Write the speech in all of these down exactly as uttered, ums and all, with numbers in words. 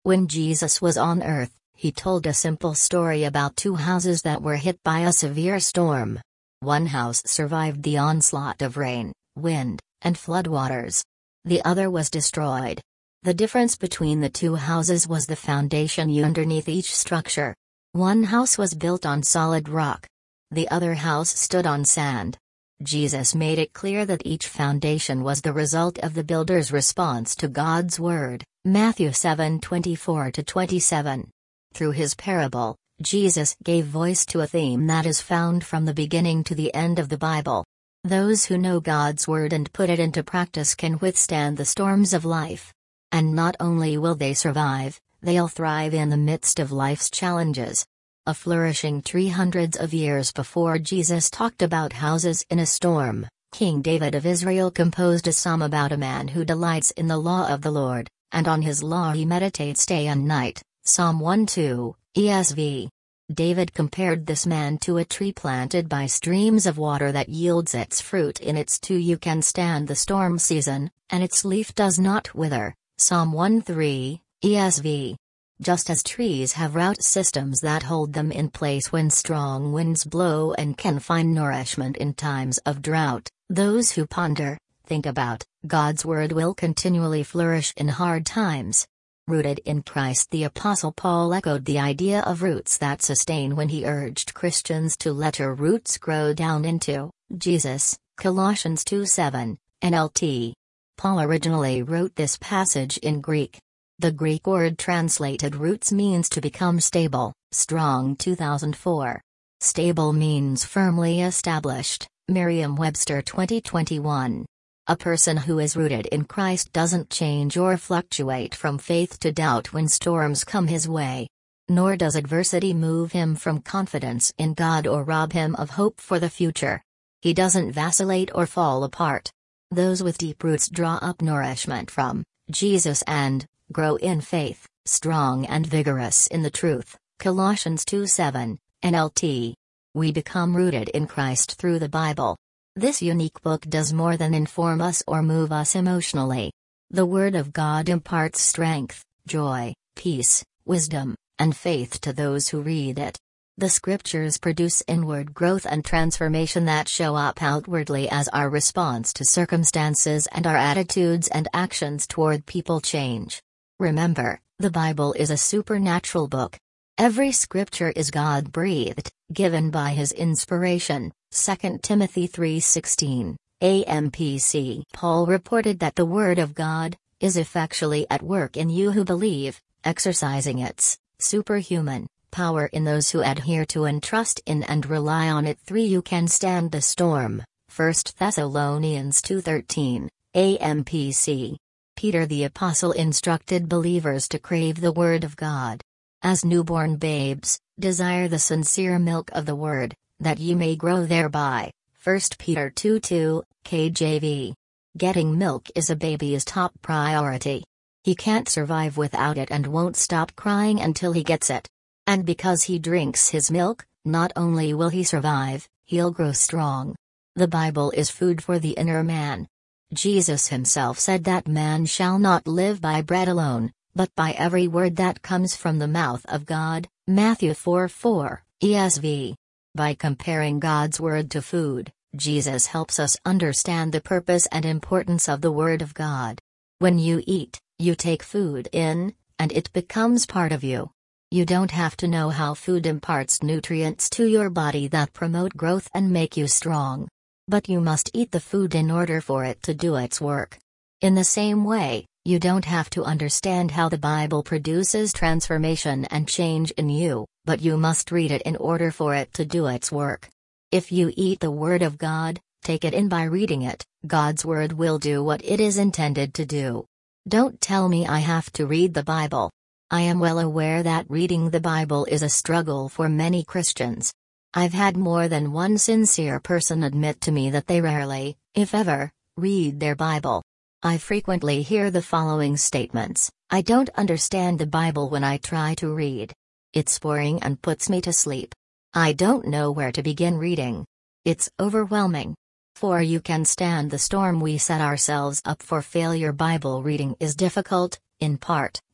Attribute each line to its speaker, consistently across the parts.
Speaker 1: When Jesus was on earth, he told a simple story about two houses that were hit by a severe storm. One house survived the onslaught of rain, wind, and floodwaters. The other was destroyed. The difference between the two houses was the foundation underneath each structure. One house was built on solid rock. The other house stood on sand. Jesus made it clear that each foundation was the result of the builder's response to God's word, Matthew seven twenty-four to twenty-seven. Through his parable, Jesus gave voice to a theme that is found from the beginning to the end of the Bible. Those who know God's word and put it into practice can withstand the storms of life. And not only will they survive, they'll thrive in the midst of life's challenges. A flourishing tree hundreds of years before Jesus talked about houses in a storm, King David of Israel composed a psalm about a man who delights in the law of the Lord, and on his law he meditates day and night. Psalm one two, E S V. David compared this man to a tree planted by streams of water that yields its fruit in its two you can stand the storm season, and its leaf does not wither. Psalm one three, E S V. Just as trees have root systems that hold them in place when strong winds blow and can find nourishment in times of drought, those who ponder, think about, God's word will continually flourish in hard times. Rooted in Christ, the Apostle Paul echoed the idea of roots that sustain when he urged Christians to let your roots grow down into Jesus, Colossians two seven, N L T. Paul originally wrote this passage in Greek. The Greek word translated roots means to become stable, Strong two thousand four. Stable means firmly established, Merriam-Webster twenty twenty-one. A person who is rooted in Christ doesn't change or fluctuate from faith to doubt when storms come his way. Nor does adversity move him from confidence in God or rob him of hope for the future. He doesn't vacillate or fall apart. Those with deep roots draw up nourishment from Jesus and grow in faith, strong and vigorous in the truth, Colossians two seven, N L T. We become rooted in Christ through the Bible. This unique book does more than inform us or move us emotionally. The Word of God imparts strength, joy, peace, wisdom, and faith to those who read it. The Scriptures produce inward growth and transformation that show up outwardly as our response to circumstances and our attitudes and actions toward people change. Remember, the Bible is a supernatural book. Every scripture is God-breathed, given by His inspiration, Second Timothy three sixteen, A M P C. Paul reported that the Word of God is effectually at work in you who believe, exercising its superhuman power in those who adhere to and trust in and rely on it. three You can stand the storm, First Thessalonians two thirteen, A M P C. Peter the Apostle instructed believers to crave the Word of God. As newborn babes, desire the sincere milk of the Word, that ye may grow thereby. First Peter two two, K J V. Getting milk is a baby's top priority. He can't survive without it and won't stop crying until he gets it. And because he drinks his milk, not only will he survive, he'll grow strong. The Bible is food for the inner man. Jesus himself said that man shall not live by bread alone, but by every word that comes from the mouth of God, Matthew four four, E S V. By comparing God's word to food, Jesus helps us understand the purpose and importance of the Word of God. When you eat, you take food in, and it becomes part of you. You don't have to know how food imparts nutrients to your body that promote growth and make you strong. But you must eat the food in order for it to do its work. In the same way, you don't have to understand how the Bible produces transformation and change in you, but you must read it in order for it to do its work. If you eat the Word of God, take it in by reading it, God's Word will do what it is intended to do. Don't tell me I have to read the Bible. I am well aware that reading the Bible is a struggle for many Christians. I've had more than one sincere person admit to me that they rarely, if ever, read their Bible. I frequently hear the following statements: I don't understand the Bible when I try to read. It's boring and puts me to sleep. I don't know where to begin reading. It's overwhelming. For you can stand the storm we set ourselves up for failure. Bible reading is difficult, in part,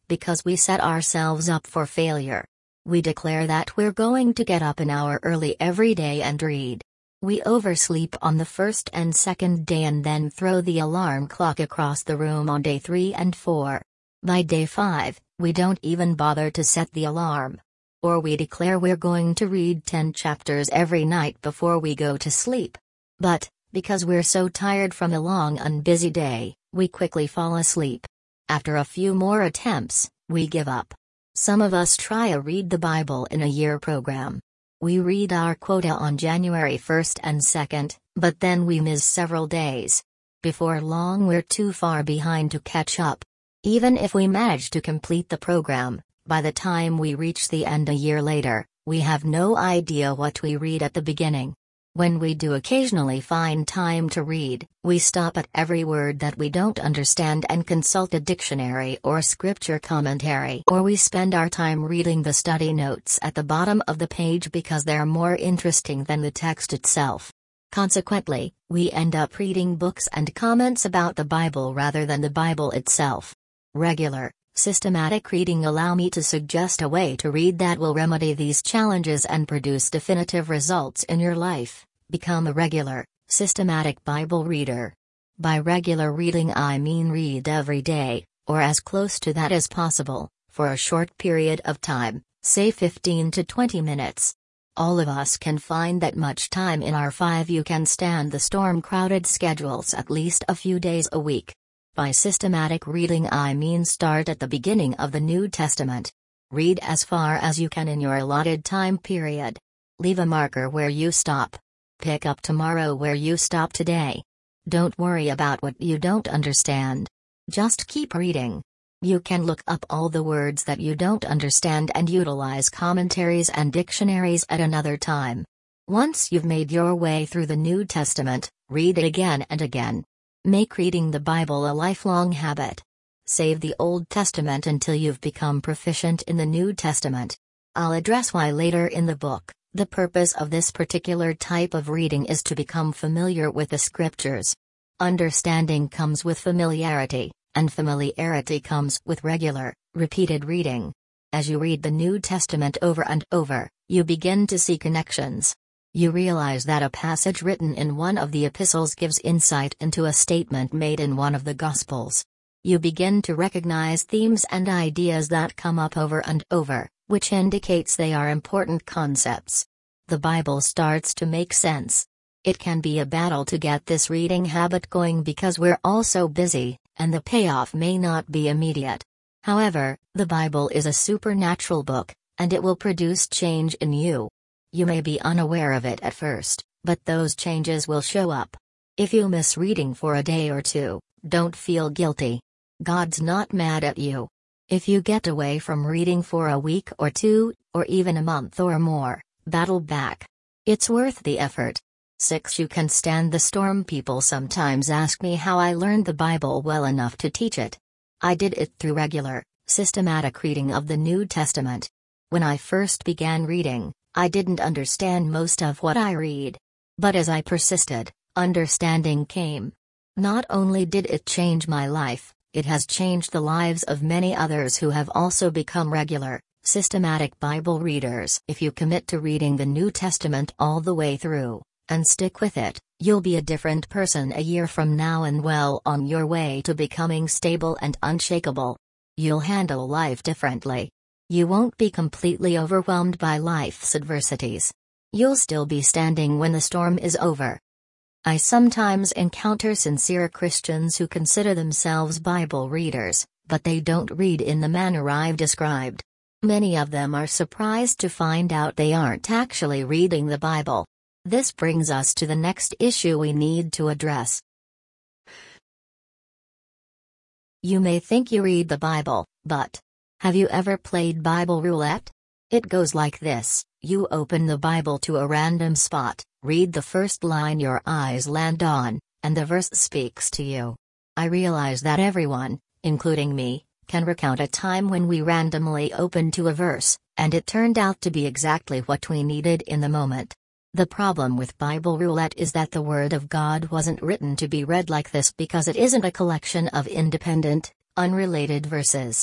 Speaker 1: because we set ourselves up for failure. We declare that we're going to get up an hour early every day and read. We oversleep on the first and second day and then throw the alarm clock across the room on day three and four. By day five, we don't even bother to set the alarm. Or we declare we're going to read ten chapters every night before we go to sleep. But, because we're so tired from a long and busy day, we quickly fall asleep. After a few more attempts, we give up. Some of us try a Read the Bible in a Year program. We read our quota on January first and second, but then we miss several days. Before long we're too far behind to catch up. Even if we manage to complete the program, by the time we reach the end a year later, we have no idea what we read at the beginning. When we do occasionally find time to read, we stop at every word that we don't understand and consult a dictionary or scripture commentary. Or we spend our time reading the study notes at the bottom of the page because they're more interesting than the text itself. Consequently, we end up reading books and comments about the Bible rather than the Bible itself. Regular, systematic reading allow me to suggest a way to read that will remedy these challenges and produce definitive results in your life. Become a regular, systematic Bible reader. By regular reading I mean read every day, or as close to that as possible, for a short period of time, say fifteen to twenty minutes. All of us can find that much time in our five you can stand the storm-crowded schedules at least a few days a week. By systematic reading I mean start at the beginning of the New Testament. Read as far as you can in your allotted time period. Leave a marker where you stop. Pick up tomorrow where you stop today. Don't worry about what you don't understand. Just keep reading. You can look up all the words that you don't understand and utilize commentaries and dictionaries at another time. Once you've made your way through the New Testament, read it again and again. Make reading the Bible a lifelong habit. Save the Old Testament until you've become proficient in the New Testament. I'll address why later in the book. The purpose of this particular type of reading is to become familiar with the scriptures. Understanding comes with familiarity, and familiarity comes with regular, repeated reading. As you read the New Testament over and over, you begin to see connections. You realize that a passage written in one of the epistles gives insight into a statement made in one of the Gospels. You begin to recognize themes and ideas that come up over and over, which indicates they are important concepts. The Bible starts to make sense. It can be a battle to get this reading habit going because we're all so busy, and the payoff may not be immediate. However, the Bible is a supernatural book, and it will produce change in you. You may be unaware of it at first, but those changes will show up. If you miss reading for a day or two, don't feel guilty. God's not mad at you. If you get away from reading for a week or two, or even a month or more, battle back. It's worth the effort. six You can stand the storm. People sometimes ask me how I learned the Bible well enough to teach it. I did it through regular, systematic reading of the New Testament. When I first began reading, I didn't understand most of what I read. But as I persisted, understanding came. Not only did it change my life, it has changed the lives of many others who have also become regular, systematic Bible readers. If you commit to reading the New Testament all the way through, and stick with it, you'll be a different person a year from now and well on your way to becoming stable and unshakable. You'll handle life differently. You won't be completely overwhelmed by life's adversities. You'll still be standing when the storm is over. I sometimes encounter sincere Christians who consider themselves Bible readers, but they don't read in the manner I've described. Many of them are surprised to find out they aren't actually reading the Bible. This brings us to the next issue we need to address. You may think you read the Bible, but have you ever played Bible roulette? It goes like this: you open the Bible to a random spot, read the first line your eyes land on, and the verse speaks to you. I realize that everyone, including me, can recount a time when we randomly opened to a verse, and it turned out to be exactly what we needed in the moment. The problem with Bible roulette is that the Word of God wasn't written to be read like this because it isn't a collection of independent, unrelated verses.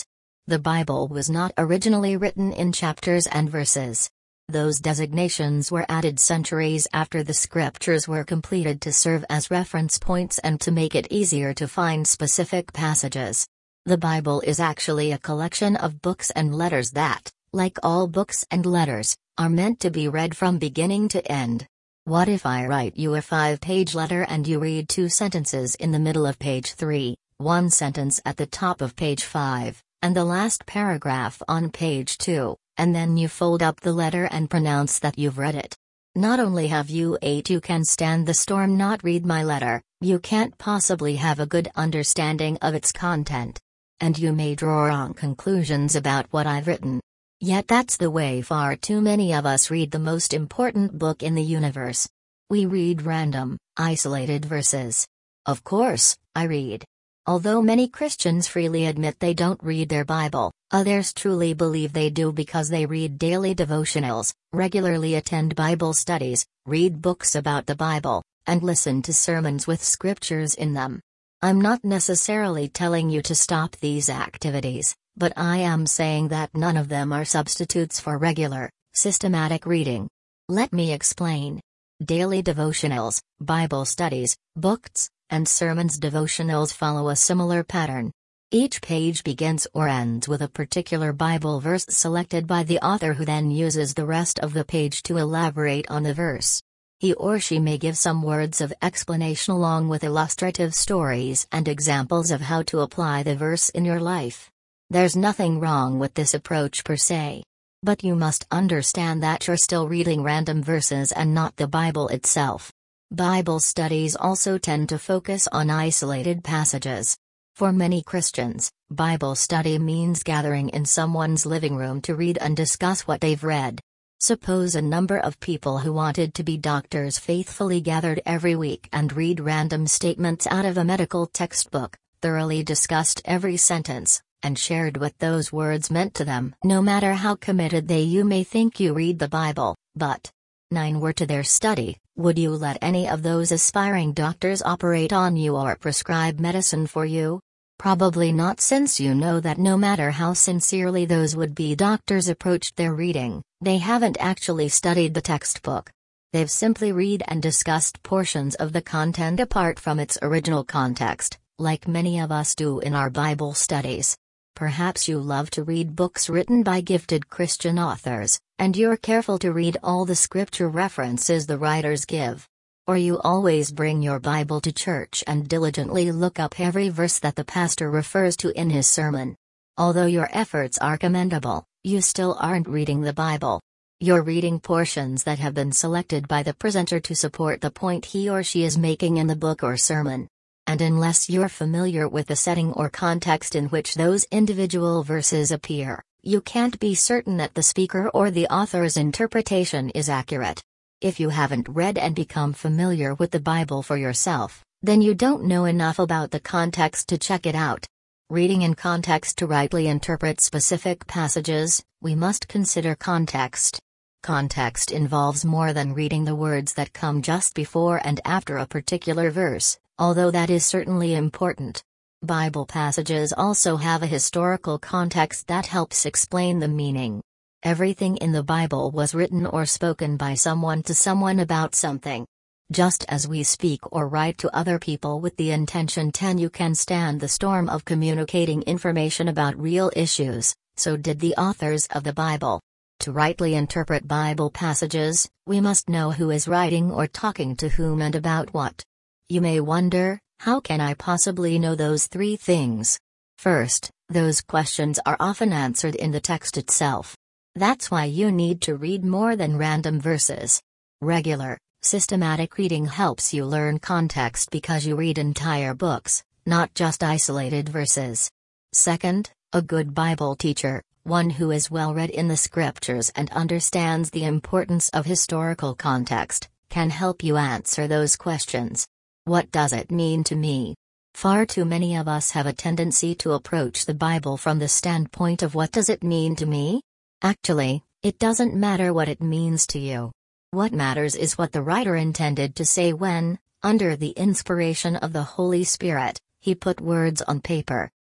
Speaker 1: The Bible was not originally written in chapters and verses. Those designations were added centuries after the scriptures were completed to serve as reference points and to make it easier to find specific passages. The Bible is actually a collection of books and letters that, like all books and letters, are meant to be read from beginning to end. What if I write you a five-page letter and you read two sentences in the middle of page three, one sentence at the top of page five, and the last paragraph on page two, and then you fold up the letter and pronounce that you've read it? Not only have you eight you can stand the storm not read my letter, you can't possibly have a good understanding of its content. And you may draw wrong conclusions about what I've written. Yet that's the way far too many of us read the most important book in the universe. We read random, isolated verses. Of course, I read. Although many Christians freely admit they don't read their Bible, others truly believe they do because they read daily devotionals, regularly attend Bible studies, read books about the Bible, and listen to sermons with scriptures in them. I'm not necessarily telling you to stop these activities, but I am saying that none of them are substitutes for regular, systematic reading. Let me explain. Daily devotionals, Bible studies, books, and sermons. Devotionals follow a similar pattern. Each page begins or ends with a particular Bible verse selected by the author, who then uses the rest of the page to elaborate on the verse. He or she may give some words of explanation along with illustrative stories and examples of how to apply the verse in your life. There's nothing wrong with this approach per se. But you must understand that you're still reading random verses and not the Bible itself. Bible studies also tend to focus on isolated passages. For many Christians, Bible study means gathering in someone's living room to read and discuss what they've read. Suppose a number of people who wanted to be doctors faithfully gathered every week and read random statements out of a medical textbook, thoroughly discussed every sentence, and shared what those words meant to them. No matter how committed they you may think you read the Bible, but nine were to their study, would you let any of those aspiring doctors operate on you or prescribe medicine for you? Probably not, since you know that no matter how sincerely those would-be doctors approached their reading, they haven't actually studied the textbook. They've simply read and discussed portions of the content apart from its original context, like many of us do in our Bible studies. Perhaps you love to read books written by gifted Christian authors, and you're careful to read all the scripture references the writers give. Or you always bring your Bible to church and diligently look up every verse that the pastor refers to in his sermon. Although your efforts are commendable, you still aren't reading the Bible. You're reading portions that have been selected by the presenter to support the point he or she is making in the book or sermon. And unless you're familiar with the setting or context in which those individual verses appear, you can't be certain that the speaker or the author's interpretation is accurate. If you haven't read and become familiar with the Bible for yourself, then you don't know enough about the context to check it out. Reading in context to rightly interpret specific passages, we must consider context. Context involves more than reading the words that come just before and after a particular verse, although that is certainly important. Bible passages also have a historical context that helps explain the meaning. Everything in the Bible was written or spoken by someone to someone about something. Just as we speak or write to other people with the intention ten you can stand the storm of communicating information about real issues, so did the authors of the Bible. To rightly interpret Bible passages, we must know who is writing or talking to whom and about what. You may wonder, how can I possibly know those three things? First, those questions are often answered in the text itself. That's why you need to read more than random verses. Regular, systematic reading helps you learn context because you read entire books, not just isolated verses. Second, a good Bible teacher, one who is well read in the scriptures and understands the importance of historical context, can help you answer those questions. What does it mean to me? Far too many of us have a tendency to approach the Bible from the standpoint of what does it mean to me? Actually, it doesn't matter what it means to you. What matters is what the writer intended to say when, under the inspiration of the Holy Spirit, he put words on paper.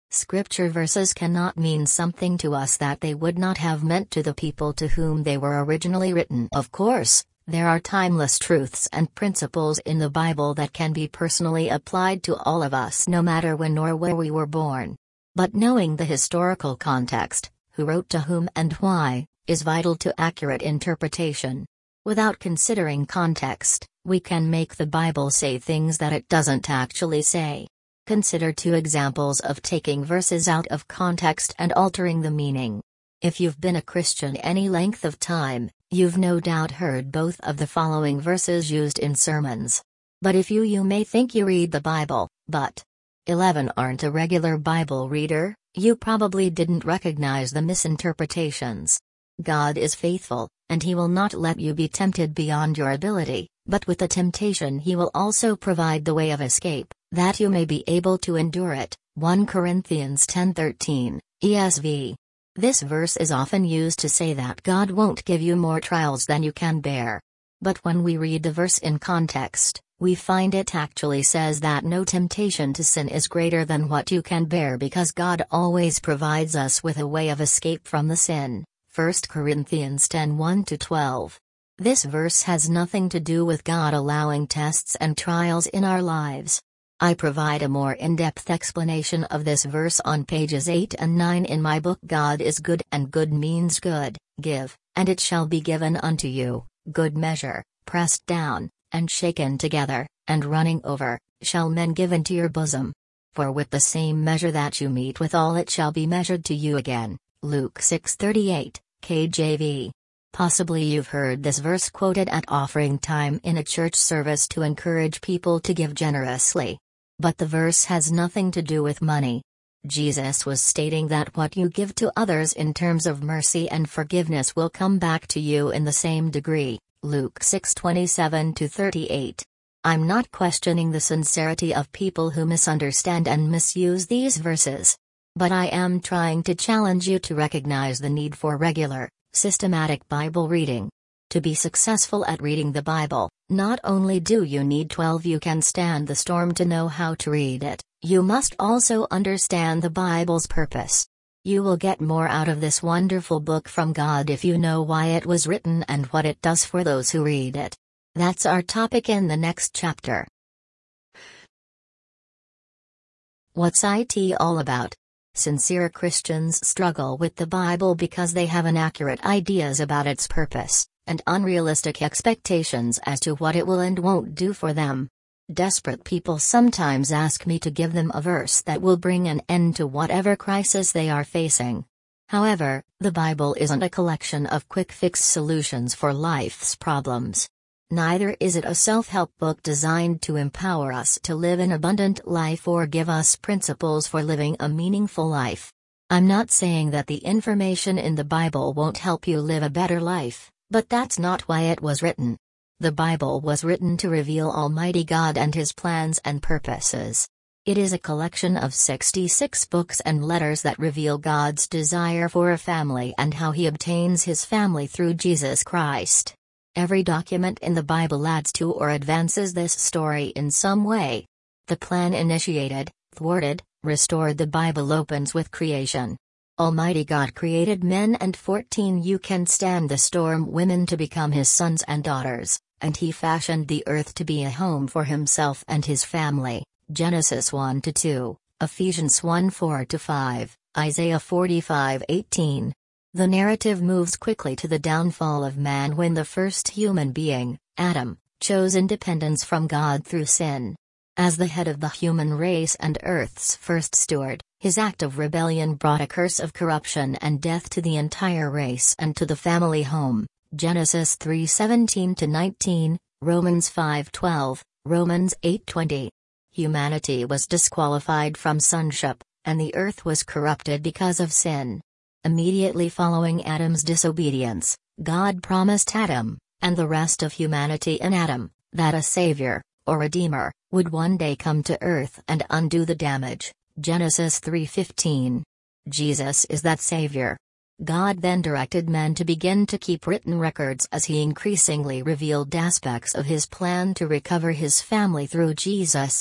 Speaker 1: Scripture verses cannot mean something to us that they would not have meant to the people to whom they were originally written. Of course, there are timeless truths and principles in the Bible that can be personally applied to all of us no matter when or where we were born. But knowing the historical context, who wrote to whom and why, is vital to accurate interpretation. Without considering context, we can make the Bible say things that it doesn't actually say. Consider two examples of taking verses out of context and altering the meaning. If you've been a Christian any length of time, you've no doubt heard both of the following verses used in sermons. But if you you may think you read the Bible, but eleven aren't a regular Bible reader, you probably didn't recognize the misinterpretations. God is faithful, and He will not let you be tempted beyond your ability, but with the temptation He will also provide the way of escape, that you may be able to endure it. First Corinthians ten thirteen, E S V. This verse is often used to say that God won't give you more trials than you can bear. But when we read the verse in context, we find it actually says that no temptation to sin is greater than what you can bear because God always provides us with a way of escape from the sin. First Corinthians ten one to twelve. This verse has nothing to do with God allowing tests and trials in our lives. I provide a more in-depth explanation of this verse on pages eight and nine in my book God is Good, and good means good. Give, and it shall be given unto you, good measure, pressed down, and shaken together, and running over, shall men give into your bosom. For with the same measure that you meet withal it shall be measured to you again. Luke six thirty-eight, K J V. Possibly you've heard this verse quoted at offering time in a church service to encourage people to give generously. But the verse has nothing to do with money. Jesus was stating that what you give to others in terms of mercy and forgiveness will come back to you in the same degree. Luke six twenty-seven to thirty-eight. I'm not questioning the sincerity of people who misunderstand and misuse these verses. But I am trying to challenge you to recognize the need for regular, systematic Bible reading. To be successful at reading the Bible, not only do you need twelve you can stand the storm to know how to read it, you must also understand the Bible's purpose. You will get more out of this wonderful book from God if you know why it was written and what it does for those who read it. That's our topic in the next chapter. What's it all about? Sincere Christians struggle with the Bible because they have inaccurate ideas about its purpose, and unrealistic expectations as to what it will and won't do for them. Desperate people sometimes ask me to give them a verse that will bring an end to whatever crisis they are facing. However, the Bible isn't a collection of quick-fix solutions for life's problems. Neither is it a self-help book designed to empower us to live an abundant life or give us principles for living a meaningful life. I'm not saying that the information in the Bible won't help you live a better life, but that's not why it was written. The Bible was written to reveal Almighty God and His plans and purposes. It is a collection of sixty-six books and letters that reveal God's desire for a family and how He obtains His family through Jesus Christ. Every document in the Bible adds to or advances this story in some way. The plan initiated, thwarted, restored. The Bible opens with creation. Almighty God created men and fourteen you can stand the storm women to become His sons and daughters, and He fashioned the earth to be a home for Himself and His family. Genesis one to two, Ephesians one four to five, Isaiah forty-five eighteen. The narrative moves quickly to the downfall of man when the first human being, Adam, chose independence from God through sin. As the head of the human race and Earth's first steward, his act of rebellion brought a curse of corruption and death to the entire race and to the family home. Genesis three seventeen to nineteen, Romans five twelve, Romans eight twenty. Humanity was disqualified from sonship, and the earth was corrupted because of sin. Immediately following Adam's disobedience, God promised Adam, and the rest of humanity in Adam, that a Savior, or Redeemer, would one day come to earth and undo the damage. Genesis three fifteen. Jesus is that Savior. God then directed men to begin to keep written records as He increasingly revealed aspects of His plan to recover His family through Jesus.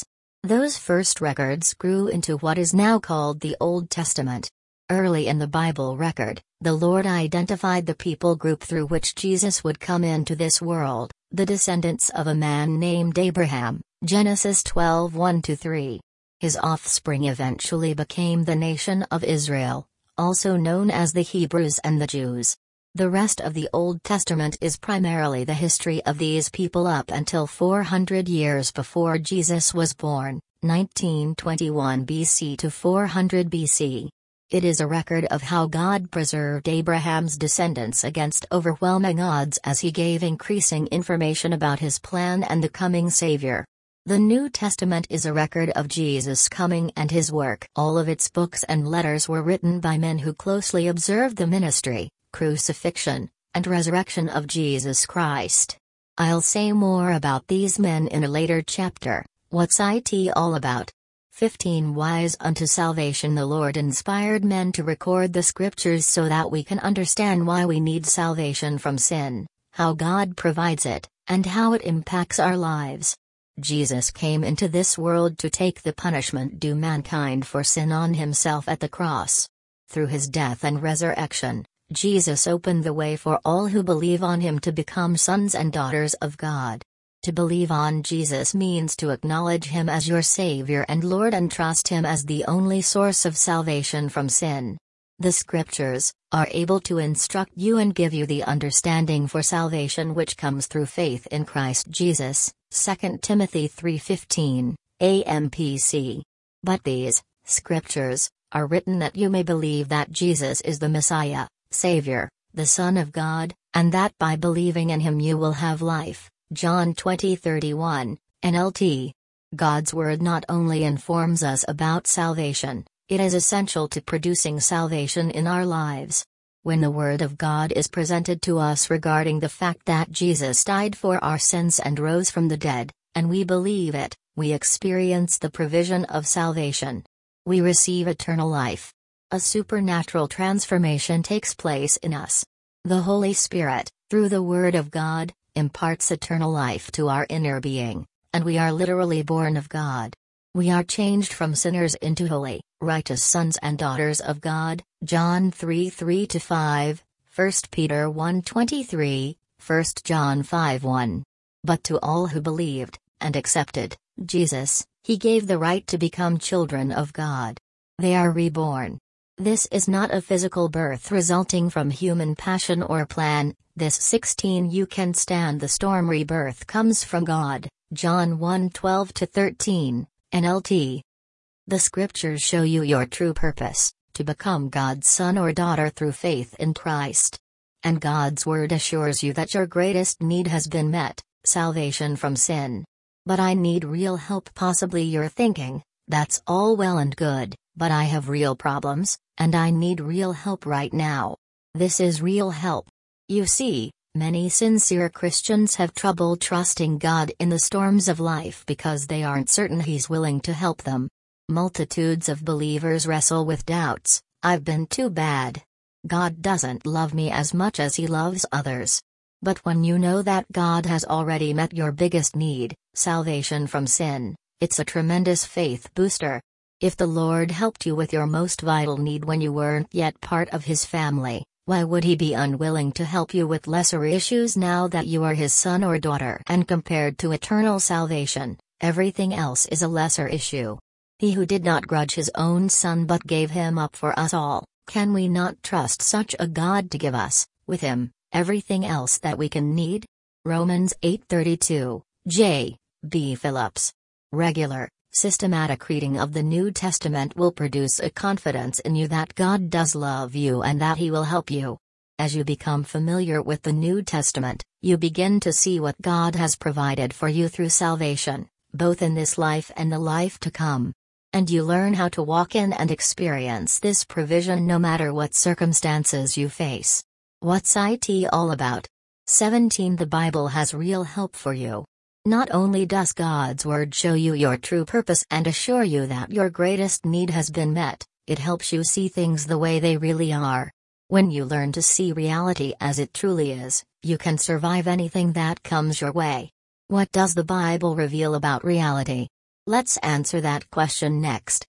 Speaker 1: Those first records grew into what is now called the Old Testament. Early in the Bible record, the Lord identified the people group through which Jesus would come into this world, the descendants of a man named Abraham, Genesis twelve one to three. His offspring eventually became the nation of Israel, also known as the Hebrews and the Jews. The rest of the Old Testament is primarily the history of these people up until four hundred years before Jesus was born, nineteen twenty-one B C to four hundred B C. It is a record of how God preserved Abraham's descendants against overwhelming odds as he gave increasing information about his plan and the coming Savior. The New Testament is a record of Jesus' coming and his work. All of its books and letters were written by men who closely observed the ministry, crucifixion, and resurrection of Jesus Christ. I'll say more about these men in a later chapter. What's it all about? fifteen Wise unto salvation. The Lord inspired men to record the scriptures so that we can understand why we need salvation from sin, how God provides it, and how it impacts our lives. Jesus came into this world to take the punishment due mankind for sin on himself at the cross. Through his death and resurrection, Jesus opened the way for all who believe on him to become sons and daughters of God. To believe on Jesus means to acknowledge him as your Savior and Lord and trust him as the only source of salvation from sin. The Scriptures are able to instruct you and give you the understanding for salvation which comes through faith in Christ Jesus, Second Timothy three fifteen, A M P C. But these Scriptures are written that you may believe that Jesus is the Messiah, Savior, the Son of God, and that by believing in him you will have life. John twenty thirty-one, N L T. God's Word not only informs us about salvation, it is essential to producing salvation in our lives. When the Word of God is presented to us regarding the fact that Jesus died for our sins and rose from the dead, and we believe it, we experience the provision of salvation. We receive eternal life. A supernatural transformation takes place in us. The Holy Spirit, through the Word of God, imparts eternal life to our inner being, and we are literally born of God. We are changed from sinners into holy, righteous sons and daughters of God, John three three to five, First Peter one twenty-three, First John five one. But to all who believed, and accepted, Jesus, he gave the right to become children of God. They are reborn. This is not a physical birth resulting from human passion or plan. This sixteen You can stand the storm rebirth comes from God, John one twelve to thirteen, N L T. The Scriptures show you your true purpose, to become God's son or daughter through faith in Christ. And God's Word assures you that your greatest need has been met, salvation from sin. But I need real help. Possibly you're thinking, that's all well and good, but I have real problems, and I need real help right now. This is real help. You see, many sincere Christians have trouble trusting God in the storms of life because they aren't certain He's willing to help them. Multitudes of believers wrestle with doubts. I've been too bad. God doesn't love me as much as He loves others. But when you know that God has already met your biggest need, salvation from sin, it's a tremendous faith booster. If the Lord helped you with your most vital need when you weren't yet part of His family, why would He be unwilling to help you with lesser issues now that you are His son or daughter? And compared to eternal salvation, everything else is a lesser issue. He who did not grudge His own Son but gave Him up for us all, can we not trust such a God to give us, with Him, everything else that we can need? Romans eight thirty-two, J. B. Phillips. Regular, systematic reading of the New Testament will produce a confidence in you that God does love you and that He will help you. As you become familiar with the New Testament, you begin to see what God has provided for you through salvation, both in this life and the life to come. And you learn how to walk in and experience this provision no matter what circumstances you face. What's it all about? seventeen The Bible has real help for you. Not only does God's Word show you your true purpose and assure you that your greatest need has been met, it helps you see things the way they really are. When you learn to see reality as it truly is, you can survive anything that comes your way. What does the Bible reveal about reality? Let's answer that question next.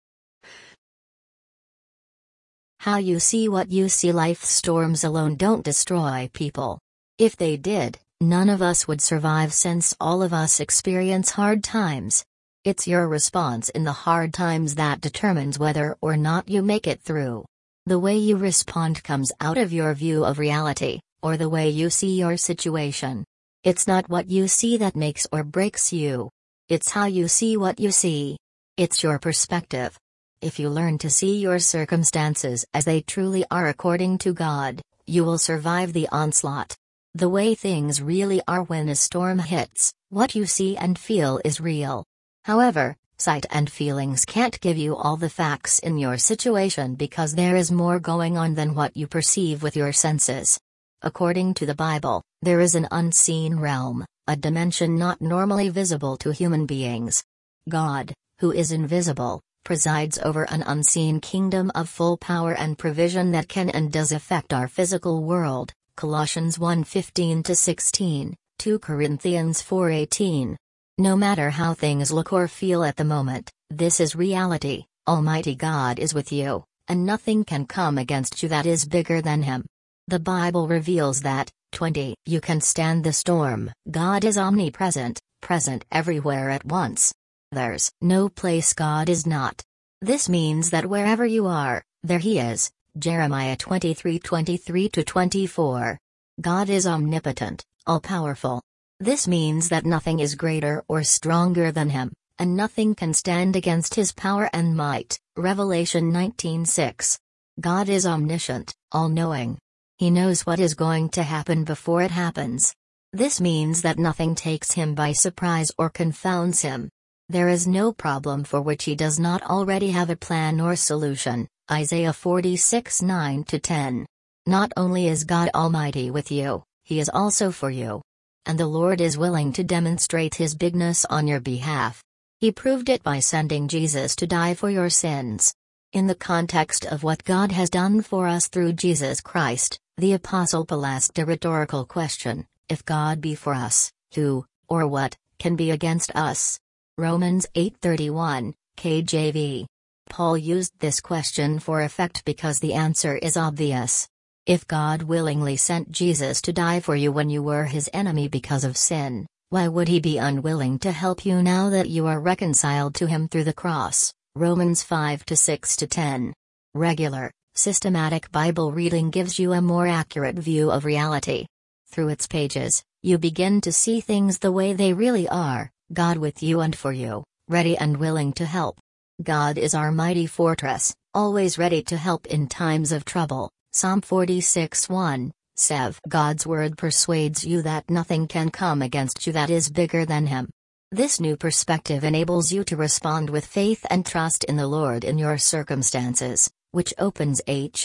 Speaker 1: How you see what you see. Life storms alone don't destroy people. If they did, none of us would survive, since all of us experience hard times. It's your response in the hard times that determines whether or not you make it through. The way you respond comes out of your view of reality, or the way you see your situation. It's not what you see that makes or breaks you. It's how you see what you see. It's your perspective. If you learn to see your circumstances as they truly are according to God, you will survive the onslaught. The way things really are when a storm hits, what you see and feel is real. However, sight and feelings can't give you all the facts in your situation, because there is more going on than what you perceive with your senses. According to the Bible, there is an unseen realm, a dimension not normally visible to human beings. God, who is invisible, presides over an unseen kingdom of full power and provision that can and does affect our physical world. Colossians one fifteen to sixteen, two Corinthians four eighteen. No matter how things look or feel at the moment, this is reality. Almighty God is with you, and nothing can come against you that is bigger than Him. The Bible reveals that, twenty, you can stand the storm. God is omnipresent, present everywhere at once. There's no place God is not. This means that wherever you are, there He is. Jeremiah twenty-three twenty-three to twenty-four. God is omnipotent, all-powerful. This means that nothing is greater or stronger than Him, and nothing can stand against His power and might. Revelation nineteen six. God is omniscient, all-knowing. He knows what is going to happen before it happens. This means that nothing takes Him by surprise or confounds Him. There is no problem for which He does not already have a plan or solution. Isaiah forty-six nine to ten. Not only is God Almighty with you, He is also for you. And the Lord is willing to demonstrate His bigness on your behalf. He proved it by sending Jesus to die for your sins. In the context of what God has done for us through Jesus Christ, the Apostle Paul asked a rhetorical question: if God be for us, who, or what, can be against us? Romans eight thirty-one, K J V. Paul used this question for effect because the answer is obvious. If God willingly sent Jesus to die for you when you were His enemy because of sin, why would He be unwilling to help you now that you are reconciled to Him through the cross? Romans five to six to ten. Regular, systematic Bible reading gives you a more accurate view of reality. Through its pages, you begin to see things the way they really are: God with you and for you, ready and willing to help. God is our mighty fortress, always ready to help in times of trouble. Psalm forty-six one, Sev. God's word persuades you that nothing can come against you that is bigger than Him. This new perspective enables you to respond with faith and trust in the Lord in your circumstances, which opens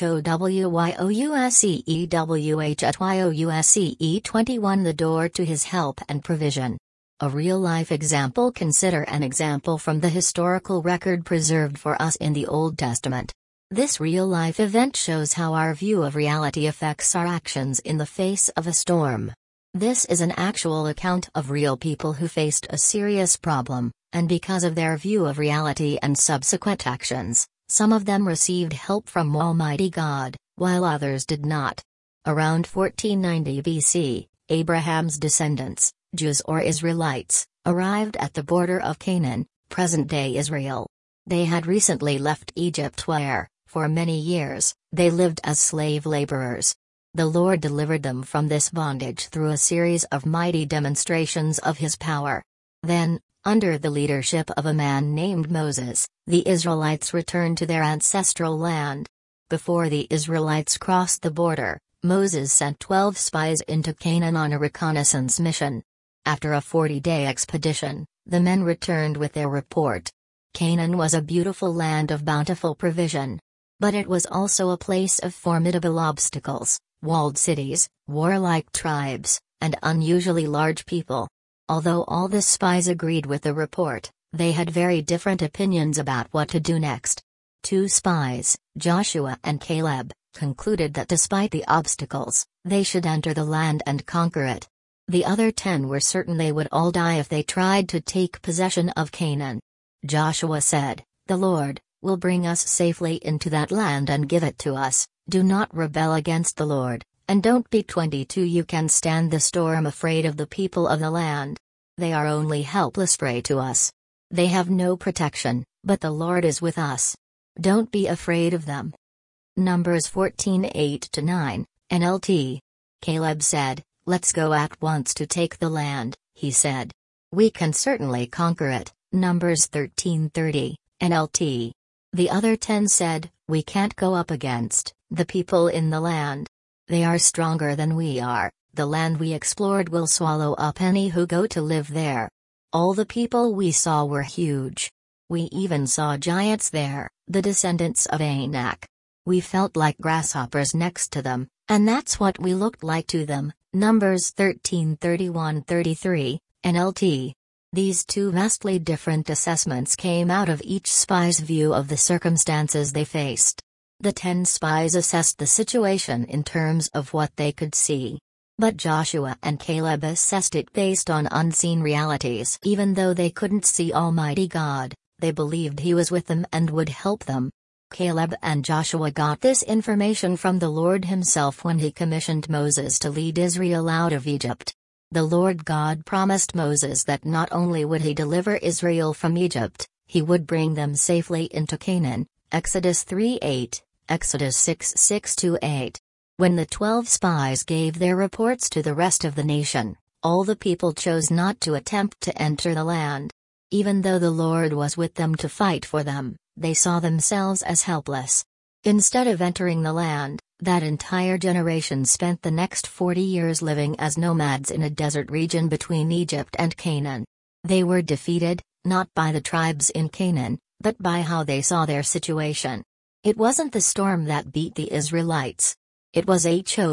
Speaker 1: HOWYOUSEEWH at Y O U S E E twenty-one the door to His help and provision. A real-life example. Consider an example from the historical record preserved for us in the Old Testament. This real-life event shows how our view of reality affects our actions in the face of a storm. This is an actual account of real people who faced a serious problem, and because of their view of reality and subsequent actions, some of them received help from Almighty God, while others did not. Around fourteen ninety B C, Abraham's descendants, Jews or Israelites, arrived at the border of Canaan, present-day Israel. They had recently left Egypt where, for many years, they lived as slave laborers. The Lord delivered them from this bondage through a series of mighty demonstrations of His power. Then, under the leadership of a man named Moses, the Israelites returned to their ancestral land. Before the Israelites crossed the border, Moses sent twelve spies into Canaan on a reconnaissance mission. After a forty-day expedition, the men returned with their report. Canaan was a beautiful land of bountiful provision. But it was also a place of formidable obstacles, walled cities, warlike tribes, and unusually large people. Although all the spies agreed with the report, they had very different opinions about what to do next. Two spies, Joshua and Caleb, concluded that despite the obstacles, they should enter the land and conquer it. The other ten were certain they would all die if they tried to take possession of Canaan. Joshua said, "The Lord will bring us safely into that land and give it to us. Do not rebel against the Lord, and don't be twenty-two. You can stand the storm afraid of the people of the land. They are only helpless prey to us. They have no protection, but the Lord is with us. Don't be afraid of them." Numbers fourteen eight to nine, N L T. Caleb said, "Let's go at once to take the land," he said. "We can certainly conquer it." Numbers thirteen thirty, N L T. The other ten said, "We can't go up against the people in the land. They are stronger than we are. The land we explored will swallow up any who go to live there. All the people we saw were huge. We even saw giants there, the descendants of Anak. We felt like grasshoppers next to them, and that's what we looked like to them." Numbers thirteen thirty-one thirty-three, N L T. These two vastly different assessments came out of each spy's view of the circumstances they faced. The ten spies assessed the situation in terms of what they could see. But Joshua and Caleb assessed it based on unseen realities. Even though they couldn't see Almighty God, they believed He was with them and would help them. Caleb and Joshua got this information from the Lord Himself when He commissioned Moses to lead Israel out of Egypt. The Lord God promised Moses that not only would He deliver Israel from Egypt, He would bring them safely into Canaan. Exodus three eight, Exodus six six to eight. When the twelve spies gave their reports to the rest of the nation, all the people chose not to attempt to enter the land. Even though the Lord was with them to fight for them, they saw themselves as helpless. Instead of entering the land, that entire generation spent the next forty years living as nomads in a desert region between Egypt and Canaan. They were defeated, not by the tribes in Canaan, but by how they saw their situation. It wasn't the storm that beat the Israelites. It was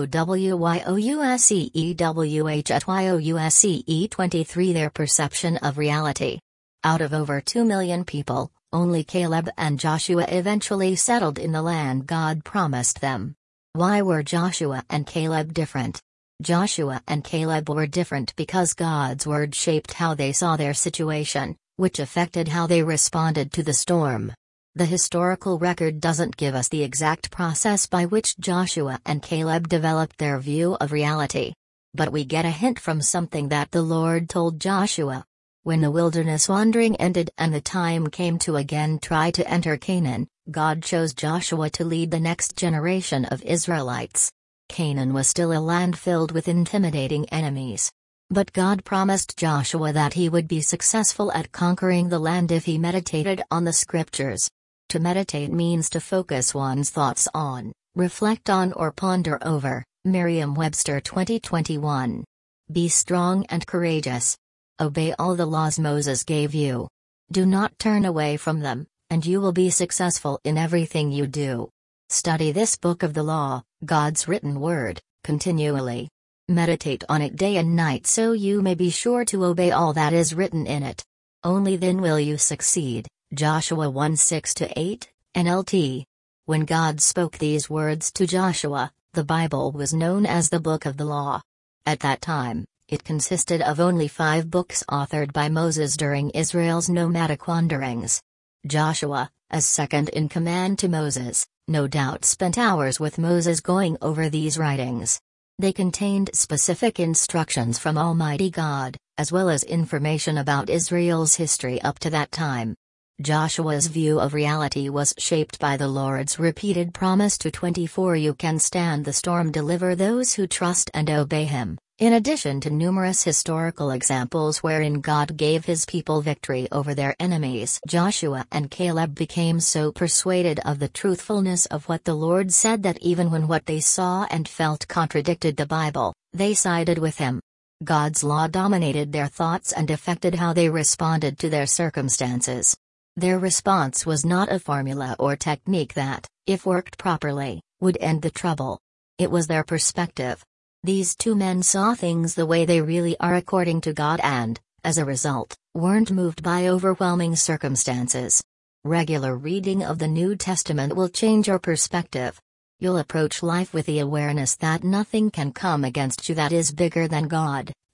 Speaker 1: Howseewhe twenty-three their perception of reality. Out of over two million people, only Caleb and Joshua eventually settled in the land God promised them. Why were Joshua and Caleb different? Joshua and Caleb were different because God's word shaped how they saw their situation, which affected how they responded to the storm. The historical record doesn't give us the exact process by which Joshua and Caleb developed their view of reality. But we get a hint from something that the Lord told Joshua. When the wilderness wandering ended and the time came to again try to enter Canaan, God chose Joshua to lead the next generation of Israelites. Canaan was still a land filled with intimidating enemies. But God promised Joshua that he would be successful at conquering the land if he meditated on the scriptures. To meditate means to focus one's thoughts on, reflect on or ponder over. Merriam-Webster twenty twenty-one. Be strong and courageous. Obey all the laws Moses gave you. Do not turn away from them, and you will be successful in everything you do. Study this book of the law, God's written word, continually. Meditate on it day and night so you may be sure to obey all that is written in it. Only then will you succeed. Joshua one six to eight, N L T. When God spoke these words to Joshua, the Bible was known as the Book of the Law. At that time, it consisted of only five books authored by Moses during Israel's nomadic wanderings. Joshua, as second in command to Moses, no doubt spent hours with Moses going over these writings. They contained specific instructions from Almighty God, as well as information about Israel's history up to that time. Joshua's view of reality was shaped by the Lord's repeated promise to twenty-four you can stand the storm, deliver those who trust and obey Him. In addition to numerous historical examples wherein God gave His people victory over their enemies, Joshua and Caleb became so persuaded of the truthfulness of what the Lord said that even when what they saw and felt contradicted the Bible, they sided with Him. God's law dominated their thoughts and affected how they responded to their circumstances. Their response was not a formula or technique that, if worked properly, would end the trouble. It was their perspective. These two men saw things the way they really are according to God and, as a result, weren't moved by overwhelming circumstances. Regular reading of the New Testament will change your perspective. You'll approach life with the awareness that nothing can come against you that is bigger than God,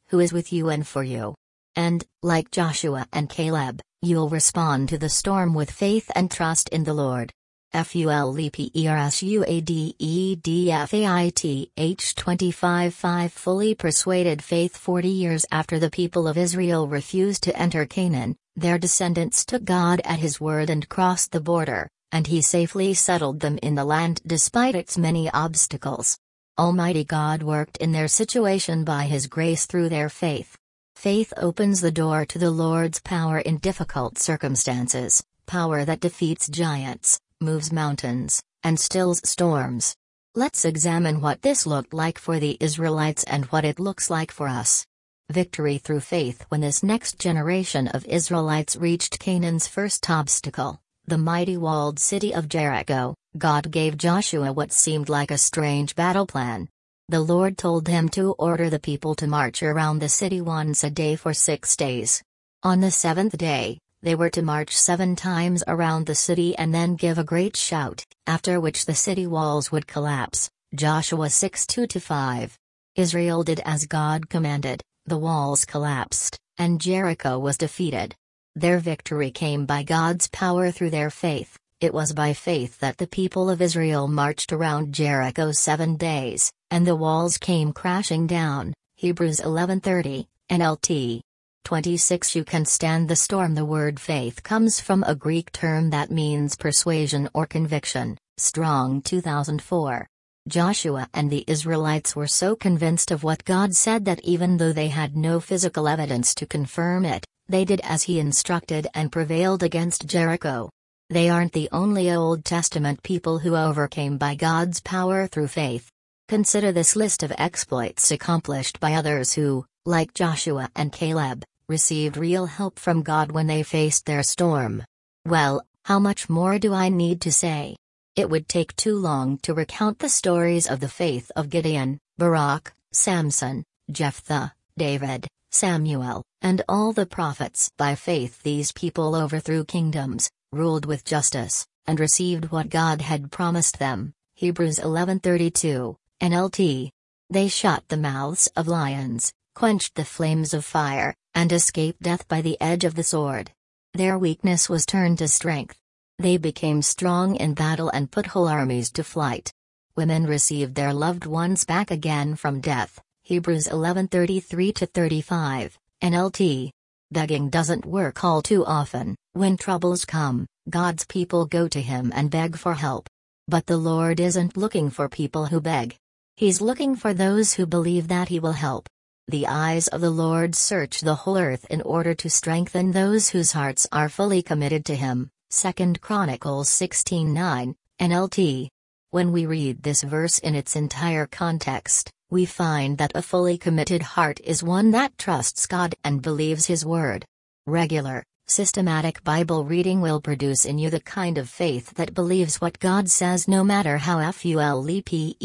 Speaker 1: who is with you and for you. And, like Joshua and Caleb, you'll respond to the storm with faith and trust in the Lord. Full-persuaded twenty-five five Fully persuaded faith. Forty years after the people of Israel refused to enter Canaan, their descendants took God at his word and crossed the border, and he safely settled them in the land despite its many obstacles. Almighty God worked in their situation by his grace through their faith. Faith opens the door to the Lord's power in difficult circumstances, power that defeats giants, moves mountains, and stills storms. Let's examine what this looked like for the Israelites and what it looks like for us. Victory through faith. When this next generation of Israelites reached Canaan's first obstacle, the mighty walled city of Jericho, God gave Joshua what seemed like a strange battle plan. The Lord told him to order the people to march around the city once a day for six days. On the seventh day, they were to march seven times around the city and then give a great shout, after which the city walls would collapse. Joshua six two to five. Israel did as God commanded, the walls collapsed, and Jericho was defeated. Their victory came by God's power through their faith. It was by faith that the people of Israel marched around Jericho seven days, and the walls came crashing down. Hebrews eleven thirty, N L T. twenty-six You can stand the storm. The word faith comes from a Greek term that means persuasion or conviction, Strong two thousand four. Joshua and the Israelites were so convinced of what God said that even though they had no physical evidence to confirm it, they did as he instructed and prevailed against Jericho. They aren't the only Old Testament people who overcame by God's power through faith. Consider this list of exploits accomplished by others who, like Joshua and Caleb, received real help from God when they faced their storm. Well, how much more do I need to say? It would take too long to recount the stories of the faith of Gideon, Barak, Samson, Jephthah, David, Samuel, and all the prophets. By faith these people overthrew kingdoms, ruled with justice, and received what God had promised them. Hebrews eleven thirty-two, N L T. They shut the mouths of lions, quenched the flames of fire, and escaped death by the edge of the sword. Their weakness was turned to strength. They became strong in battle and put whole armies to flight. Women received their loved ones back again from death. Hebrews eleven thirty-three to thirty-five, N L T. Begging doesn't work all too often. When troubles come, God's people go to him and beg for help. But the Lord isn't looking for people who beg. He's looking for those who believe that he will help. The eyes of the Lord search the whole earth in order to strengthen those whose hearts are fully committed to him. Second Chronicles sixteen nine, N L T. When we read this verse in its entire context, we find that a fully committed heart is one that trusts God and believes his word. Regular, systematic Bible reading will produce in you the kind of faith that believes what God says no matter how fully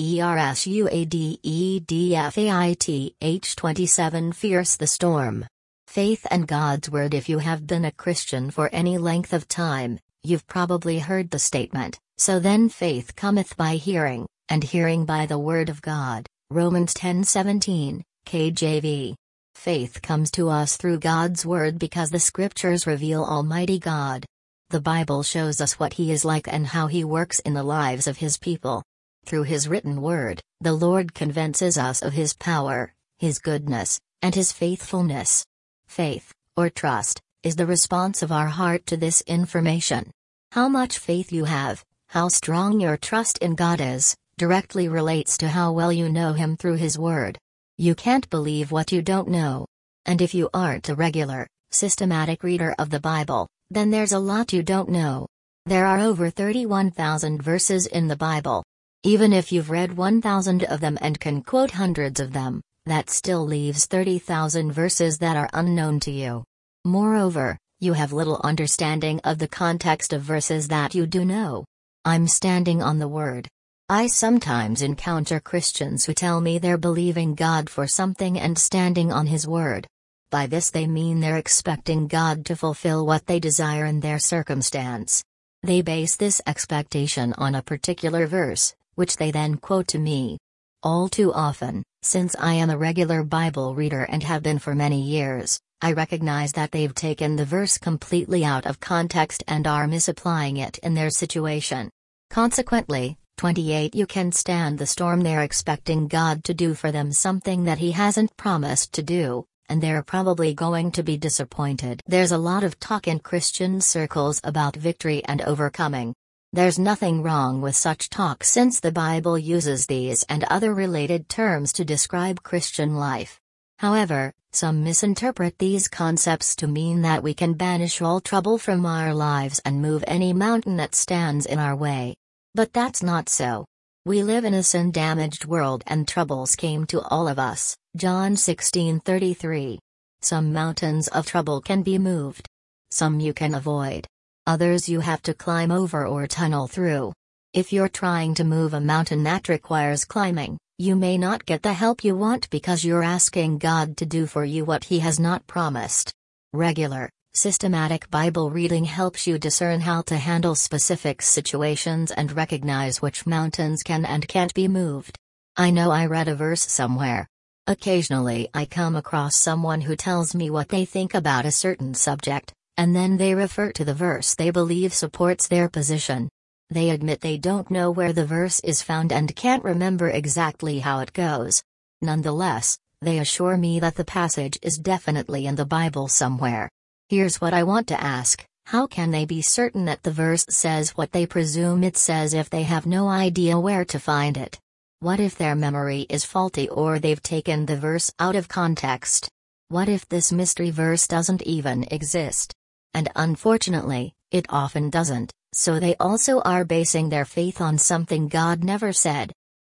Speaker 1: persuaded. twenty-seven Fierce the storm. Faith and God's word. If you have been a Christian for any length of time, you've probably heard the statement, "So then faith cometh by hearing, and hearing by the word of God." Romans ten seventeen, K J V. Faith comes to us through God's word because the scriptures reveal Almighty God. The Bible shows us what he is like and how he works in the lives of his people. Through his written word, the Lord convinces us of his power, his goodness, and his faithfulness. Faith, or trust, is the response of our heart to this information. How much faith you have, how strong your trust in God is, directly relates to how well you know him through his word. You can't believe what you don't know. And if you aren't a regular, systematic reader of the Bible, then there's a lot you don't know. There are over thirty-one thousand verses in the Bible. Even if you've read one thousand of them and can quote hundreds of them, that still leaves thirty thousand verses that are unknown to you. Moreover, you have little understanding of the context of verses that you do know. I'm standing on the word. I sometimes encounter Christians who tell me they're believing God for something and standing on his word. By this they mean they're expecting God to fulfill what they desire in their circumstance. They base this expectation on a particular verse, which they then quote to me. All too often, Since I am a regular Bible reader and have been for many years, I recognize that they've taken the verse completely out of context and are misapplying it in their situation. Consequently, twenty-eight You can stand the storm. They're expecting God to do for them something that He hasn't promised to do, and they're probably going to be disappointed. There's a lot of talk in Christian circles about victory and overcoming. There's nothing wrong with such talk since the Bible uses these and other related terms to describe Christian life. However, some misinterpret these concepts to mean that we can banish all trouble from our lives and move any mountain that stands in our way. But that's not so. We live in a sin-damaged world and troubles came to all of us, John sixteen thirty-three. Some mountains of trouble can be moved. Some you can avoid. Others you have to climb over or tunnel through. If you're trying to move a mountain that requires climbing, you may not get the help you want because you're asking God to do for you what He has not promised. Regular, systematic Bible reading helps you discern how to handle specific situations and recognize which mountains can and can't be moved. I know I read a verse somewhere. Occasionally I come across someone who tells me what they think about a certain subject, and then they refer to the verse they believe supports their position. They admit they don't know where the verse is found and can't remember exactly how it goes. Nonetheless, they assure me that the passage is definitely in the Bible somewhere. Here's what I want to ask: how can they be certain that the verse says what they presume it says if they have no idea where to find it? What if their memory is faulty or they've taken the verse out of context? What if this mystery verse doesn't even exist? And unfortunately, it often doesn't, so they also are basing their faith on something God never said.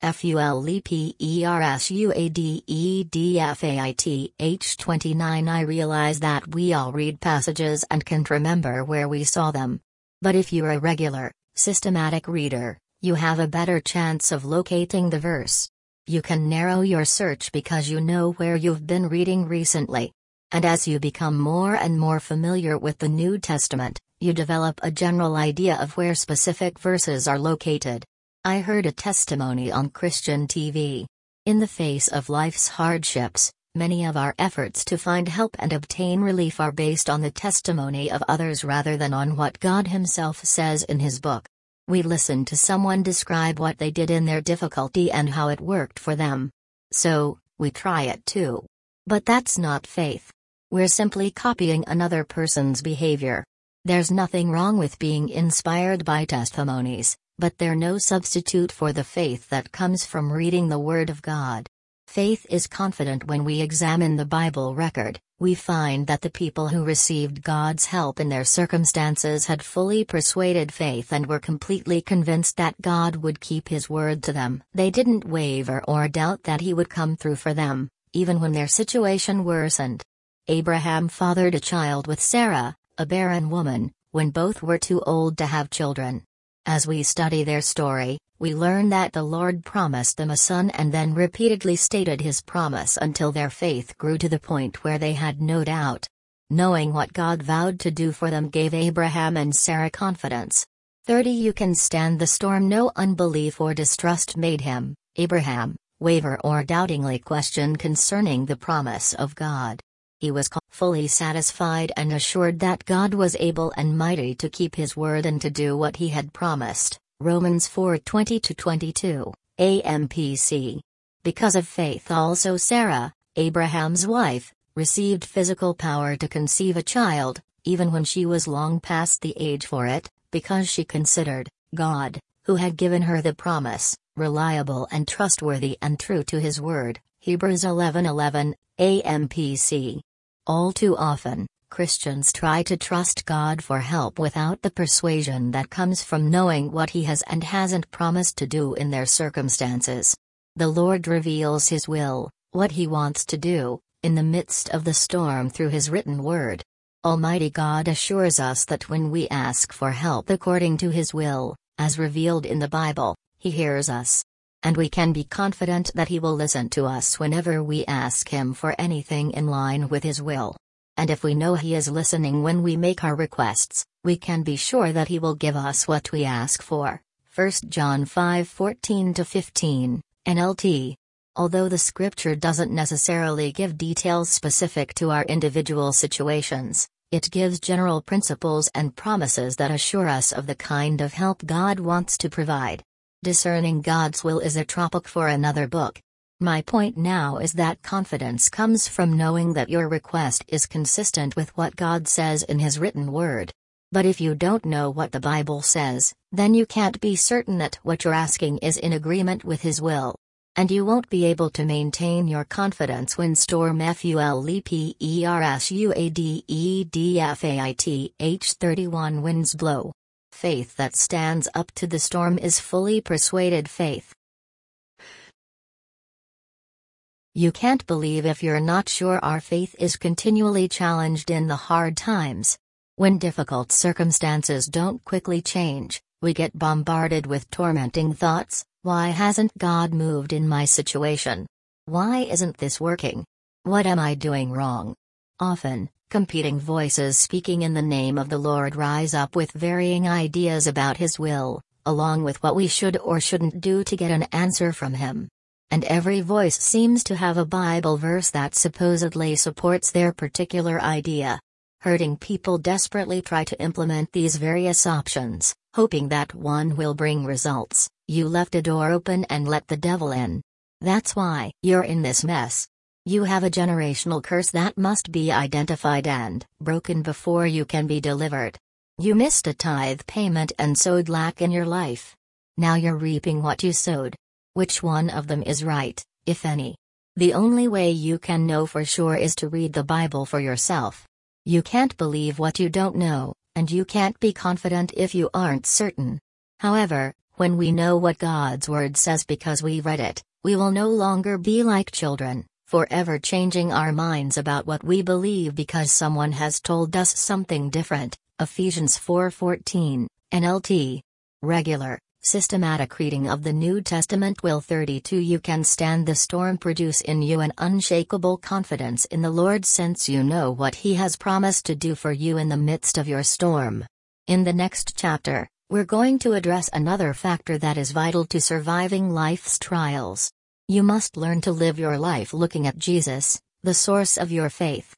Speaker 1: Full-persuadedfaith twenty-nine I realize that we all read passages and can't remember where we saw them. But if you're a regular, systematic reader, you have a better chance of locating the verse. You can narrow your search because you know where you've been reading recently. And as you become more and more familiar with the New Testament, you develop a general idea of where specific verses are located. I heard a testimony on Christian T V. In the face of life's hardships, many of our efforts to find help and obtain relief are based on the testimony of others rather than on what God Himself says in His book. We listen to someone describe what they did in their difficulty and how it worked for them. So, we try it too. But that's not faith. We're simply copying another person's behavior. There's nothing wrong with being inspired by testimonies, but they're no substitute for the faith that comes from reading the Word of God. Faith is confident. When we examine the Bible record, we find that the people who received God's help in their circumstances had fully persuaded faith and were completely convinced that God would keep His word to them. They didn't waver or doubt that He would come through for them, even when their situation worsened. Abraham fathered a child with Sarah, a barren woman, when both were too old to have children. As we study their story, we learn that the Lord promised them a son and then repeatedly stated His promise until their faith grew to the point where they had no doubt. Knowing what God vowed to do for them gave Abraham and Sarah confidence. thirty You can stand the storm. No unbelief or distrust made him, Abraham, waver or doubtingly question concerning the promise of God. He was fully satisfied and assured that God was able and mighty to keep His word and to do what He had promised. Romans four twenty to twenty-two, A M P C. Because of faith also Sarah, Abraham's wife, received physical power to conceive a child, even when she was long past the age for it, because she considered God, who had given her the promise, reliable and trustworthy and true to His word. Hebrews eleven eleven, A M P C. All too often, Christians try to trust God for help without the persuasion that comes from knowing what He has and hasn't promised to do in their circumstances. The Lord reveals His will, what He wants to do, in the midst of the storm through His written word. Almighty God assures us that when we ask for help according to His will, as revealed in the Bible, He hears us. And we can be confident that He will listen to us whenever we ask Him for anything in line with His will. And if we know He is listening when we make our requests, we can be sure that He will give us what we ask for. First John five fourteen to fifteen, N L T. Although the scripture doesn't necessarily give details specific to our individual situations, it gives general principles and promises that assure us of the kind of help God wants to provide. Discerning God's will is a topic for another book. My point now is that confidence comes from knowing that your request is consistent with what God says in His written word. But if you don't know what the Bible says, then you can't be certain that what you're asking is in agreement with His will. And you won't be able to maintain your confidence when storm fulepersuadedfAITH thirty-one winds blow. Faith that stands up to the storm is fully persuaded faith. You can't believe if you're not sure. Our faith is continually challenged in the hard times. When difficult circumstances don't quickly change, we get bombarded with tormenting thoughts. Why hasn't God moved in my situation? Why isn't this working? What am I doing wrong? Often, competing voices speaking in the name of the Lord rise up with varying ideas about His will, along with what we should or shouldn't do to get an answer from Him. And every voice seems to have a Bible verse that supposedly supports their particular idea. Hurting people desperately try to implement these various options, hoping that one will bring results. You left a door open and let the devil in. That's why you're in this mess. You have a generational curse that must be identified and broken before you can be delivered. You missed a tithe payment and sowed lack in your life. Now you're reaping what you sowed. Which one of them is right, if any? The only way you can know for sure is to read the Bible for yourself. You can't believe what you don't know, and you can't be confident if you aren't certain. However, when we know what God's Word says because we read it, we will no longer be like children, forever changing our minds about what we believe because someone has told us something different. Ephesians four fourteen, N L T. Regular, systematic reading of the New Testament will thirty-two You can stand the storm produce in you an unshakable confidence in the Lord since you know what He has promised to do for you in the midst of your storm. In the next chapter, we're going to address another factor that is vital to surviving life's trials. You must learn to live your life looking at Jesus, the source of your faith.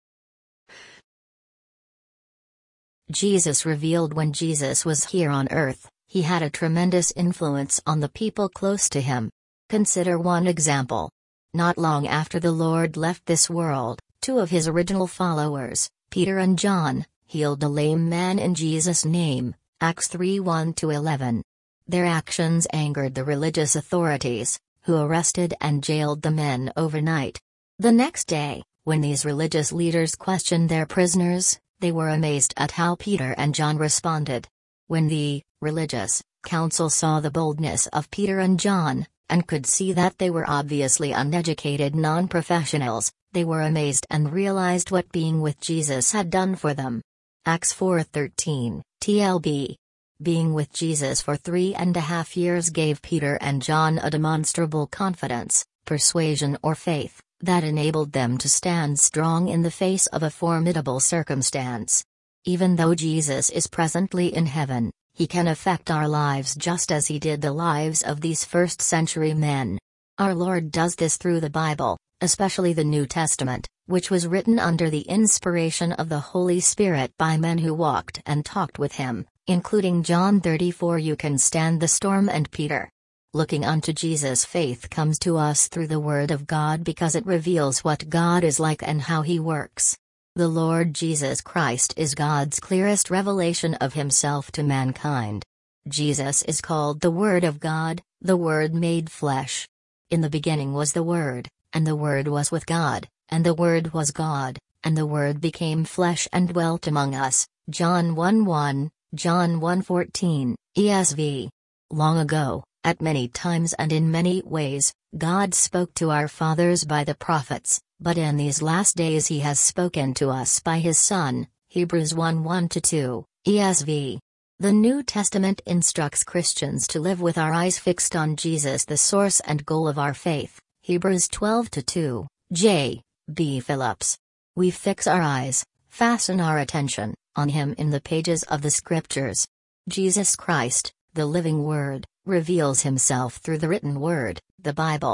Speaker 1: Jesus revealed when Jesus was here on earth, He had a tremendous influence on the people close to Him. Consider one example. Not long after the Lord left this world, two of His original followers, Peter and John, healed a lame man in Jesus' name. Acts three one to eleven. Their actions angered the religious authorities, who arrested and jailed the men overnight. The next day, when these religious leaders questioned their prisoners, they were amazed at how Peter and John responded. When the religious council saw the boldness of Peter and John, and could see that they were obviously uneducated non-professionals, they were amazed and realized what being with Jesus had done for them. Acts four thirteen, T L B. Being with Jesus for three and a half years gave Peter and John a demonstrable confidence, persuasion or faith, that enabled them to stand strong in the face of a formidable circumstance. Even though Jesus is presently in heaven, He can affect our lives just as He did the lives of these first-century men. Our Lord does this through the Bible, especially the New Testament, which was written under the inspiration of the Holy Spirit by men who walked and talked with Him, including John thirty-four You can stand the storm and Peter. Looking unto Jesus, faith comes to us through the Word of God because it reveals what God is like and how He works. The Lord Jesus Christ is God's clearest revelation of Himself to mankind. Jesus is called the Word of God, the Word made flesh. In the beginning was the Word, and the Word was with God, and the Word was God, and the Word became flesh and dwelt among us. John one one, John one fourteen, E S V. Long ago, at many times and in many ways, God spoke to our fathers by the prophets, but in these last days He has spoken to us by His Son. Hebrews one one to two, E S V. The New Testament instructs Christians to live with our eyes fixed on Jesus, the source and goal of our faith. Hebrews twelve to two, J. B. Phillips. We fix our eyes, fasten our attention, on Him in the pages of the Scriptures. Jesus Christ, the living Word, reveals Himself through the written Word, the Bible.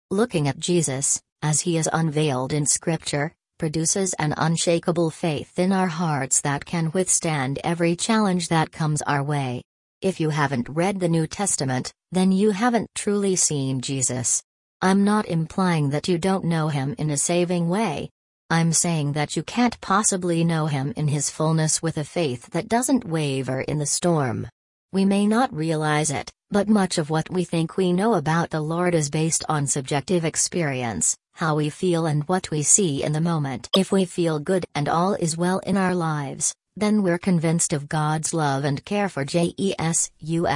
Speaker 1: Looking at Jesus, as he is unveiled in Scripture, produces an unshakable faith in our hearts that can withstand every challenge that comes our way. If you haven't read the New Testament, then you haven't truly seen Jesus. I'm not implying that you don't know him in a saving way. I'm saying that you can't possibly know him in his fullness with a faith that doesn't waver in the storm. We may not realize it, but much of what we think we know about the Lord is based on subjective experience, how we feel and what we see in the moment. If we feel good and all is well in our lives, then we're convinced of God's love and care for Jesus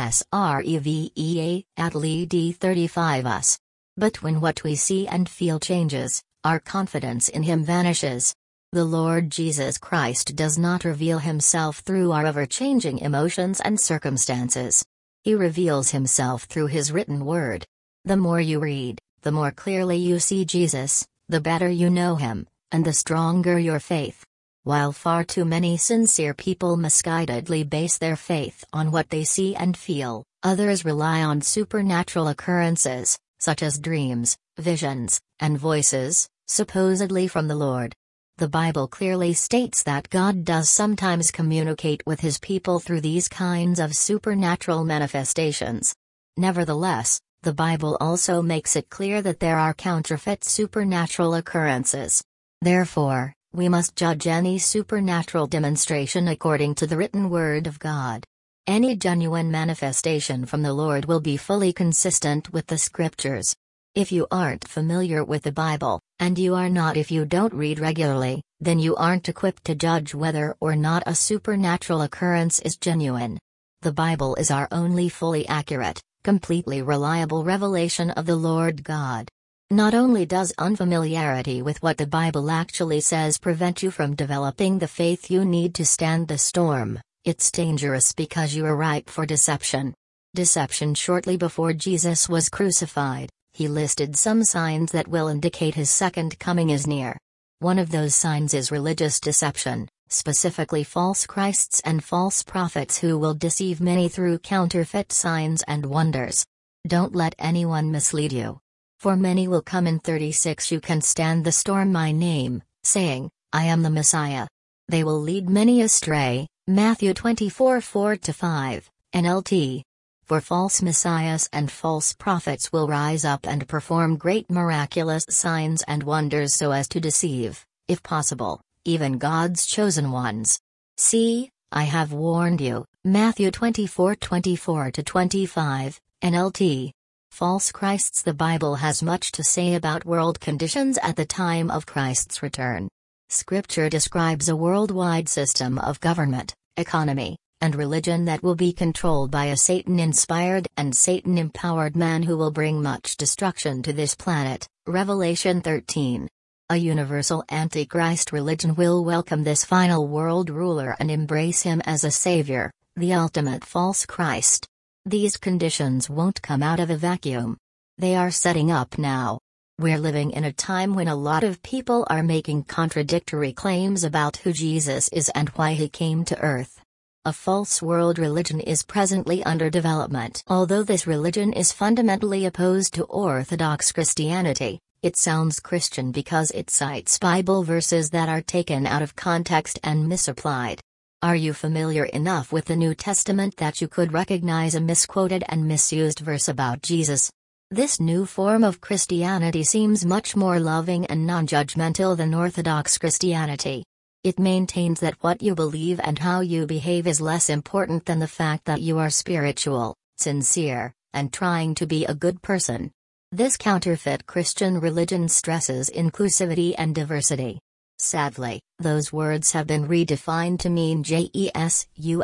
Speaker 1: Reveva at L E D thirty-five us. But when what we see and feel changes, our confidence in him vanishes. The Lord Jesus Christ does not reveal himself through our ever-changing emotions and circumstances. He reveals himself through his written word. The more you read, the more clearly you see Jesus, the better you know him, and the stronger your faith. While far too many sincere people misguidedly base their faith on what they see and feel, others rely on supernatural occurrences, such as dreams, visions, and voices, supposedly from the Lord. The Bible clearly states that God does sometimes communicate with his people through these kinds of supernatural manifestations. Nevertheless, the Bible also makes it clear that there are counterfeit supernatural occurrences. Therefore, we must judge any supernatural demonstration according to the written word of God. Any genuine manifestation from the Lord will be fully consistent with the Scriptures. If you aren't familiar with the Bible, and you are not if you don't read regularly, then you aren't equipped to judge whether or not a supernatural occurrence is genuine. The Bible is our only fully accurate, completely reliable revelation of the Lord God. Not only does unfamiliarity with what the Bible actually says prevent you from developing the faith you need to stand the storm, it's dangerous because you are ripe for deception. Deception. Shortly before Jesus was crucified, he listed some signs that will indicate his second coming is near. One of those signs is religious deception, specifically false Christs and false prophets who will deceive many through counterfeit signs and wonders. Don't let anyone mislead you. For many will come in thirty-six you can stand the storm my name, saying, I am the Messiah. They will lead many astray, Matthew twenty-four four to five, N L T. For false messiahs and false prophets will rise up and perform great miraculous signs and wonders so as to deceive, if possible, even God's chosen ones. See, I have warned you, Matthew twenty-four twenty-four to twenty-five, N L T. False Christs. The Bible has much to say about world conditions at the time of Christ's return. Scripture describes a worldwide system of government, economy, and religion that will be controlled by a Satan-inspired and Satan-empowered man who will bring much destruction to this planet, Revelation thirteen. A universal Antichrist religion will welcome this final world ruler and embrace him as a savior, the ultimate false Christ. These conditions won't come out of a vacuum. They are setting up now. We're living in a time when a lot of people are making contradictory claims about who Jesus is and why he came to earth. A false world religion is presently under development. Although this religion is fundamentally opposed to Orthodox Christianity, it sounds Christian because it cites Bible verses that are taken out of context and misapplied. Are you familiar enough with the New Testament that you could recognize a misquoted and misused verse about Jesus? This new form of Christianity seems much more loving and non-judgmental than Orthodox Christianity. It maintains that what you believe and how you behave is less important than the fact that you are spiritual, sincere, and trying to be a good person. This counterfeit Christian religion stresses inclusivity and diversity. Sadly, those words have been redefined to mean Jesus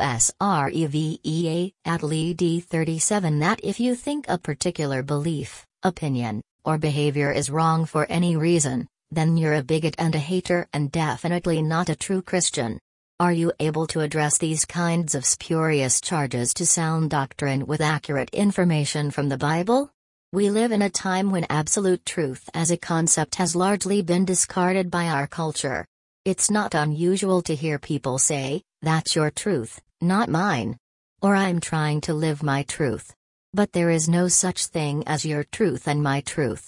Speaker 1: Reveva at L E D thirty-seven, that if you think a particular belief, opinion, or behavior is wrong for any reason, then you're a bigot and a hater and definitely not a true Christian. Are you able to address these kinds of spurious charges to sound doctrine with accurate information from the Bible? We live in a time when absolute truth as a concept has largely been discarded by our culture. It's not unusual to hear people say, "That's your truth, not mine." Or "I'm trying to live my truth." But there is no such thing as your truth and my truth.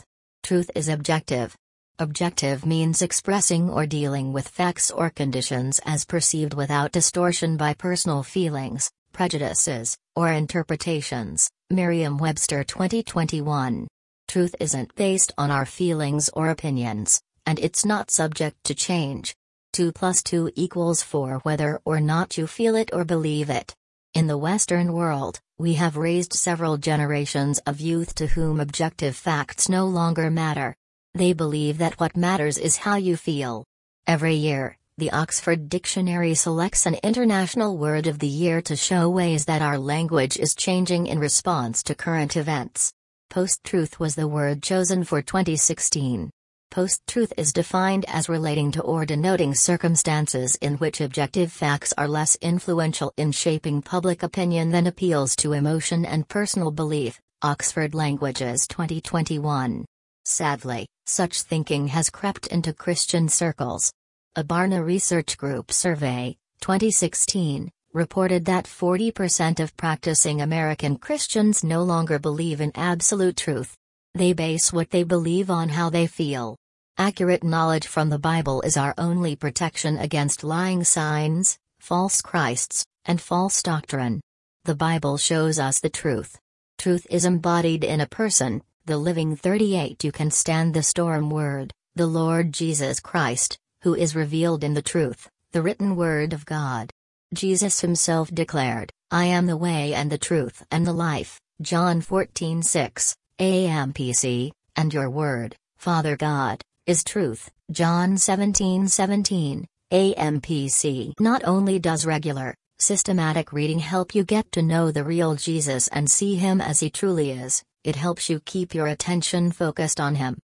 Speaker 1: Truth is objective. Objective means expressing or dealing with facts or conditions as perceived without distortion by personal feelings, prejudices, or interpretations. Merriam-Webster twenty twenty-one. Truth isn't based on our feelings or opinions, and it's not subject to change. two plus two equals four whether or not you feel it or believe it. In the Western world, we have raised several generations of youth to whom objective facts no longer matter. They believe that what matters is how you feel. Every year, the Oxford Dictionary selects an International Word of the Year to show ways that our language is changing in response to current events. Post-truth was the word chosen for twenty sixteen. Post-truth is defined as relating to or denoting circumstances in which objective facts are less influential in shaping public opinion than appeals to emotion and personal belief. Oxford Languages twenty twenty-one. Sadly, such thinking has crept into Christian circles. A Barna Research Group survey, twenty sixteen, reported that forty percent of practicing American Christians no longer believe in absolute truth. They base what they believe on how they feel. Accurate knowledge from the Bible is our only protection against lying signs, false Christs, and false doctrine. The Bible shows us the truth. Truth is embodied in a person, the living thirty-eight You can stand the storm word, the Lord Jesus Christ, who is revealed in the truth, the written word of God. Jesus himself declared, I am the way and the truth and the life, John fourteen six, A M P C, and your word, Father God, is truth, John seventeen seventeen, A M P C. Not only does regular, systematic reading help you get to know the real Jesus and see him as he truly is, it helps you keep your attention focused on him.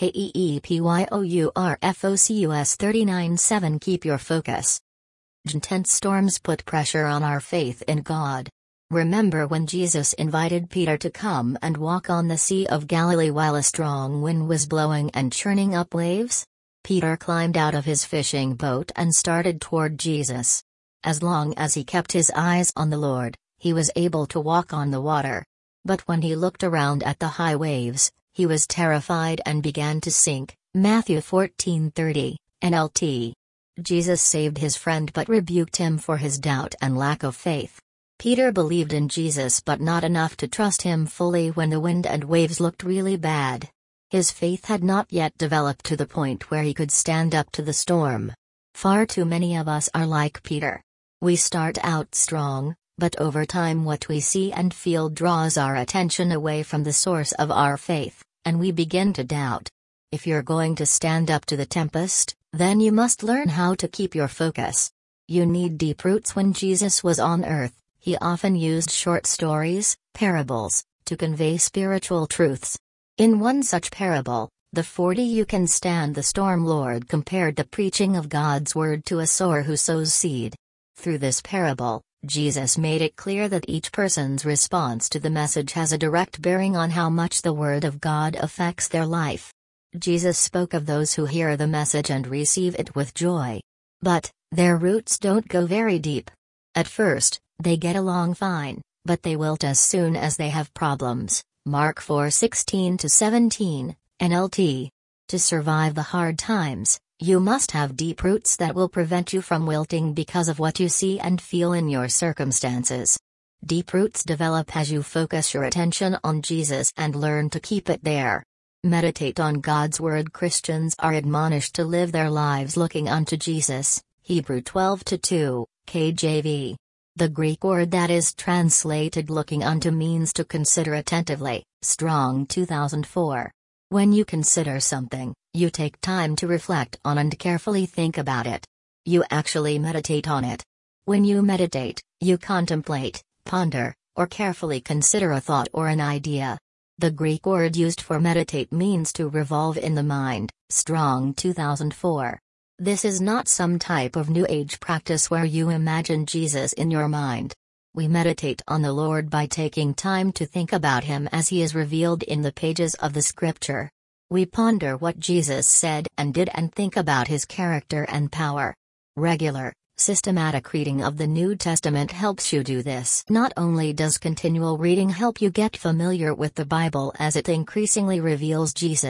Speaker 1: KEEPYOURFOCUS thirty-nine seven Keep your focus. Intense storms put pressure on our faith in God. Remember when Jesus invited Peter to come and walk on the Sea of Galilee while a strong wind was blowing and churning up waves? Peter climbed out of his fishing boat and started toward Jesus. As long as he kept his eyes on the Lord, he was able to walk on the water. But when he looked around at the high waves, he was terrified and began to sink. Matthew fourteen thirty, N L T. Jesus saved his friend but rebuked him for his doubt and lack of faith. Peter believed in Jesus but not enough to trust him fully when the wind and waves looked really bad. His faith had not yet developed to the point where he could stand up to the storm. Far too many of us are like Peter. We start out strong, but over time what we see and feel draws our attention away from the source of our faith, and we begin to doubt. If you're going to stand up to the tempest, then you must learn how to keep your focus. You need deep roots. When Jesus was on earth, he often used short stories, parables, to convey spiritual truths. In one such parable, the forty You Can Stand the Storm Lord compared the preaching of God's word to a sower who sows seed. Through this parable, Jesus made it clear that each person's response to the message has a direct bearing on how much the word of God affects their life. Jesus spoke of those who hear the message and receive it with joy. But, their roots don't go very deep. At first, they get along fine, but they wilt as soon as they have problems. Mark four sixteen to seventeen, N L T. To survive the hard times, you must have deep roots that will prevent you from wilting because of what you see and feel in your circumstances. Deep roots develop as you focus your attention on Jesus and learn to keep it there. Meditate on God's word. Christians are admonished to live their lives looking unto Jesus, Hebrew twelve to two, K J V. The Greek word that is translated looking unto means to consider attentively, Strong two thousand four. When you consider something, you take time to reflect on and carefully think about it. You actually meditate on it. When you meditate, you contemplate, ponder, or carefully consider a thought or an idea. The Greek word used for meditate means to revolve in the mind, Strong two thousand four. This is not some type of New Age practice where you imagine Jesus in your mind. We meditate on the Lord by taking time to think about him as he is revealed in the pages of the Scripture. We ponder what Jesus said and did and think about his character and power. Regular, systematic reading of the New Testament helps you do this. Not only does continual reading help you get familiar with the Bible as it increasingly reveals Jesus,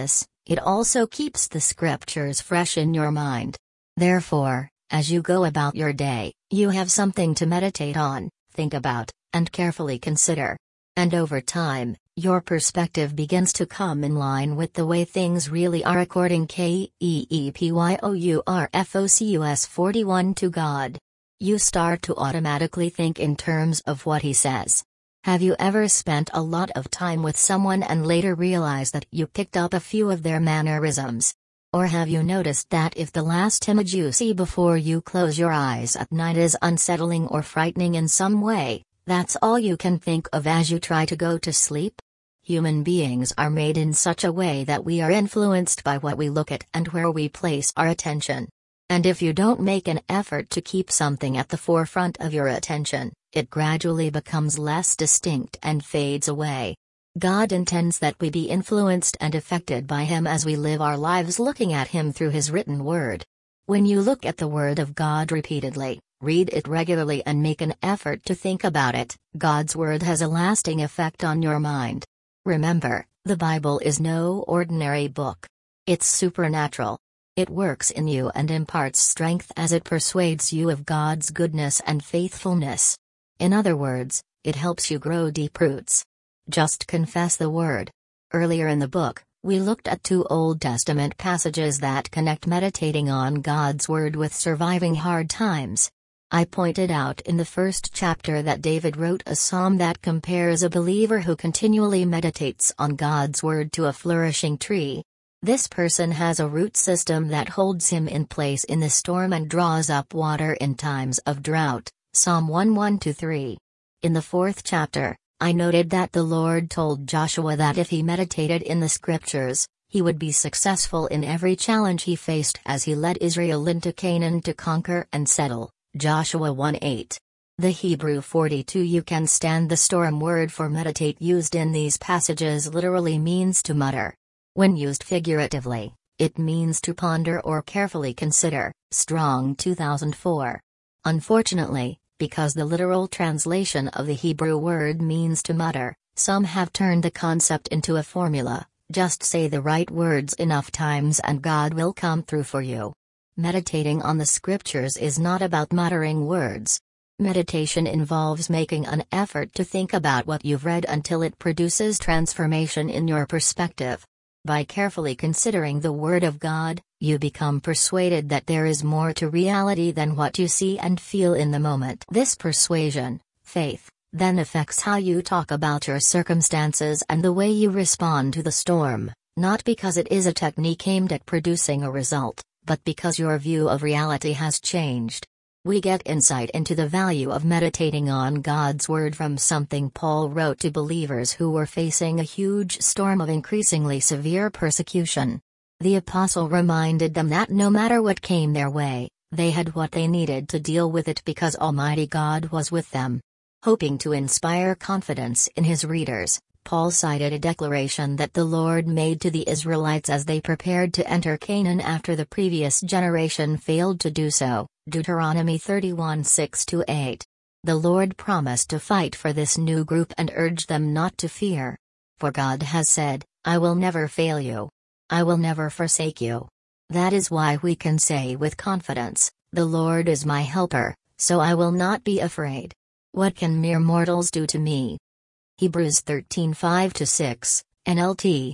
Speaker 1: It also keeps the scriptures fresh in your mind. Therefore, as you go about your day, you have something to meditate on, think about, and carefully consider. And over time, your perspective begins to come in line with the way things really are according K E E P Y O U R F O C U S forty-one to God. You start to automatically think in terms of what he says. Have you ever spent a lot of time with someone and later realized that you picked up a few of their mannerisms? Or have you noticed that if the last image you see before you close your eyes at night is unsettling or frightening in some way, that's all you can think of as you try to go to sleep? Human beings are made in such a way that we are influenced by what we look at and where we place our attention. And if you don't make an effort to keep something at the forefront of your attention, it gradually becomes less distinct and fades away. God intends that we be influenced and affected by Him as we live our lives looking at Him through His written Word. When you look at the Word of God repeatedly, read it regularly and make an effort to think about it, God's Word has a lasting effect on your mind. Remember, the Bible is no ordinary book. It's supernatural. It works in you and imparts strength as it persuades you of God's goodness and faithfulness. In other words, it helps you grow deep roots. Just confess the Word. Earlier in the book, we looked at two Old Testament passages that connect meditating on God's Word with surviving hard times. I pointed out in the first chapter that David wrote a psalm that compares a believer who continually meditates on God's Word to a flourishing tree. This person has a root system that holds him in place in the storm and draws up water in times of drought. Psalm one one to three. In the fourth chapter, I noted that the Lord told Joshua that if he meditated in the scriptures, he would be successful in every challenge he faced as he led Israel into Canaan to conquer and settle. Joshua one eight. The Hebrew forty-two "you can stand the storm" word for meditate used in these passages literally means to mutter. When used figuratively, it means to ponder or carefully consider. Strong two thousand four. Unfortunately, because the literal translation of the Hebrew word means to mutter, some have turned the concept into a formula: just say the right words enough times and God will come through for you. Meditating on the scriptures is not about muttering words. Meditation involves making an effort to think about what you've read until it produces transformation in your perspective. By carefully considering the Word of God, you become persuaded that there is more to reality than what you see and feel in the moment. This persuasion, faith, then affects how you talk about your circumstances and the way you respond to the storm, not because it is a technique aimed at producing a result, but because your view of reality has changed. We get insight into the value of meditating on God's Word from something Paul wrote to believers who were facing a huge storm of increasingly severe persecution. The apostle reminded them that no matter what came their way, they had what they needed to deal with it because Almighty God was with them. Hoping to inspire confidence in his readers, Paul cited a declaration that the Lord made to the Israelites as they prepared to enter Canaan after the previous generation failed to do so. Deuteronomy thirty-one six to eight. The Lord promised to fight for this new group and urged them not to fear. For God has said, "I will never fail you. I will never forsake you." That is why we can say with confidence, "The Lord is my helper, so I will not be afraid. What can mere mortals do to me?" Hebrews thirteen five to six, N L T.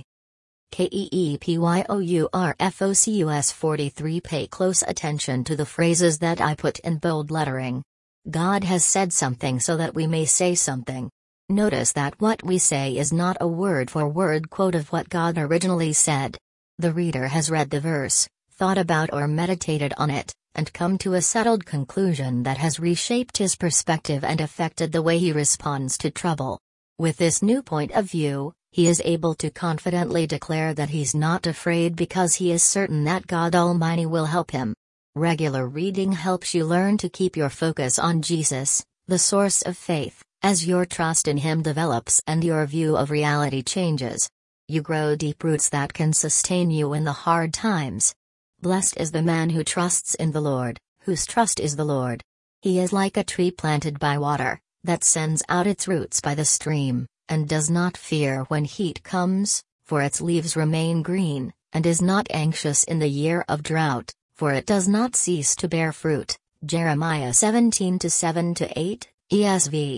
Speaker 1: K E E P Y O U R F O C U S forty-three. Pay close attention to the phrases that I put in bold lettering. God has said something so that we may say something. Notice that what we say is not a word-for-word quote of what God originally said. The reader has read the verse, thought about or meditated on it, and come to a settled conclusion that has reshaped his perspective and affected the way he responds to trouble. With this new point of view, he is able to confidently declare that he's not afraid because he is certain that God Almighty will help him. Regular reading helps you learn to keep your focus on Jesus, the source of faith, as your trust in Him develops and your view of reality changes. You grow deep roots that can sustain you in the hard times. Blessed is the man who trusts in the Lord, whose trust is the Lord. He is like a tree planted by water, that sends out its roots by the stream, and does not fear when heat comes, for its leaves remain green, and is not anxious in the year of drought, for it does not cease to bear fruit. Jeremiah seventeen seven to eight, E S V.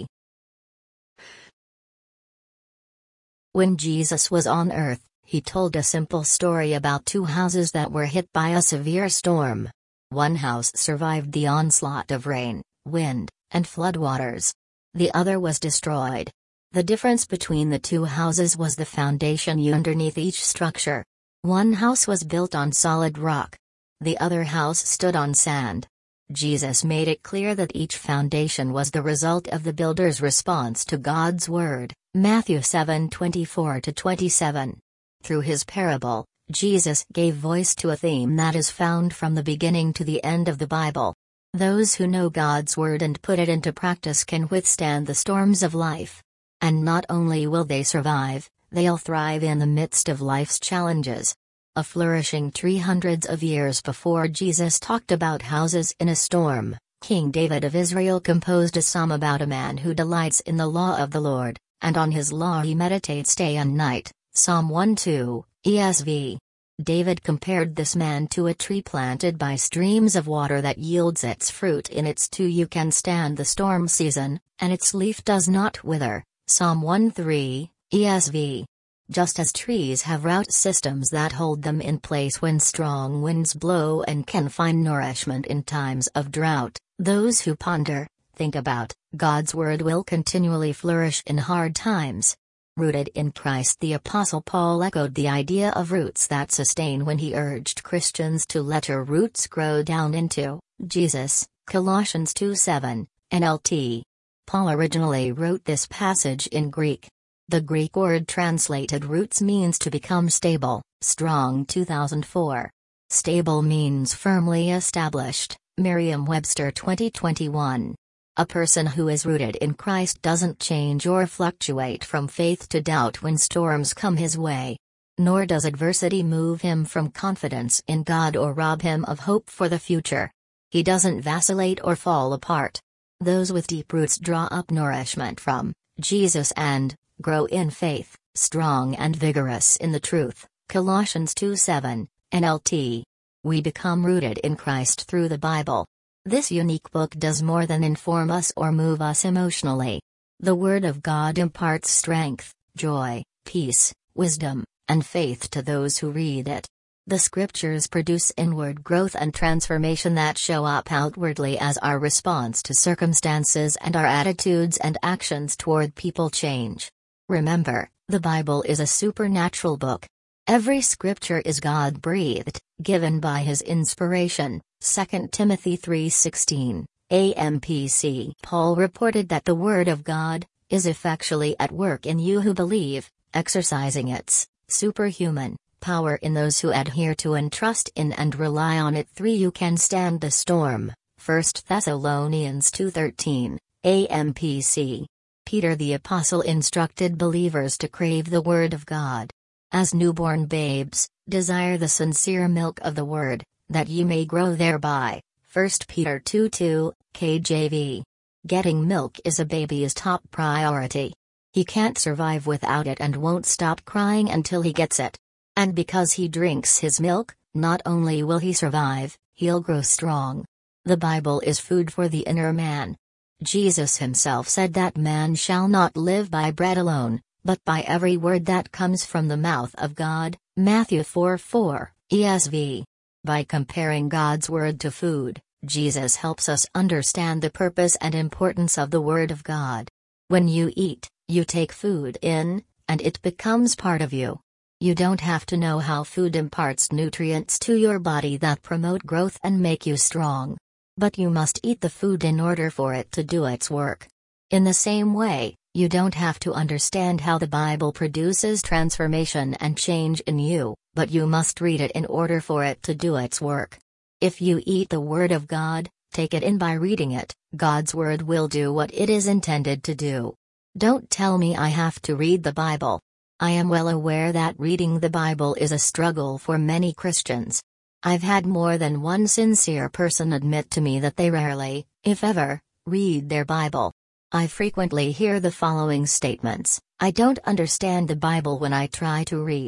Speaker 1: When Jesus was on earth, he told a simple story about two houses that were hit by a severe storm. One house survived the onslaught of rain, wind, and floodwaters. The other was destroyed. The difference between the two houses was the foundation underneath each structure. One house was built on solid rock. The other house stood on sand. Jesus made it clear that each foundation was the result of the builder's response to God's word. Matthew seven twenty-four to twenty-seven. Through his parable, Jesus gave voice to a theme that is found from the beginning to the end of the Bible. Those who know God's word and put it into practice can withstand the storms of life. And not only will they survive, they'll thrive in the midst of life's challenges. A flourishing tree hundreds of years before Jesus talked about houses in a storm, King David of Israel composed a psalm about a man who delights in the law of the Lord, and on his law he meditates day and night. Psalm one two, E S V. David compared this man to a tree planted by streams of water that yields its fruit in its two you can stand the storm season, and its leaf does not wither. Psalm one three, E S V. Just as trees have root systems that hold them in place when strong winds blow and can find nourishment in times of drought, those who ponder, think about, God's word will continually flourish in hard times. Rooted in Christ, the Apostle Paul echoed the idea of roots that sustain when he urged Christians to let your roots grow down into Jesus, Colossians two seven, N L T. Paul originally wrote this passage in Greek. The Greek word translated roots means to become stable, Strong two thousand four. Stable means firmly established, Merriam-Webster twenty twenty-one. A person who is rooted in Christ doesn't change or fluctuate from faith to doubt when storms come his way. Nor does adversity move him from confidence in God or rob him of hope for the future. He doesn't vacillate or fall apart. Those with deep roots draw up nourishment from Jesus and grow in faith, strong and vigorous in the truth. Colossians two seven, N L T. We become rooted in Christ through the Bible. This unique book does more than inform us or move us emotionally. The Word of God imparts strength, joy, peace, wisdom, and faith to those who read it. The Scriptures produce inward growth and transformation that show up outwardly as our response to circumstances and our attitudes and actions toward people change. Remember, the Bible is a supernatural book. Every scripture is God-breathed, given by His inspiration. Second Timothy three sixteen, A M P C. Paul reported that the Word of God is effectually at work in you who believe, exercising its superhuman power in those who adhere to and trust in and rely on it. three You can stand the storm. First Thessalonians two thirteen, A M P C. Peter the Apostle instructed believers to crave the Word of God. As newborn babes, desire the sincere milk of the Word, that ye may grow thereby. First Peter two two, K J V. Getting milk is a baby's top priority. He can't survive without it and won't stop crying until he gets it. And because he drinks his milk, not only will he survive, he'll grow strong. The Bible is food for the inner man. Jesus himself said that man shall not live by bread alone, but by every word that comes from the mouth of God. Matthew four four, E S V. By comparing God's word to food, Jesus helps us understand the purpose and importance of the Word of God. When you eat, you take food in, and it becomes part of you. You don't have to know how food imparts nutrients to your body that promote growth and make you strong. But you must eat the food in order for it to do its work. In the same way, you don't have to understand how the Bible produces transformation and change in you, but you must read it in order for it to do its work. If you eat the Word of God, take it in by reading it, God's Word will do what it is intended to do. Don't tell me I have to read the Bible. I am well aware that reading the Bible is a struggle for many Christians. I've had more than one sincere person admit to me that they rarely, if ever, read their Bible. I frequently hear the following statements: I don't understand the Bible when I try to read.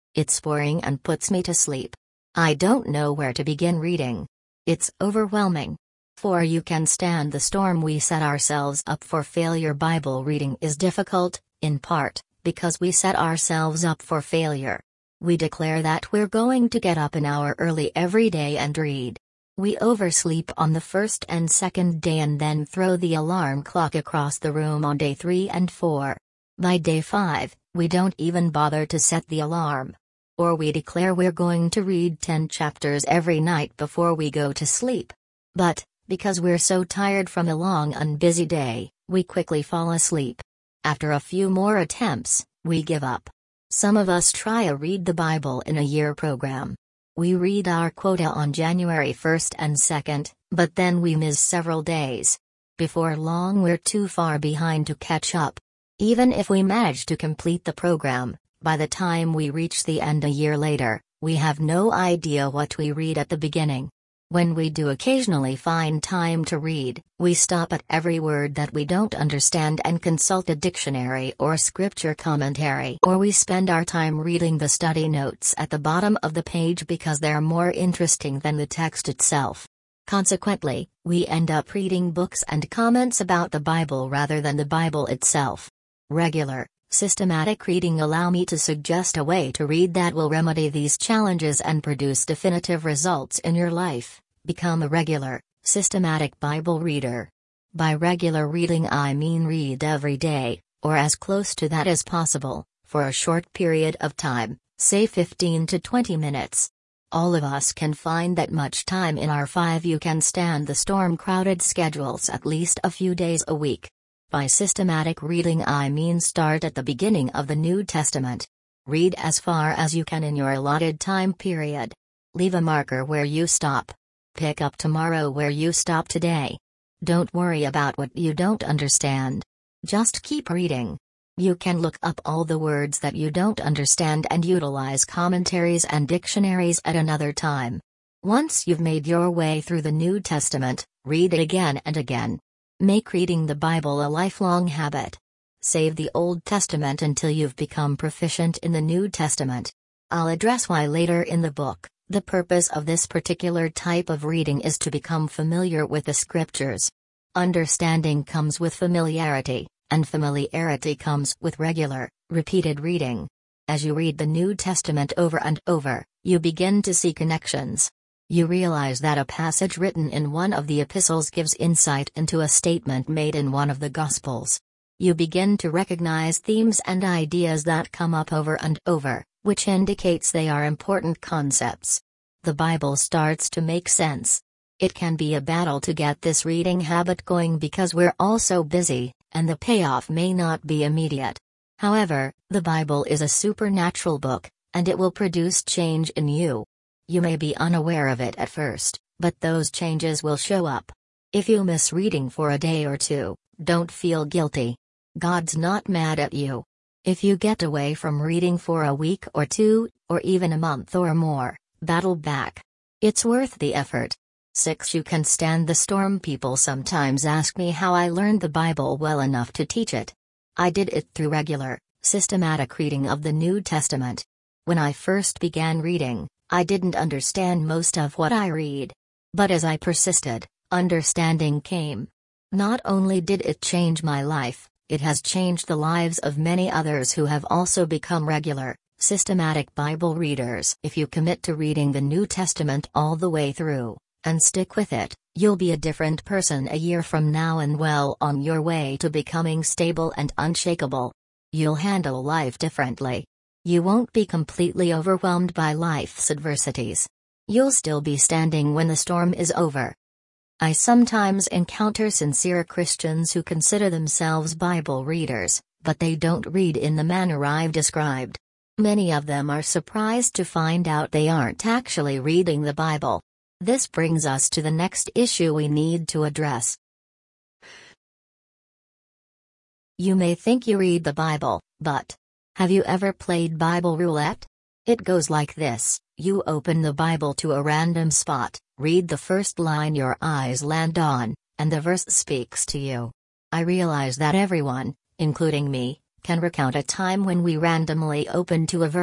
Speaker 1: It's boring and puts me to sleep. I don't know where to begin reading. It's overwhelming. For you can stand the storm we set ourselves up for failure. Bible reading is difficult, in part, because we set ourselves up for failure. We declare that we're going to get up an hour early every day and read. We oversleep on the first and second day and then throw the alarm clock across the room on day three and four. By day five, we don't even bother to set the alarm. Or we declare we're going to read ten chapters every night before we go to sleep. But, because we're so tired from a long and busy day, we quickly fall asleep. After a few more attempts, we give up. Some of us try a Read the Bible in a Year program. We read our quota on January first and second, but then we miss several days. Before long we're too far behind to catch up. Even if we manage to complete the program, by the time we reach the end a year later, we have no idea what we read at the beginning. When we do occasionally find time to read, we stop at every word that we don't understand and consult a dictionary or scripture commentary. Or we spend our time reading the study notes at the bottom of the page because they're more interesting than the text itself. Consequently, we end up reading books and comments about the Bible rather than the Bible itself. Regular, systematic reading allow me to suggest a way to read that will remedy these challenges and produce definitive results in your life. Become a regular, systematic Bible reader. By regular reading I mean read every day, or as close to that as possible, for a short period of time, say fifteen to twenty minutes. All of us can find that much time in our five you can stand the storm crowded schedules at least a few days a week. By systematic reading I mean start at the beginning of the New Testament. Read as far as you can in your allotted time period. Leave a marker where you stop. Pick up tomorrow where you stop today. Don't worry about what you don't understand. Just keep reading. You can look up all the words that you don't understand and utilize commentaries and dictionaries at another time. Once you've made your way through the New Testament, read it again and again. Make reading the Bible a lifelong habit. Save the Old Testament until you've become proficient in the New Testament. I'll address why later in the book. The purpose of this particular type of reading is to become familiar with the scriptures. Understanding comes with familiarity, and familiarity comes with regular, repeated reading. As you read the New Testament over and over, you begin to see connections. You realize that a passage written in one of the epistles gives insight into a statement made in one of the Gospels. You begin to recognize themes and ideas that come up over and over, which indicates they are important concepts. The Bible starts to make sense. It can be a battle to get this reading habit going because we're all so busy, and the payoff may not be immediate. However, the Bible is a supernatural book, and it will produce change in you. You may be unaware of it at first, but those changes will show up. If you miss reading for a day or two, don't feel guilty. God's not mad at you. If you get away from reading for a week or two, or even a month or more, battle back. It's worth the effort. six You can stand the storm. People sometimes ask me how I learned the Bible well enough to teach it. I did it through regular, systematic reading of the New Testament. When I first began reading, I didn't understand most of what I read. But as I persisted, understanding came. Not only did it change my life, it has changed the lives of many others who have also become regular, systematic Bible readers. If you commit to reading the New Testament all the way through, and stick with it, you'll be a different person a year from now and well on your way to becoming stable and unshakable. You'll handle life differently. You won't be completely overwhelmed by life's adversities. You'll still be standing when the storm is over. I sometimes encounter sincere Christians who consider themselves Bible readers, but they don't read in the manner I've described. Many of them are surprised to find out they aren't actually reading the Bible. This brings us to the next issue we need to address. You may think you read the Bible, but have you ever played Bible roulette? It goes like this: you open the Bible to a random spot, read the first line your eyes land on, and the verse speaks to you. I realize that everyone, including me, can recount a time when we randomly opened to a verse,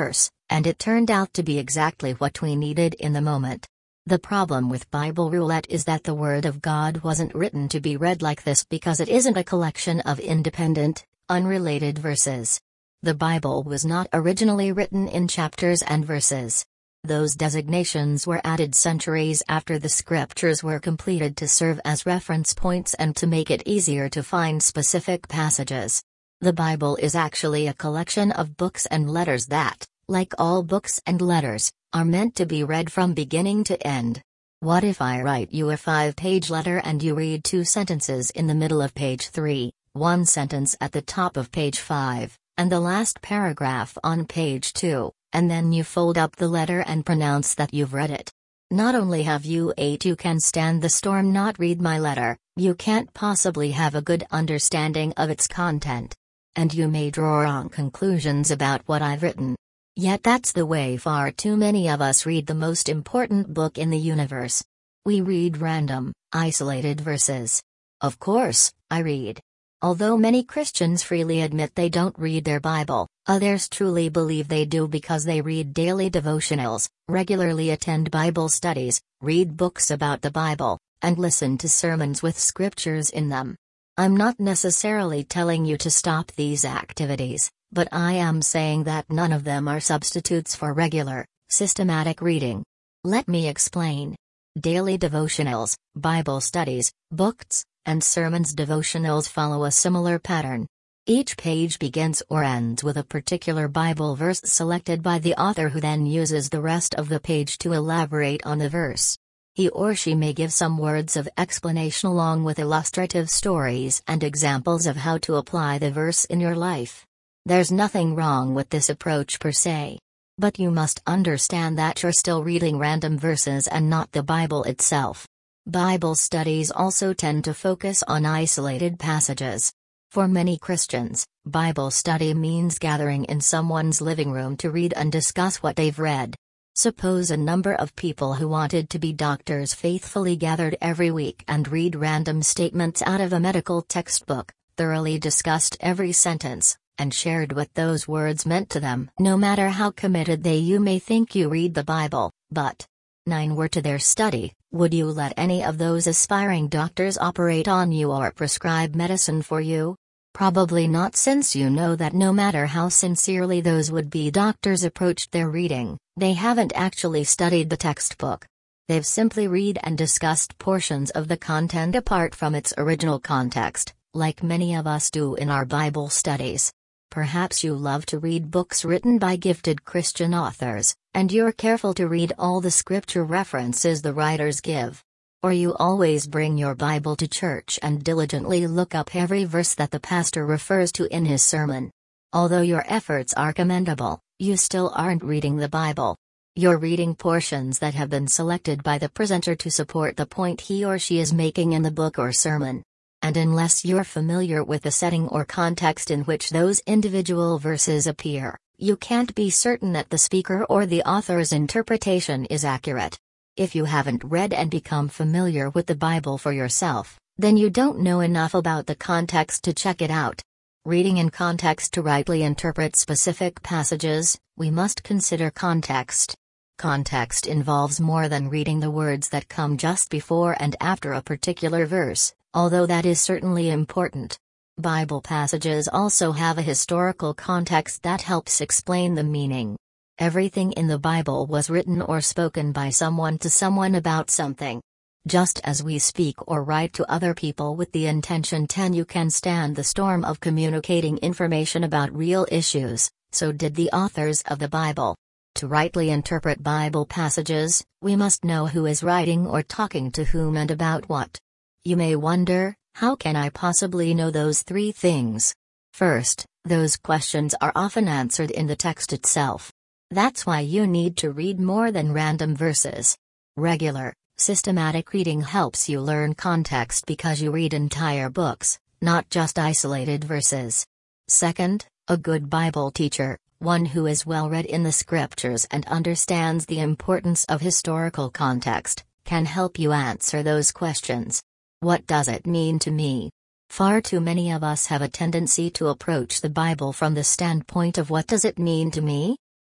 Speaker 1: And it turned out to be exactly what we needed in the moment. The problem with Bible Roulette is that the Word of God wasn't written to be read like this because it isn't a collection of independent, unrelated verses. The Bible was not originally written in chapters and verses. Those designations were added centuries after the scriptures were completed to serve as reference points and to make it easier to find specific passages. The Bible is actually a collection of books and letters that, like all books and letters, are meant to be read from beginning to end. What if I write you a five-page letter and you read two sentences in the middle of page three, one sentence at the top of page five, and the last paragraph on page two, and then you fold up the letter and pronounce that you've read it? Not only have you eight you can stand the storm not read my letter, you can't possibly have a good understanding of its content. And you may draw wrong conclusions about what I've written. Yet that's the way far too many of us read the most important book in the universe. We read random, isolated verses. Of course, I read. Although many Christians freely admit they don't read their Bible, others truly believe they do because they read daily devotionals, regularly attend Bible studies, read books about the Bible, and listen to sermons with scriptures in them. I'm not necessarily telling you to stop these activities, but I am saying that none of them are substitutes for regular, systematic reading. Let me explain. Daily devotionals, Bible studies, books, and sermons. Devotionals follow a similar pattern. Each page begins or ends with a particular Bible verse selected by the author, who then uses the rest of the page to elaborate on the verse. He or she may give some words of explanation along with illustrative stories and examples of how to apply the verse in your life. There's nothing wrong with this approach per se. But you must understand that you're still reading random verses and not the Bible itself. Bible studies also tend to focus on isolated passages. For many Christians, Bible study means gathering in someone's living room to read and discuss what they've read. Suppose a number of people who wanted to be doctors faithfully gathered every week and read random statements out of a medical textbook, thoroughly discussed every sentence, and shared what those words meant to them. No matter how committed they you may think you read the Bible, but nine were to their study, would you let any of those aspiring doctors operate on you or prescribe medicine for you? Probably not, since you know that no matter how sincerely those would-be doctors approached their reading, they haven't actually studied the textbook. They've simply read and discussed portions of the content apart from its original context, like many of us do in our Bible studies. Perhaps you love to read books written by gifted Christian authors, and you're careful to read all the scripture references the writers give. Or you always bring your Bible to church and diligently look up every verse that the pastor refers to in his sermon. Although your efforts are commendable, you still aren't reading the Bible. You're reading portions that have been selected by the presenter to support the point he or she is making in the book or sermon. And unless you're familiar with the setting or context in which those individual verses appear, you can't be certain that the speaker or the author's interpretation is accurate. If you haven't read and become familiar with the Bible for yourself, then you don't know enough about the context to check it out. Reading in context to rightly interpret specific passages, we must consider context. Context involves more than reading the words that come just before and after a particular verse, although that is certainly important. Bible passages also have a historical context that helps explain the meaning. Everything in the Bible was written or spoken by someone to someone about something. Just as we speak or write to other people with the intention ten you can stand the storm of communicating information about real issues, so did the authors of the Bible. To rightly interpret Bible passages, we must know who is writing or talking to whom and about what. You may wonder, how can I possibly know those three things? First, those questions are often answered in the text itself. That's why you need to read more than random verses. Regular, systematic reading helps you learn context because you read entire books, not just isolated verses. Second, a good Bible teacher, one who is well read in the scriptures and understands the importance of historical context, can help you answer those questions. What does it mean to me? Far too many of us have a tendency to approach the Bible from the standpoint of what does it mean to me?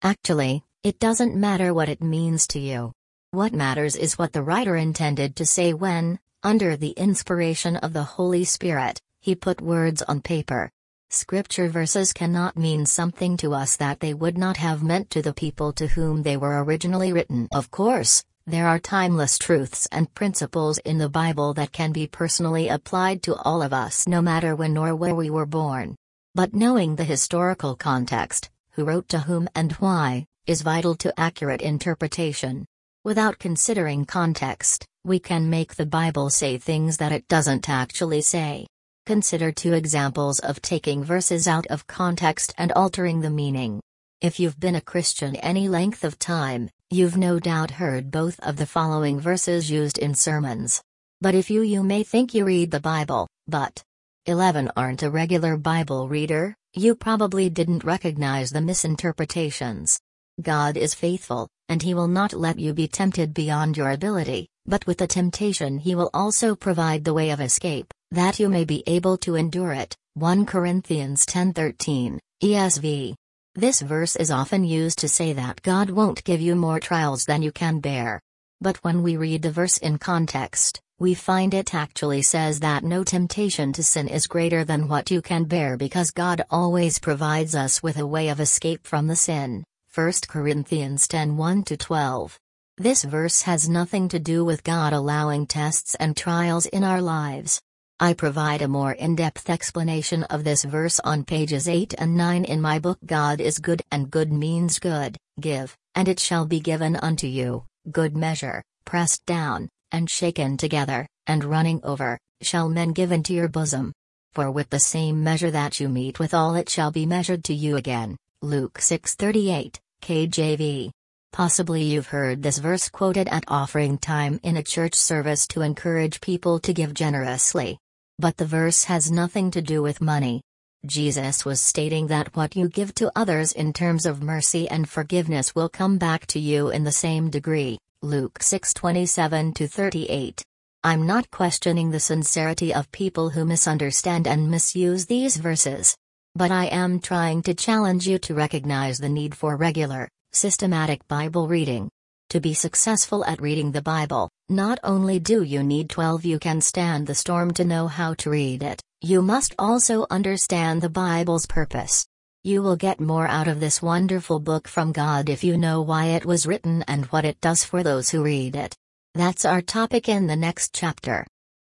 Speaker 1: Actually, it doesn't matter what it means to you. What matters is what the writer intended to say when, under the inspiration of the Holy Spirit, he put words on paper. Scripture verses cannot mean something to us that they would not have meant to the people to whom they were originally written. Of course, there are timeless truths and principles in the Bible that can be personally applied to all of us no matter when or where we were born. But knowing the historical context, who wrote to whom and why, is vital to accurate interpretation. Without considering context, we can make the Bible say things that it doesn't actually say. Consider two examples of taking verses out of context and altering the meaning. If you've been a Christian any length of time, you've no doubt heard both of the following verses used in sermons. But if you you may think you read the Bible, but eleven aren't a regular Bible reader, you probably didn't recognize the misinterpretations. God is faithful, and He will not let you be tempted beyond your ability, but with the temptation He will also provide the way of escape, that you may be able to endure it. First Corinthians ten thirteen, E S V. This verse is often used to say that God won't give you more trials than you can bear. But when we read the verse in context, we find it actually says that no temptation to sin is greater than what you can bear because God always provides us with a way of escape from the sin. First Corinthians ten one to twelve. This verse has nothing to do with God allowing tests and trials in our lives. I provide a more in-depth explanation of this verse on pages eight and nine in my book God is Good, and good means good. Give, and it shall be given unto you, good measure, pressed down, and shaken together, and running over, shall men give into your bosom. For with the same measure that you mete withal it shall be measured to you again. Luke six thirty-eight, K J V. Possibly you've heard this verse quoted at offering time in a church service to encourage people to give generously. But the verse has nothing to do with money. Jesus was stating that what you give to others in terms of mercy and forgiveness will come back to you in the same degree. Luke six twenty-seven to thirty-eight. I'm not questioning the sincerity of people who misunderstand and misuse these verses. But I am trying to challenge you to recognize the need for regular, systematic Bible reading. To be successful at reading the Bible, not only do you need twelve you can stand the storm to know how to read it, you must also understand the Bible's purpose. You will get more out of this wonderful book from God if you know why it was written and what it does for those who read it. That's our topic in the next chapter.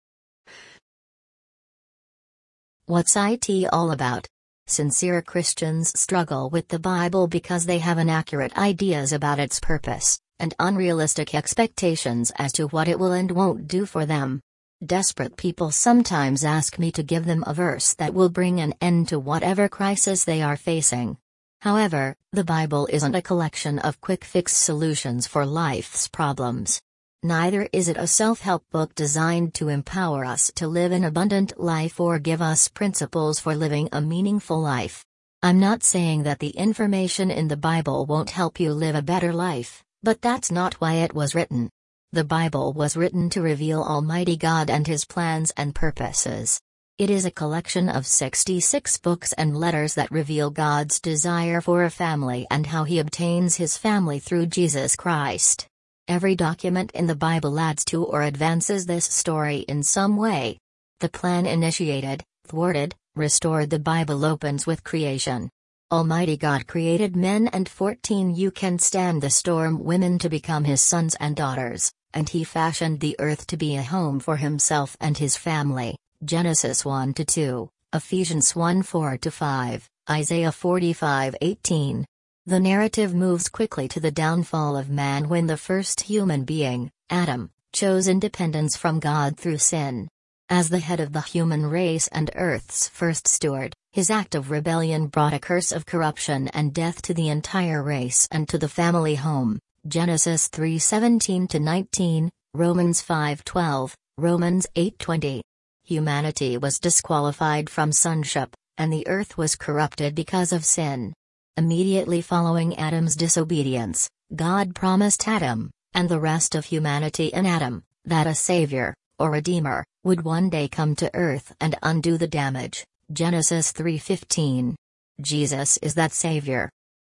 Speaker 1: What's it all about? Sincere Christians struggle with the Bible because they have inaccurate ideas about its purpose, and unrealistic expectations as to what it will and won't do for them. Desperate people sometimes ask me to give them a verse that will bring an end to whatever crisis they are facing. However, the Bible isn't a collection of quick-fix solutions for life's problems. Neither is it a self-help book designed to empower us to live an abundant life or give us principles for living a meaningful life. I'm not saying that the information in the Bible won't help you live a better life, but that's not why it was written. The Bible was written to reveal Almighty God and His plans and purposes. It is a collection of sixty-six books and letters that reveal God's desire for a family and how He obtains His family through Jesus Christ. Every document in the Bible adds to or advances this story in some way. The plan initiated, thwarted, restored. The Bible opens with creation. Almighty God created men and fourteen you can stand the storm women to become His sons and daughters, and He fashioned the earth to be a home for Himself and His family. Genesis one to two, Ephesians one four to five, Isaiah forty-five eighteen. The narrative moves quickly to the downfall of man when the first human being, Adam, chose independence from God through sin. As the head of the human race and Earth's first steward, his act of rebellion brought a curse of corruption and death to the entire race and to the family home. Genesis three seventeen to nineteen, Romans five twelve, Romans eight twenty. Humanity was disqualified from sonship, and the earth was corrupted because of sin. Immediately following Adam's disobedience, God promised Adam, and the rest of humanity in Adam, that a Savior, or Redeemer, would one day come to earth and undo the damage. Genesis three fifteen. Jesus is that Savior.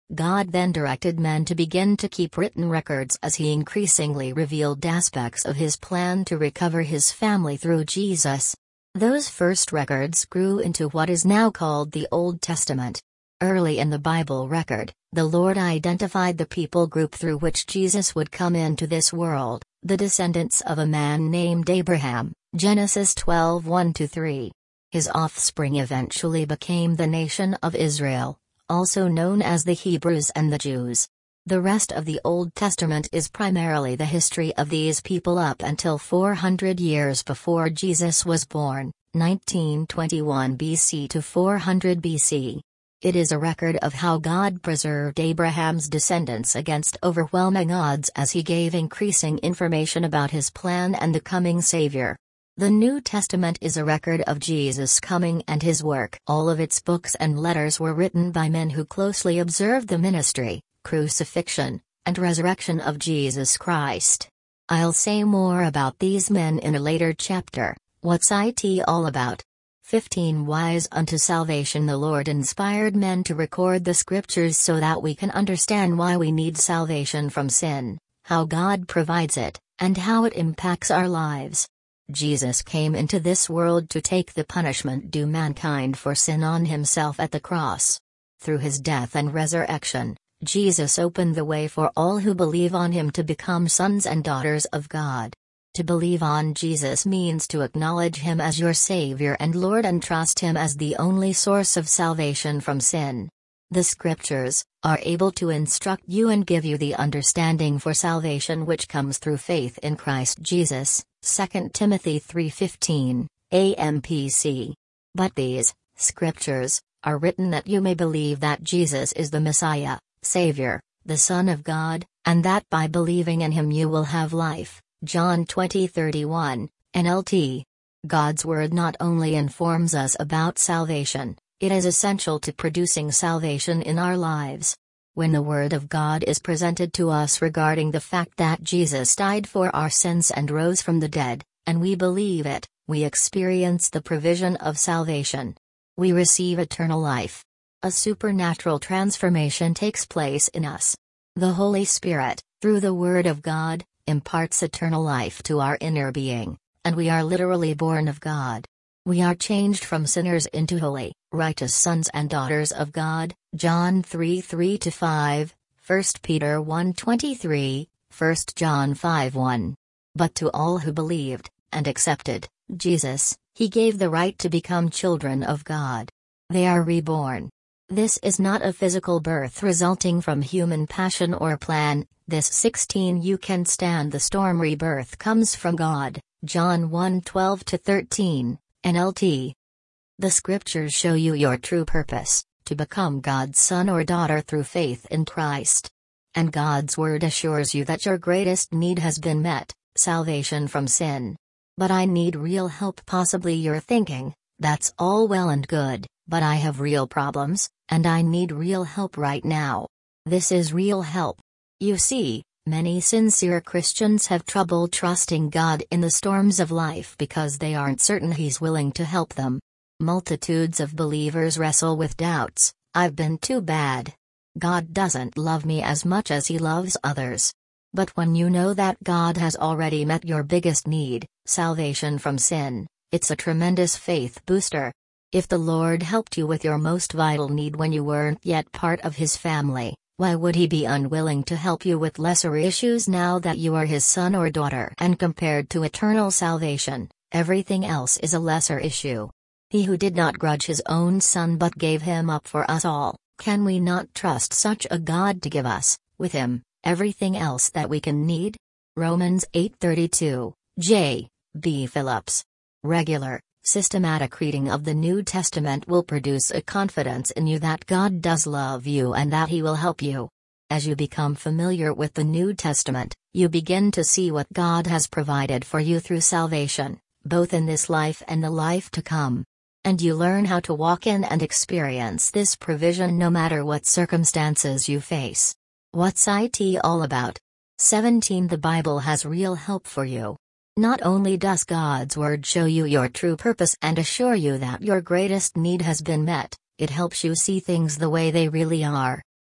Speaker 1: God then directed men to begin to keep written records as he increasingly revealed aspects of his plan to recover his family through Jesus. Those first records grew into what is now called the Old Testament. Early in the Bible record, the Lord identified the people group through which Jesus would come into this world, the descendants of a man named Abraham, Genesis twelve one to three. His offspring eventually became the nation of Israel, also known as the Hebrews and the Jews. The rest of the Old Testament is primarily the history of these people up until four hundred years before Jesus was born, nineteen twenty-one B C to four hundred B C. It is a record of how God preserved Abraham's descendants against overwhelming odds as he gave increasing information about his plan and the coming Savior. The New Testament is a record of Jesus' coming and his work. All of its books and letters were written by men who closely observed the ministry, crucifixion, and resurrection of Jesus Christ. I'll say more about these men in a later chapter. What's it all about? fifteen Wise unto salvation. The Lord inspired men to record the scriptures so that we can understand why we need salvation from sin, how God provides it, and how it impacts our lives. Jesus came into this world to take the punishment due mankind for sin on himself at the cross. Through his death and resurrection, Jesus opened the way for all who believe on him to become sons and daughters of God. To believe on Jesus means to acknowledge him as your Savior and Lord and trust him as the only source of salvation from sin. The Scriptures are able to instruct you and give you the understanding for salvation which comes through faith in Christ Jesus, Second Timothy three fifteen, A M P C. But these Scriptures are written that you may believe that Jesus is the Messiah, Savior, the Son of God, and that by believing in him you will have life. John twenty thirty-one, N L T. God's Word not only informs us about salvation, it is essential to producing salvation in our lives. When the Word of God is presented to us regarding the fact that Jesus died for our sins and rose from the dead, and we believe it, we experience the provision of salvation. We receive eternal life. A supernatural transformation takes place in us. The Holy Spirit, through the Word of God, imparts eternal life to our inner being, and we are literally born of God. We are changed from sinners into holy, righteous sons and daughters of God, John three three to five, First Peter one twenty-three, First John five one. But to all who believed, and accepted, Jesus, he gave the right to become children of God. They are reborn. This is not a physical birth resulting from human passion or plan. This sixteen You can stand the storm rebirth comes from God, John one twelve to thirteen, N L T. The Scriptures show you your true purpose, to become God's son or daughter through faith in Christ. And God's Word assures you that your greatest need has been met, salvation from sin. But I need real help. Possibly you're thinking, that's all well and good, but I have real problems, and I need real help right now. This is real help. You see, many sincere Christians have trouble trusting God in the storms of life because they aren't certain He's willing to help them. Multitudes of believers wrestle with doubts. I've been too bad. God doesn't love me as much as He loves others. But when you know that God has already met your biggest need, salvation from sin, it's a tremendous faith booster. If the Lord helped you with your most vital need when you weren't yet part of His family, why would He be unwilling to help you with lesser issues now that you are His son or daughter? And compared to eternal salvation, everything else is a lesser issue. He who did not grudge His own Son but gave Him up for us all, can we not trust such a God to give us, with Him, everything else that we can need? Romans eight thirty-two, J. B. Phillips. Regular, systematic reading of the New Testament will produce a confidence in you that God does love you and that He will help you. As you become familiar with the New Testament, you begin to see what God has provided for you through salvation, both in this life and the life to come. And you learn how to walk in and experience this provision no matter what circumstances you face. What's it all about? seventeen The Bible has real help for you. Not only does God's Word show you your true purpose and assure you that your greatest need has been met, it helps you see things the way they really are.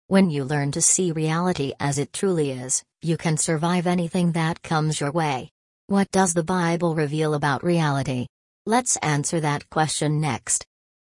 Speaker 1: When you learn to see reality as it truly is, you can survive anything that comes your way. What does the Bible reveal about reality? Let's answer that question next.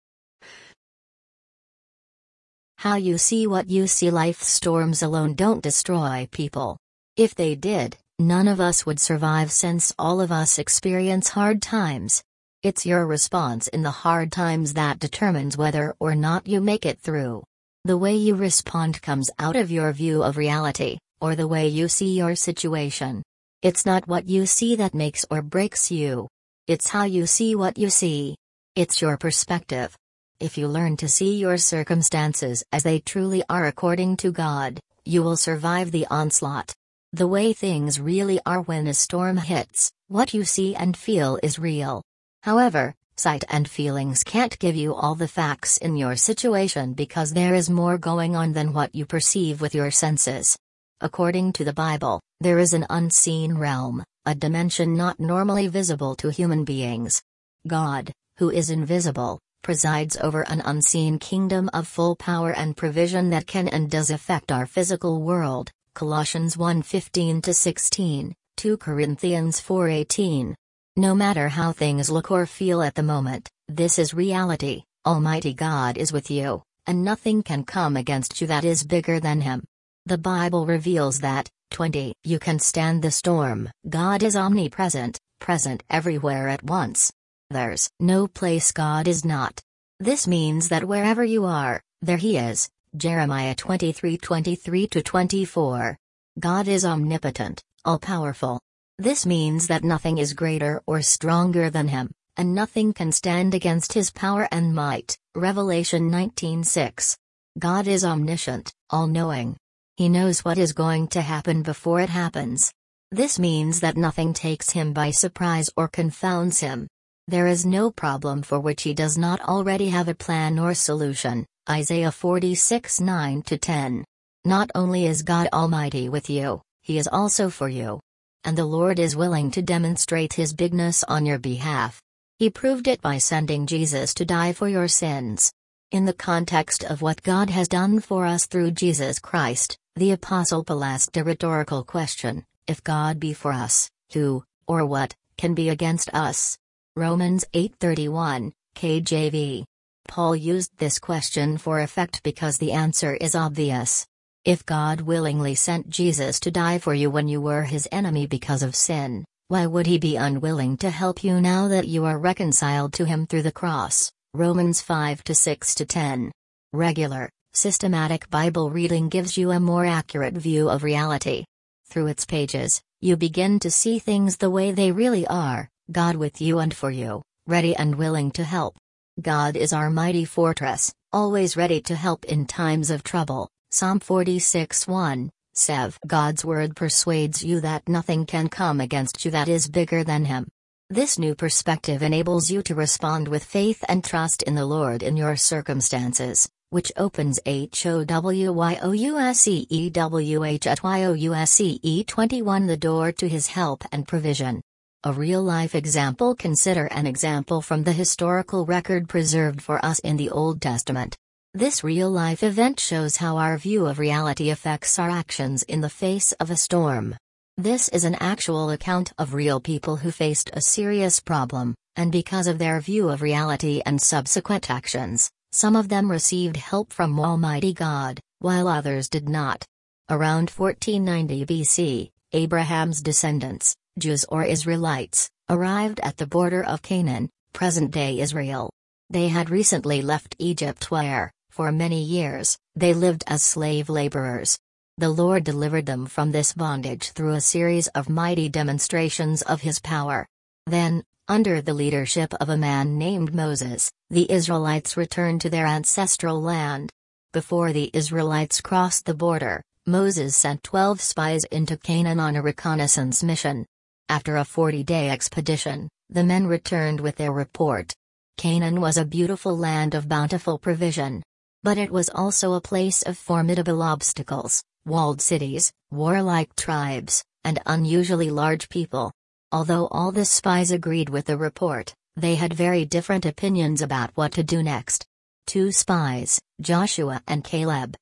Speaker 1: How you see what you see. Life's storms alone don't destroy people. If they did, none of us would survive, since all of us experience hard times. It's your response in the hard times that determines whether or not you make it through. The way you respond comes out of your view of reality, or the way you see your situation. It's not what you see that makes or breaks you. It's how you see what you see. It's your perspective. If you learn to see your circumstances as they truly are according to God, you will survive the onslaught. The way things really are when a storm hits, what you see and feel is real. However, sight and feelings can't give you all the facts in your situation, because there is more going on than what you perceive with your senses. According to the Bible, there is an unseen realm, a dimension not normally visible to human beings. God, who is invisible, presides over an unseen kingdom of full power and provision that can and does affect our physical world. Colossians one fifteen to sixteen, two Corinthians four eighteen. No matter how things look or feel at the moment, this is reality. Almighty God is with you, and nothing can come against you that is bigger than Him. The Bible reveals that, twenty You can stand the storm. God is omnipresent, present everywhere at once. There's no place God is not. This means that wherever you are, there He is. Jeremiah twenty-three twenty-three to twenty-four. God is omnipotent, all-powerful. This means that nothing is greater or stronger than Him, and nothing can stand against His power and might. Revelation nineteen six. God is omniscient, all-knowing. He knows what is going to happen before it happens. This means that nothing takes Him by surprise or confounds Him. There is no problem for which He does not already have a plan or solution. Isaiah forty-six nine to ten. Not only is God Almighty with you, He is also for you. And the Lord is willing to demonstrate His bigness on your behalf. He proved it by sending Jesus to die for your sins. In the context of what God has done for us through Jesus Christ, the Apostle Paul asked a rhetorical question: if God be for us, who, or what, can be against us? Romans eight thirty-one, K J V. Paul used this question for effect because the answer is obvious. If God willingly sent Jesus to die for you when you were His enemy because of sin, why would He be unwilling to help you now that you are reconciled to Him through the cross? Romans five to six to ten. Regular, systematic Bible reading gives you a more accurate view of reality. Through its pages, you begin to see things the way they really are: God with you and for you, ready and willing to help. God is our mighty fortress, always ready to help in times of trouble. Psalm forty-six one, Sev. God's word persuades you that nothing can come against you that is bigger than Him. This new perspective enables you to respond with faith and trust in the Lord in your circumstances, which opens H O W Y O U S E E W H at Y O U S E E twenty-one the door to His help and provision. A real-life example. Consider an example from the historical record preserved for us in the Old Testament. This real-life event shows how our view of reality affects our actions in the face of a storm. This is an actual account of real people who faced a serious problem, and because of their view of reality and subsequent actions, some of them received help from Almighty God, while others did not. Around fourteen ninety B C, Abraham's descendants, Jews or Israelites, arrived at the border of Canaan, present-day Israel. They had recently left Egypt where, for many years, they lived as slave laborers. The Lord delivered them from this bondage through a series of mighty demonstrations of His power. Then, under the leadership of a man named Moses, the Israelites returned to their ancestral land. Before the Israelites crossed the border, Moses sent twelve spies into Canaan on a reconnaissance mission. After a forty-day expedition, the men returned with their report. Canaan was a beautiful land of bountiful provision. But it was also a place of formidable obstacles, walled cities, warlike tribes, and unusually large people. Although all the spies agreed with the report, they had very different opinions about what to do next. Two spies, Joshua and Caleb,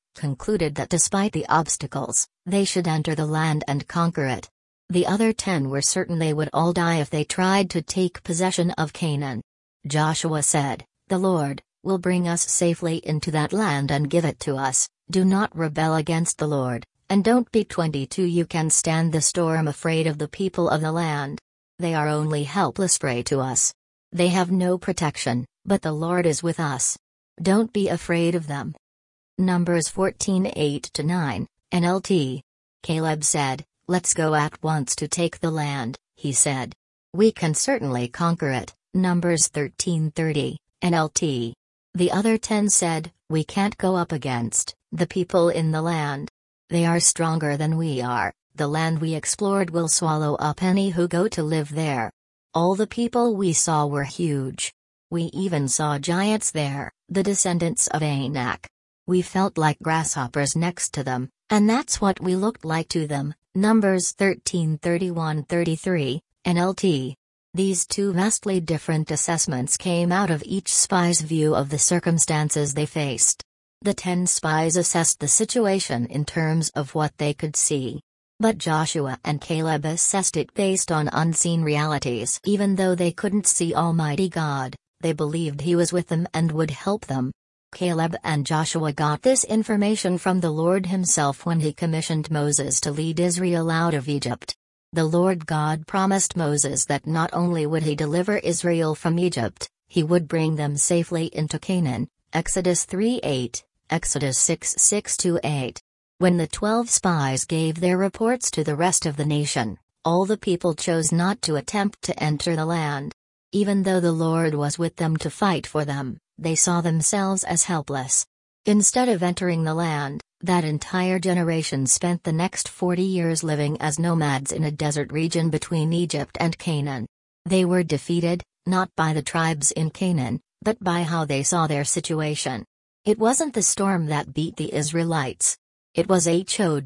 Speaker 1: concluded that despite the obstacles, they should enter the land and conquer it. The other ten were certain they would all die if they tried to take possession of Canaan. Joshua said, "The Lord will bring us safely into that land and give it to us. Do not rebel against the Lord, and don't be twenty-two. You can stand the storm afraid of the people of the land. They are only helpless prey to us. They have no protection, but the Lord is with us. Don't be afraid of them." Numbers fourteen eight to nine, N L T. Caleb said, "Let's go at once to take the land," he said. "We can certainly conquer it." Numbers thirteen thirty, N L T. The other ten said, "We can't go up against the people in the land. They are stronger than we are. The land we explored will swallow up any who go to live there. All the people we saw were huge. We even saw giants there, the descendants of Anak. We felt like grasshoppers next to them, and that's what we looked like to them." Numbers thirteen thirty-one thirty-three, N L T. These two vastly different assessments came out of each spy's view of the circumstances they faced. The ten spies assessed the situation in terms of what they could see. But Joshua and Caleb assessed it based on unseen realities. Even though they couldn't see Almighty God, they believed He was with them and would help them. Caleb and Joshua got this information from the Lord Himself when He commissioned Moses to lead Israel out of Egypt. The Lord God promised Moses that not only would He deliver Israel from Egypt, He would bring them safely into Canaan. Exodus three eight, Exodus six six to eight. When the twelve spies gave their reports to the rest of the nation, all the people chose not to attempt to enter the land. Even though the Lord was with them to fight for them, they saw themselves as helpless. Instead of entering the land, that entire generation spent the next forty years living as nomads in a desert region between Egypt and Canaan. They were defeated, not by the tribes in Canaan, but by how they saw their situation. It wasn't the storm that beat the Israelites. It was Housewse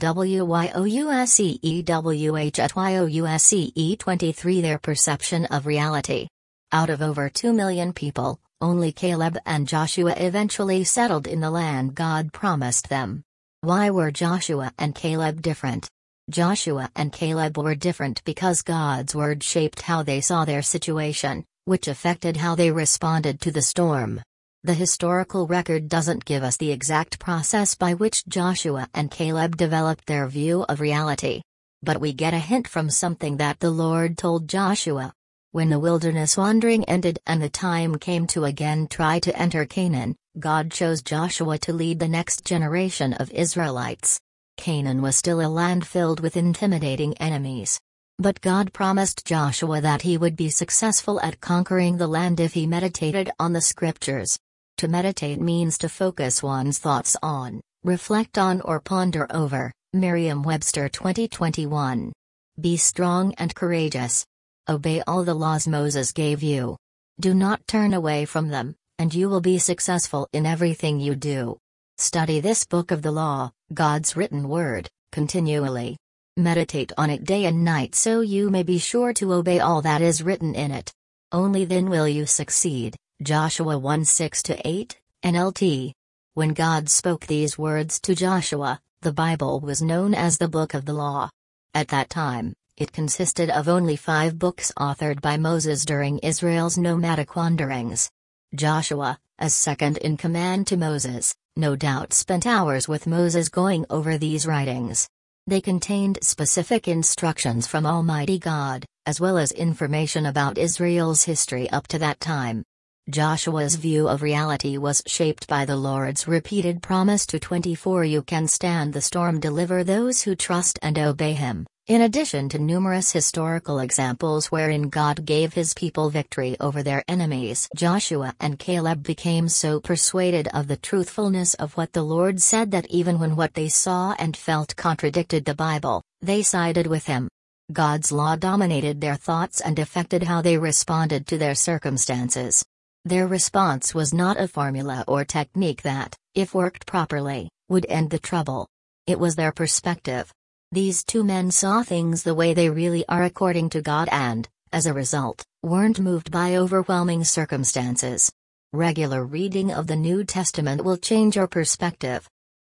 Speaker 1: twenty-three, their perception of reality. Out of over two million people, only Caleb and Joshua eventually settled in the land God promised them. Why were Joshua and Caleb different? Joshua and Caleb were different because God's word shaped how they saw their situation, which affected how they responded to the storm. The historical record doesn't give us the exact process by which Joshua and Caleb developed their view of reality. But we get a hint from something that the Lord told Joshua. When the wilderness wandering ended and the time came to again try to enter Canaan, God chose Joshua to lead the next generation of Israelites. Canaan was still a land filled with intimidating enemies. But God promised Joshua that he would be successful at conquering the land if he meditated on the scriptures. To meditate means to focus one's thoughts on, reflect on or ponder over. Merriam-Webster twenty twenty-one. Be strong and courageous. Obey all the laws Moses gave you. Do not turn away from them, and you will be successful in everything you do. Study this book of the law, God's written word, continually. Meditate on it day and night so you may be sure to obey all that is written in it. Only then will you succeed. Joshua one six to eight, N L T. When God spoke these words to Joshua, the Bible was known as the Book of the Law. At that time, it consisted of only five books authored by Moses during Israel's nomadic wanderings. Joshua, as second in command to Moses, no doubt spent hours with Moses going over these writings. They contained specific instructions from Almighty God, as well as information about Israel's history up to that time. Joshua's view of reality was shaped by the Lord's repeated promise to twenty-four you can stand the storm, deliver those who trust and obey Him. In addition to numerous historical examples wherein God gave His people victory over their enemies, Joshua and Caleb became so persuaded of the truthfulness of what the Lord said that even when what they saw and felt contradicted the Bible, they sided with Him. God's law dominated their thoughts and affected how they responded to their circumstances. Their response was not a formula or technique that, if worked properly, would end the trouble. It was their perspective. These two men saw things the way they really are according to God and, as a result, weren't moved by overwhelming circumstances. Regular reading of the New Testament will change your perspective.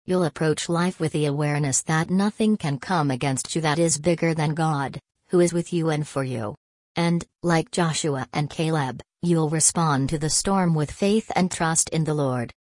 Speaker 1: You'll approach life with the awareness that nothing can come against you that is bigger than God, who is with you and for you. And, like Joshua and Caleb, you'll respond to the storm with faith and trust in the Lord.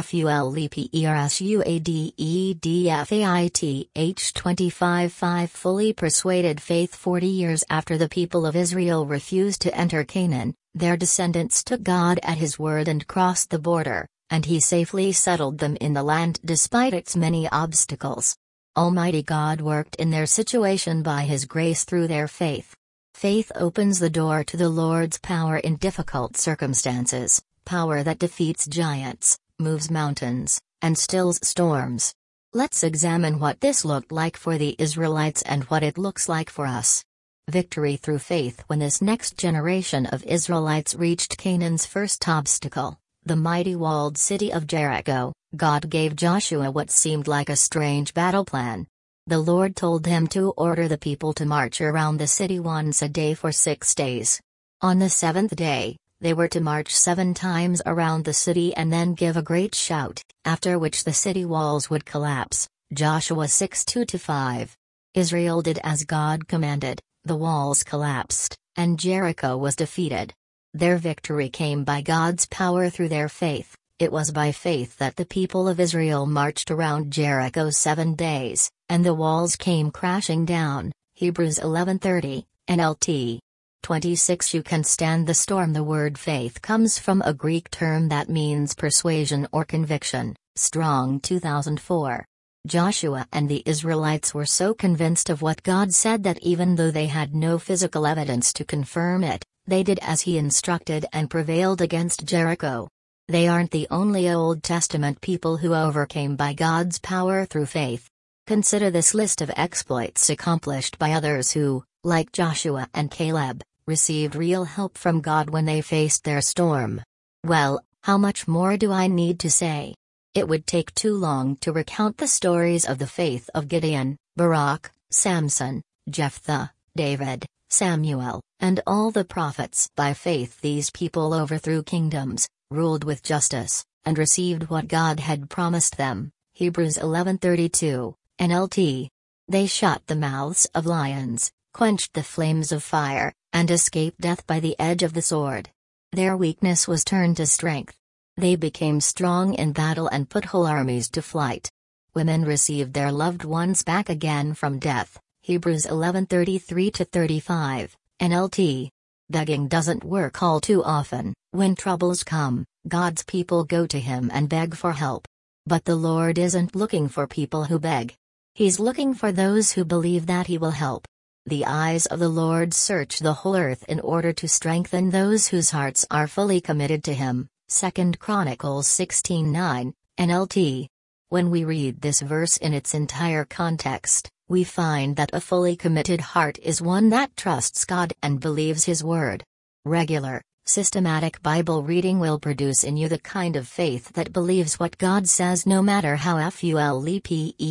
Speaker 1: Full-persuaded twenty-five five Fully persuaded faith Forty years after the people of Israel refused to enter Canaan, their descendants took God at His word and crossed the border, and He safely settled them in the land despite its many obstacles. Almighty God worked in their situation by His grace through their faith. Faith opens the door to the Lord's power in difficult circumstances, power that defeats giants, moves mountains, and stills storms. Let's examine what this looked like for the Israelites and what it looks like for us. Victory through faith. When this next generation of Israelites reached Canaan's first obstacle, the mighty walled city of Jericho, God gave Joshua what seemed like a strange battle plan. The Lord told him to order the people to march around the city once a day for six days. On the seventh day, they were to march seven times around the city and then give a great shout, after which the city walls would collapse. Joshua six two to five. Israel did as God commanded, the walls collapsed, and Jericho was defeated. Their victory came by God's power through their faith. It was by faith that the people of Israel marched around Jericho seven days, and the walls came crashing down. Hebrews eleven thirty, N L T. twenty-six You can stand the storm. The word faith comes from a Greek term that means persuasion or conviction, Strong two thousand four. Joshua and the Israelites were so convinced of what God said that even though they had no physical evidence to confirm it, they did as He instructed and prevailed against Jericho. They aren't the only Old Testament people who overcame by God's power through faith. Consider this list of exploits accomplished by others who, like Joshua and Caleb, received real help from God when they faced their storm. Well, how much more do I need to say? It would take too long to recount the stories of the faith of Gideon, Barak, Samson, Jephthah, David, Samuel, and all the prophets. By faith these people overthrew kingdoms, ruled with justice, and received what God had promised them. Hebrews eleven thirty-two, N L T. They shut the mouths of lions, quenched the flames of fire, and escaped death by the edge of the sword. Their weakness was turned to strength. They became strong in battle and put whole armies to flight. Women received their loved ones back again from death. Hebrews eleven thirty-three to thirty-five, N L T. Begging doesn't work all too often. When troubles come, God's people go to Him and beg for help. But the Lord isn't looking for people who beg. He's looking for those who believe that He will help. The eyes of the Lord search the whole earth in order to strengthen those whose hearts are fully committed to Him. Second Chronicles sixteen nine, N L T. When we read this verse in its entire context, we find that a fully committed heart is one that trusts God and believes His word. Regular, systematic Bible reading will produce in you the kind of faith that believes what God says no matter how fully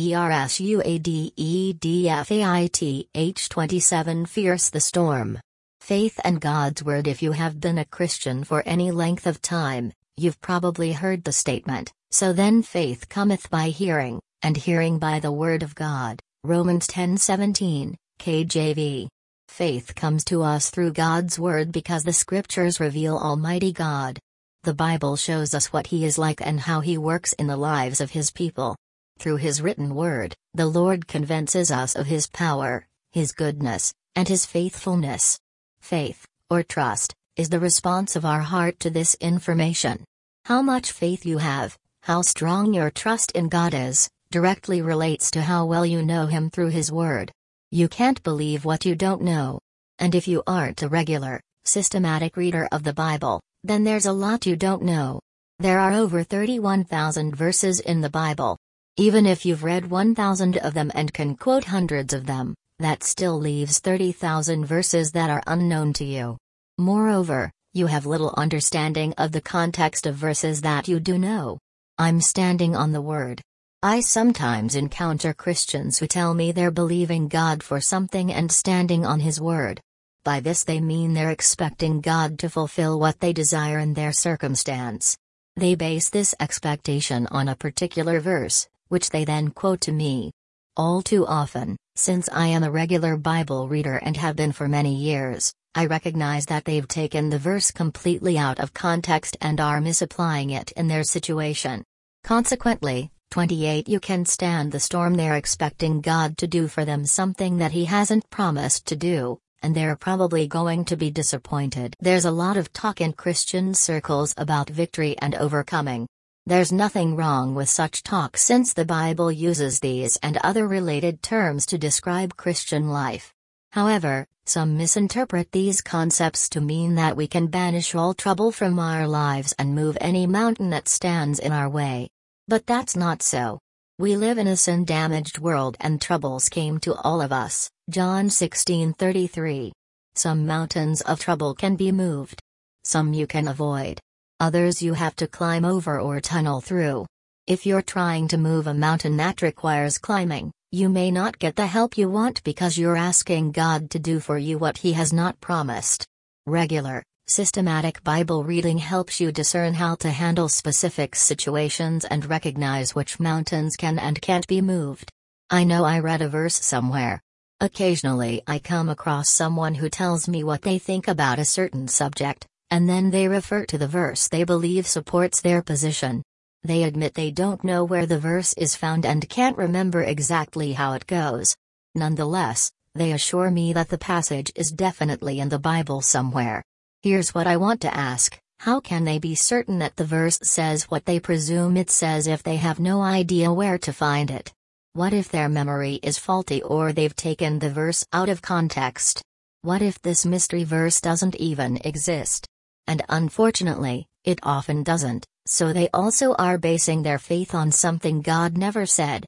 Speaker 1: persuaded twenty-seven Fierce the storm. Faith and God's word. If you have been a Christian for any length of time, you've probably heard the statement, "So then faith cometh by hearing, and hearing by the word of God." Romans ten seventeen, K J V. Faith comes to us through God's word because the scriptures reveal Almighty God. The Bible shows us what He is like and how He works in the lives of His people. Through His written word, the Lord convinces us of His power, His goodness, and His faithfulness. Faith, or trust, is the response of our heart to this information. How much faith you have, how strong your trust in God is, directly relates to how well you know Him through His word. You can't believe what you don't know. And if you aren't a regular, systematic reader of the Bible, then there's a lot you don't know. There are over thirty-one thousand verses in the Bible. Even if you've read one thousand of them and can quote hundreds of them, that still leaves thirty thousand verses that are unknown to you. Moreover, you have little understanding of the context of verses that you do know. I'm standing on the word. I sometimes encounter Christians who tell me they're believing God for something and standing on His word. By this they mean they're expecting God to fulfill what they desire in their circumstance. They base this expectation on a particular verse, which they then quote to me. All too often, since I am a regular Bible reader and have been for many years, I recognize that they've taken the verse completely out of context and are misapplying it in their situation. Consequently, twenty-eight You can stand the storm. They're expecting God to do for them something that He hasn't promised to do, and they're probably going to be disappointed. There's a lot of talk in Christian circles about victory and overcoming. There's nothing wrong with such talk since the Bible uses these and other related terms to describe Christian life. However, some misinterpret these concepts to mean that we can banish all trouble from our lives and move any mountain that stands in our way. But that's not so. We live in a sin-damaged world and troubles came to all of us, John sixteen thirty-three. Some mountains of trouble can be moved. Some you can avoid. Others you have to climb over or tunnel through. If you're trying to move a mountain that requires climbing, you may not get the help you want because you're asking God to do for you what He has not promised. Regular, systematic Bible reading helps you discern how to handle specific situations and recognize which mountains can and can't be moved. I know I read a verse somewhere. Occasionally I come across someone who tells me what they think about a certain subject, and then they refer to the verse they believe supports their position. They admit they don't know where the verse is found and can't remember exactly how it goes. Nonetheless, they assure me that the passage is definitely in the Bible somewhere. Here's what I want to ask: how can they be certain that the verse says what they presume it says if they have no idea where to find it? What if their memory is faulty or they've taken the verse out of context? What if this mystery verse doesn't even exist? And unfortunately, it often doesn't, so they also are basing their faith on something God never said.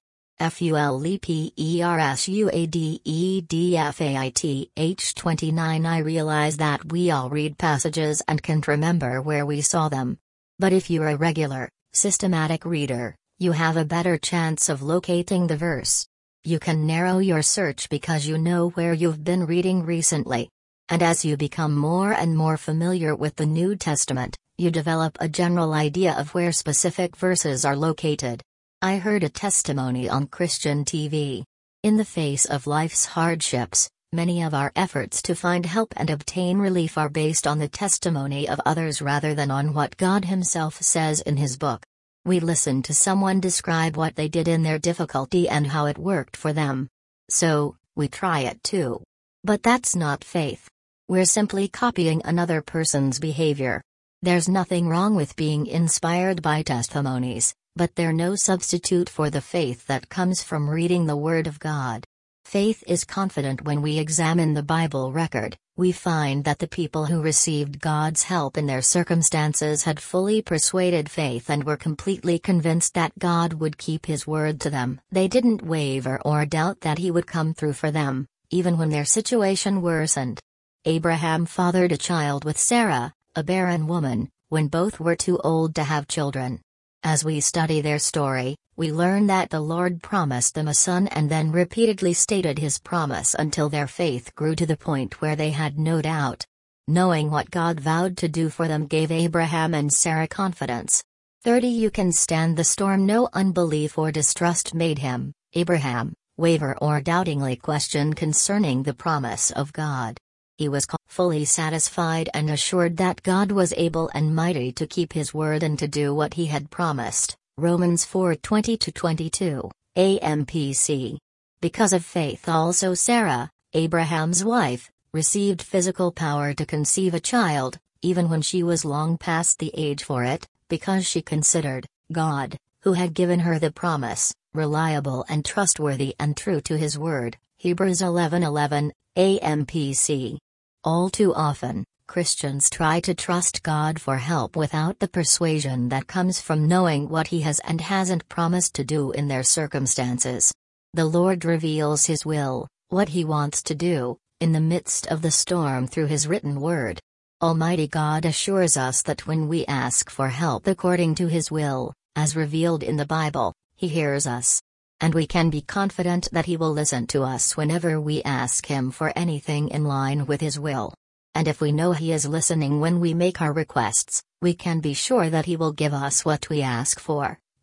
Speaker 1: Fully-Persuadedfaith twenty-nine I realize that we all read passages and can't remember where we saw them. But if you're a regular, systematic reader, you have a better chance of locating the verse. You can narrow your search because you know where you've been reading recently. And as you become more and more familiar with the New Testament, you develop a general idea of where specific verses are located. I heard a testimony on Christian T V. In the face of life's hardships, many of our efforts to find help and obtain relief are based on the testimony of others rather than on what God Himself says in His book. We listen to someone describe what they did in their difficulty and how it worked for them. So, we try it too. But that's not faith. We're simply copying another person's behavior. There's nothing wrong with being inspired by testimonies, but they're no substitute for the faith that comes from reading the Word of God. Faith is confident. When we examine the Bible record, we find that the people who received God's help in their circumstances had fully persuaded faith and were completely convinced that God would keep His word to them. They didn't waver or doubt that He would come through for them, even when their situation worsened. Abraham fathered a child with Sarah, a barren woman, when both were too old to have children. As we study their story, we learn that the Lord promised them a son and then repeatedly stated His promise until their faith grew to the point where they had no doubt. Knowing what God vowed to do for them gave Abraham and Sarah confidence. thirty You can stand the storm. No unbelief or distrust made him, Abraham, waver or doubtingly question concerning the promise of God. He was fully satisfied and assured that God was able and mighty to keep His word and to do what He had promised. Romans four twenty to twenty-two, A M P C. Because of faith also Sarah, Abraham's wife, received physical power to conceive a child, even when she was long past the age for it, because she considered God, who had given her the promise, reliable and trustworthy and true to His word. Hebrews eleven eleven, A M P C. All too often, Christians try to trust God for help without the persuasion that comes from knowing what He has and hasn't promised to do in their circumstances. The Lord reveals His will, what He wants to do, in the midst of the storm through His written word. Almighty God assures us that when we ask for help according to His will, as revealed in the Bible, He hears us. And we can be confident that He will listen to us whenever we ask Him for anything in line with His will. And if we know He is listening when we make our requests, we can be sure that He will give us what we ask for.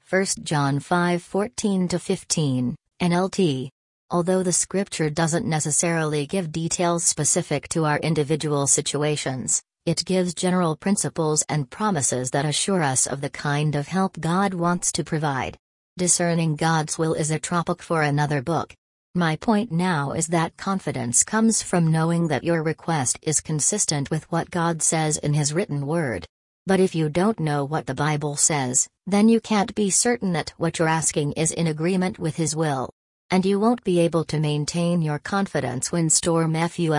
Speaker 1: First John five fourteen to fifteen, N L T. Although the scripture doesn't necessarily give details specific to our individual situations, it gives general principles and promises that assure us of the kind of help God wants to provide. Discerning God's will is a topic for another book. My point now is that confidence comes from knowing that your request is consistent with what God says in His written word. But if you don't know what the Bible says, then you can't be certain that what you're asking is in agreement with His will. And you won't be able to maintain your confidence when storm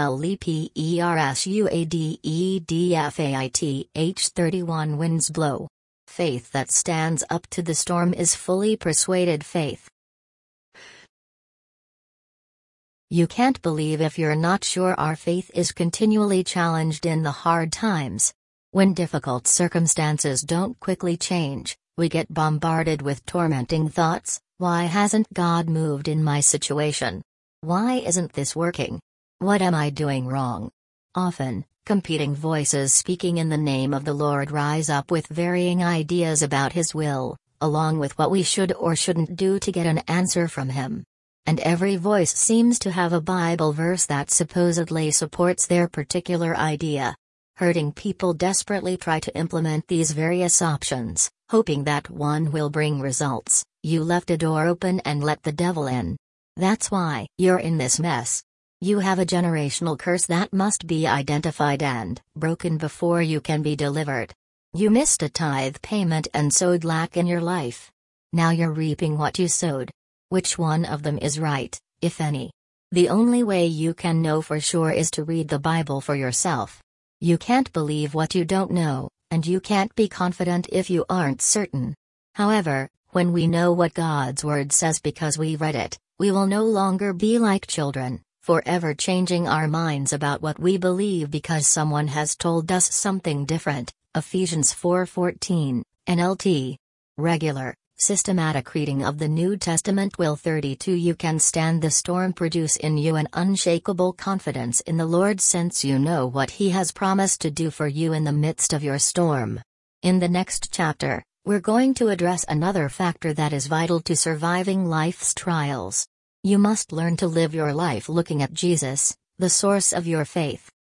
Speaker 1: fuelpepersuadedfait thirty-one winds blow. Faith that stands up to the storm is fully persuaded faith. You can't believe if you're not sure. Our faith is continually challenged in the hard times. When difficult circumstances don't quickly change, we get bombarded with tormenting thoughts. Why hasn't God moved in my situation? Why isn't this working? What am I doing wrong? Often, competing voices speaking in the name of the Lord rise up with varying ideas about His will, along with what we should or shouldn't do to get an answer from Him. And every voice seems to have a Bible verse that supposedly supports their particular idea. Hurting people desperately try to implement these various options, hoping that one will bring results. You left a door open and let the devil in. That's why you're in this mess. You have a generational curse that must be identified and broken before you can be delivered. You missed a tithe payment and sowed lack in your life. Now you're reaping what you sowed. Which one of them is right, if any? The only way you can know for sure is to read the Bible for yourself. You can't believe what you don't know, and you can't be confident if you aren't certain. However, when we know what God's Word says because we read it, we will no longer be like children, forever changing our minds about what we believe because someone has told us something different. Ephesians four fourteen, N L T. Regular, systematic reading of the New Testament will thirty-two You can stand the storm produce in you an unshakable confidence in the Lord since you know what He has promised to do for you in the midst of your storm. In the next chapter, we're going to address another factor that is vital to surviving life's trials. You must learn to live your life looking at Jesus, the source of your faith.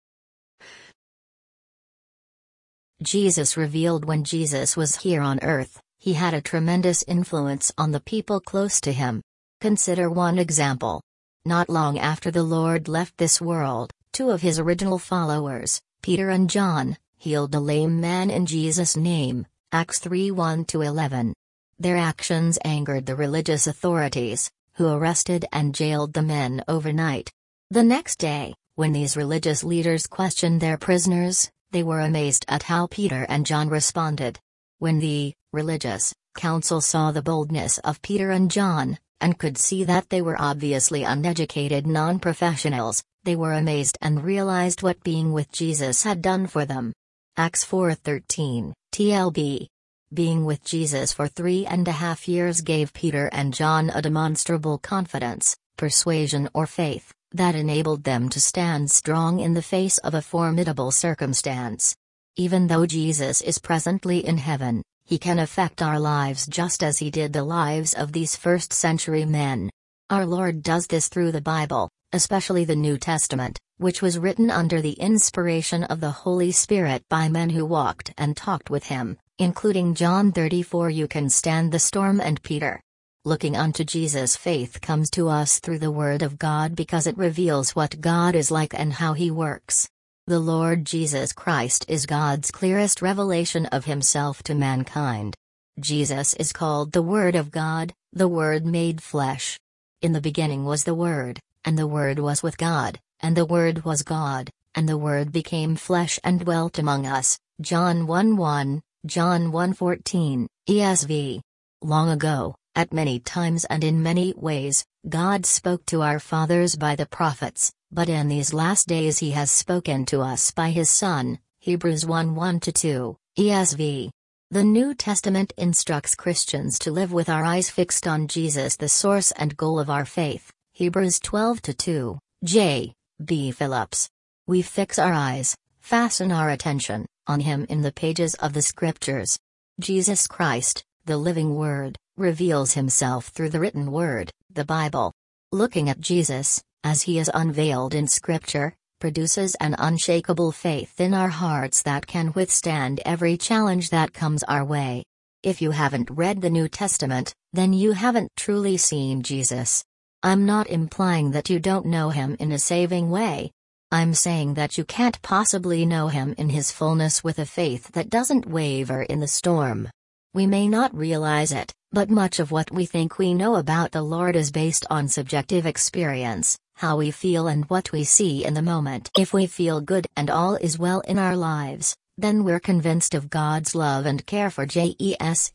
Speaker 1: Jesus revealed when Jesus was here on earth, He had a tremendous influence on the people close to Him. Consider one example. Not long after the Lord left this world, two of His original followers, Peter and John, healed a lame man in Jesus' name, Acts three one to eleven. Their actions angered the religious authorities, who arrested and jailed the men overnight. The next day, when these religious leaders questioned their prisoners, they were amazed at how Peter and John responded. When the religious council saw the boldness of Peter and John, and could see that they were obviously uneducated non-professionals, they were amazed and realized what being with Jesus had done for them. Acts four thirteen, T L B. Being with Jesus for three and a half years gave Peter and John a demonstrable confidence, persuasion or faith, that enabled them to stand strong in the face of a formidable circumstance. Even though Jesus is presently in heaven, He can affect our lives just as He did the lives of these first-century men. Our Lord does this through the Bible, especially the New Testament, which was written under the inspiration of the Holy Spirit by men who walked and talked with Him, including John thirty-four You can stand the storm and Peter. Looking unto Jesus, faith comes to us through the Word of God because it reveals what God is like and how He works. The Lord Jesus Christ is God's clearest revelation of Himself to mankind. Jesus is called the Word of God, the Word made flesh. In the beginning was the Word, and the Word was with God, and the Word was God, and the Word became flesh and dwelt among us. John one one, John one fourteen, E S V. Long ago, at many times and in many ways, God spoke to our fathers by the prophets, but in these last days He has spoken to us by His Son. Hebrews one one to two, E S V. The New Testament instructs Christians to live with our eyes fixed on Jesus, the source and goal of our faith. Hebrews twelve to two, J. B. Phillips. We fix our eyes, fasten our attention, on Him in the pages of the Scriptures. Jesus Christ, the living Word, reveals himself through the written Word, the Bible. Looking at Jesus, as he is unveiled in Scripture, produces an unshakable faith in our hearts that can withstand every challenge that comes our way. If you haven't read the New Testament, then you haven't truly seen Jesus. I'm not implying that you don't know him in a saving way. I'm saying that you can't possibly know him in his fullness with a faith that doesn't waver in the storm. We may not realize it, but much of what we think we know about the Lord is based on subjective experience, how we feel and what we see in the moment. If we feel good and all is well in our lives, then we're convinced of God's love and care for Jesus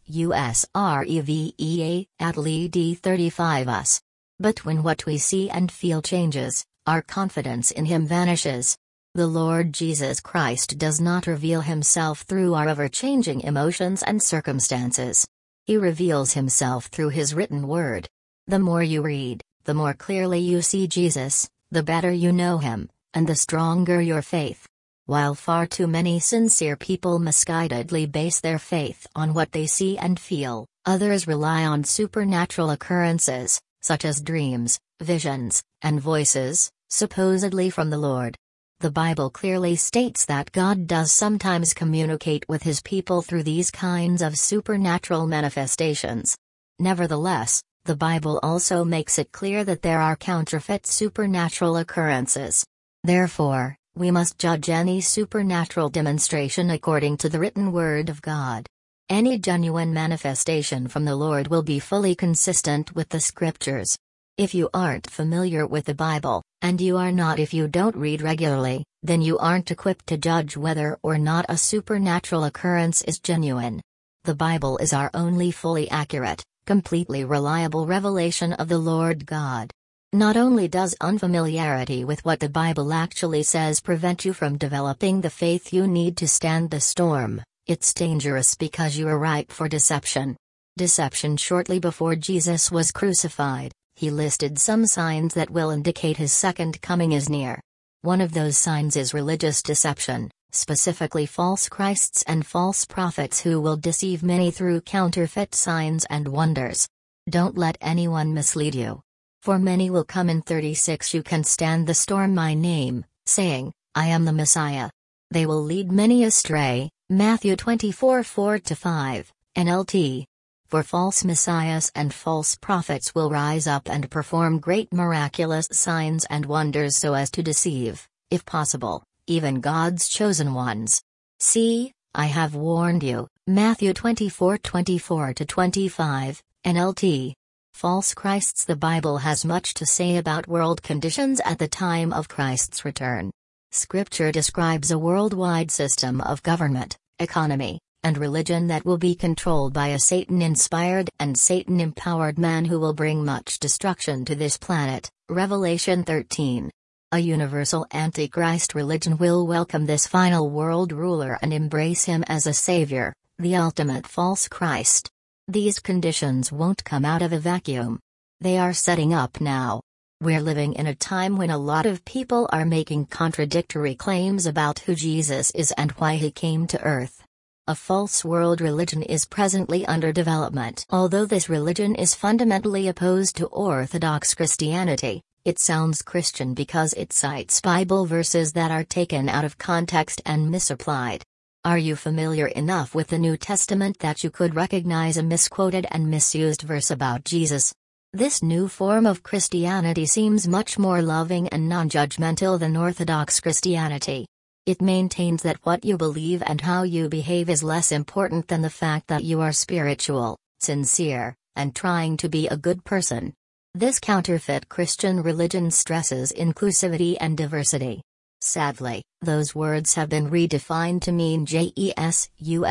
Speaker 1: Reveva at L E D thirty-five us. But when what we see and feel changes, our confidence in him vanishes. The Lord Jesus Christ does not reveal himself through our ever-changing emotions and circumstances. He reveals himself through his written word. The more you read, the more clearly you see Jesus, the better you know him, and the stronger your faith. While far too many sincere people misguidedly base their faith on what they see and feel, others rely on supernatural occurrences, such as dreams, visions, and voices, supposedly from the Lord. The Bible clearly states that God does sometimes communicate with his people through these kinds of supernatural manifestations. Nevertheless, the Bible also makes it clear that there are counterfeit supernatural occurrences. Therefore, we must judge any supernatural demonstration according to the written word of God. Any genuine manifestation from the Lord will be fully consistent with the Scriptures. If you aren't familiar with the Bible, and you are not if you don't read regularly, then you aren't equipped to judge whether or not a supernatural occurrence is genuine. The Bible is our only fully accurate, completely reliable revelation of the Lord God. Not only does unfamiliarity with what the Bible actually says prevent you from developing the faith you need to stand the storm, it's dangerous because you are ripe for deception. Deception. Shortly before Jesus was crucified, he listed some signs that will indicate his second coming is near. One of those signs is religious deception, specifically false Christs and false prophets who will deceive many through counterfeit signs and wonders. Don't let anyone mislead you. For many will come in thirty-six you can stand the storm my name, saying, I am the Messiah. They will lead many astray, Matthew twenty-four four to five, N L T. For false messiahs and false prophets will rise up and perform great miraculous signs and wonders so as to deceive, if possible, even God's chosen ones. See, I have warned you, Matthew twenty-four twenty-four to twenty-five, N L T. False Christs. The Bible has much to say about world conditions at the time of Christ's return. Scripture describes a worldwide system of government, economy, and religion that will be controlled by a Satan-inspired and Satan-empowered man who will bring much destruction to this planet, Revelation thirteen. A universal Antichrist religion will welcome this final world ruler and embrace him as a savior, the ultimate false Christ. These conditions won't come out of a vacuum. They are setting up now. We're living in a time when a lot of people are making contradictory claims about who Jesus is and why he came to earth. A false world religion is presently under development. Although this religion is fundamentally opposed to Orthodox Christianity, it sounds Christian because it cites Bible verses that are taken out of context and misapplied. Are you familiar enough with the New Testament that you could recognize a misquoted and misused verse about Jesus? This new form of Christianity seems much more loving and non-judgmental than Orthodox Christianity. It maintains that what you believe and how you behave is less important than the fact that you are spiritual, sincere, and trying to be a good person. This counterfeit Christian religion stresses inclusivity and diversity. Sadly, those words have been redefined to mean Jesus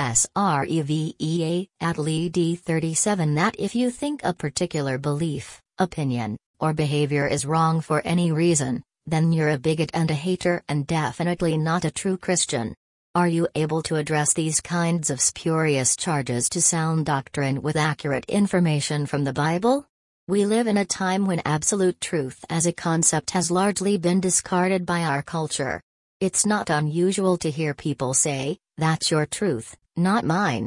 Speaker 1: Reveva at L E D thirty-seven, that if you think a particular belief, opinion, or behavior is wrong for any reason, then you're a bigot and a hater and definitely not a true Christian. Are you able to address these kinds of spurious charges to sound doctrine with accurate information from the Bible? We live in a time when absolute truth as a concept has largely been discarded by our culture. It's not unusual to hear people say, "That's your truth, not mine."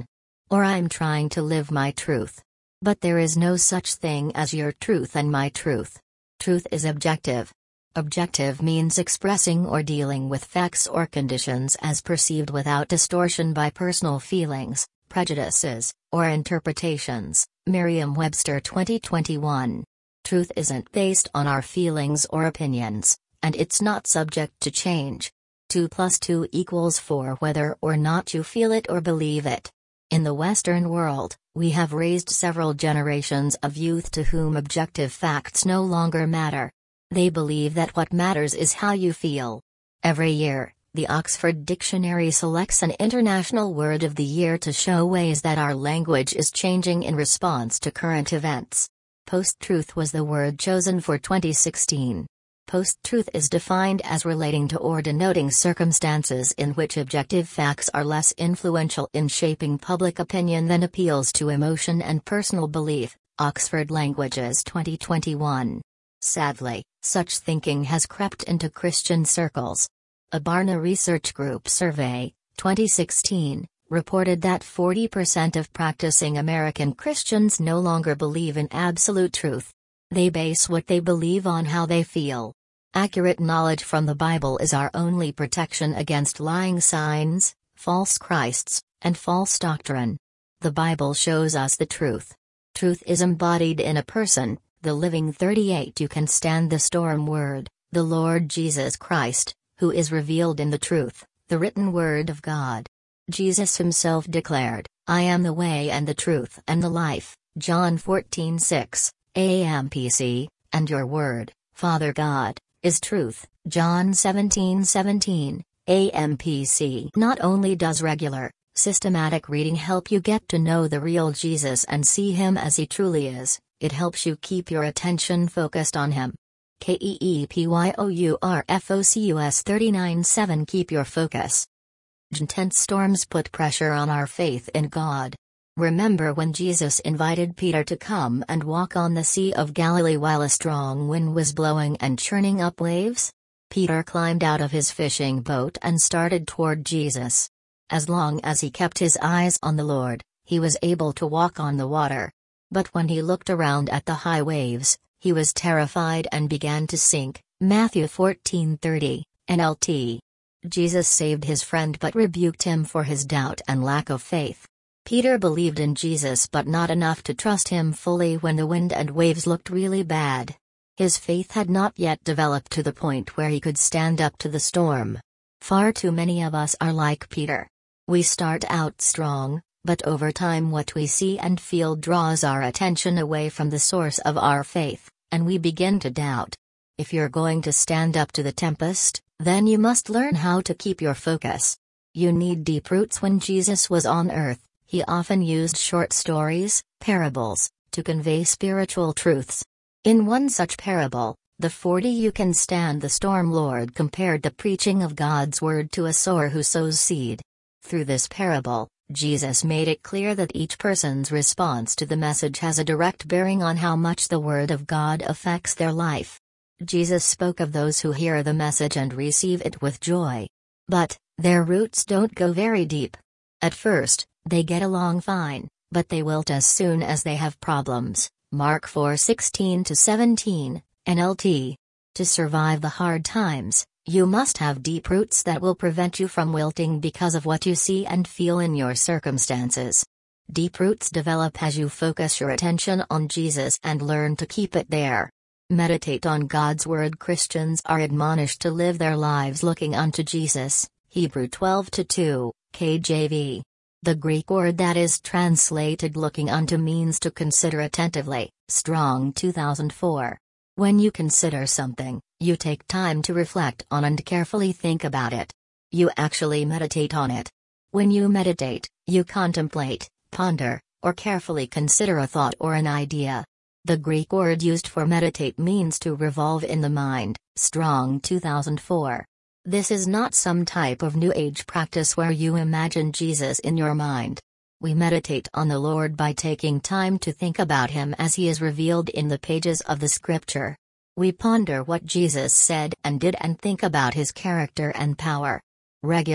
Speaker 1: or I'm trying to live my truth. But there is no such thing as your truth and my truth. Truth is objective. Objective means expressing or dealing with facts or conditions as perceived without distortion by personal feelings, prejudices, or interpretations. Merriam-Webster twenty twenty-one. Truth isn't based on our feelings or opinions, and it's not subject to change. two plus two equals four whether or not you feel it or believe it. In the Western world, we have raised several generations of youth to whom objective facts no longer matter. They believe that what matters is how you feel. Every year, the Oxford Dictionary selects an International Word of the Year to show ways that our language is changing in response to current events. Post-truth was the word chosen for twenty sixteen. Post-truth is defined as relating to or denoting circumstances in which objective facts are less influential in shaping public opinion than appeals to emotion and personal belief. Oxford Languages twenty twenty-one. Sadly, such thinking has crept into Christian circles. A Barna Research Group survey, twenty sixteen, reported that forty percent of practicing American Christians no longer believe in absolute truth. They base what they believe on how they feel. Accurate knowledge from the Bible is our only protection against lying signs, false Christs, and false doctrine. The Bible shows us the truth. Truth is embodied in a person, the living thirty-eight. You can stand the storm word, the Lord Jesus Christ, who is revealed in the truth, the written word of God. Jesus himself declared, I am the way and the truth and the life, John fourteen six, A M P C, and your word, Father God, is truth, John seventeen seventeen, A M P C. Not only does regular, systematic reading help you get to know the real Jesus and see him as he truly is, it helps you keep your attention focused on him. KEEPYOURFOCUS thirty-nine seven Keep your focus. Intense storms put pressure on our faith in God. Remember when Jesus invited Peter to come and walk on the Sea of Galilee while a strong wind was blowing and churning up waves? Peter climbed out of his fishing boat and started toward Jesus. As long as he kept his eyes on the Lord, he was able to walk on the water. But when he looked around at the high waves, he was terrified and began to sink. Matthew fourteen thirty, N L T. Jesus saved his friend but rebuked him for his doubt and lack of faith. Peter believed in Jesus but not enough to trust him fully when the wind and waves looked really bad. His faith had not yet developed to the point where he could stand up to the storm. Far too many of us are like Peter. We start out strong, but over time what we see and feel draws our attention away from the source of our faith, and we begin to doubt. If you're going to stand up to the tempest, then you must learn how to keep your focus. You need deep roots. When Jesus was on earth, he often used short stories, parables, to convey spiritual truths. In one such parable, the forty you can stand the storm Lord compared the preaching of God's word to a sower who sows seed. Through this parable, Jesus made it clear that each person's response to the message has a direct bearing on how much the word of God affects their life. Jesus spoke of those who hear the message and receive it with joy. But, their roots don't go very deep. At first, they get along fine, but they wilt as soon as they have problems. Mark four sixteen to seventeen, N L T. To survive the hard times, you must have deep roots that will prevent you from wilting because of what you see and feel in your circumstances. Deep roots develop as you focus your attention on Jesus and learn to keep it there. Meditate on God's word. Christians are admonished to live their lives looking unto Jesus, Hebrew twelve to two, K J V. The Greek word that is translated looking unto means to consider attentively, Strong two thousand four. When you consider something, you take time to reflect on and carefully think about it. You actually meditate on it. When you meditate, you contemplate, ponder, or carefully consider a thought or an idea. The Greek word used for meditate means to revolve in the mind, Strong two thousand four. This is not some type of New Age practice where you imagine Jesus in your mind. We meditate on the Lord by taking time to think about him as he is revealed in the pages of the Scripture. We ponder what Jesus said and did and think about his character and power. Regular,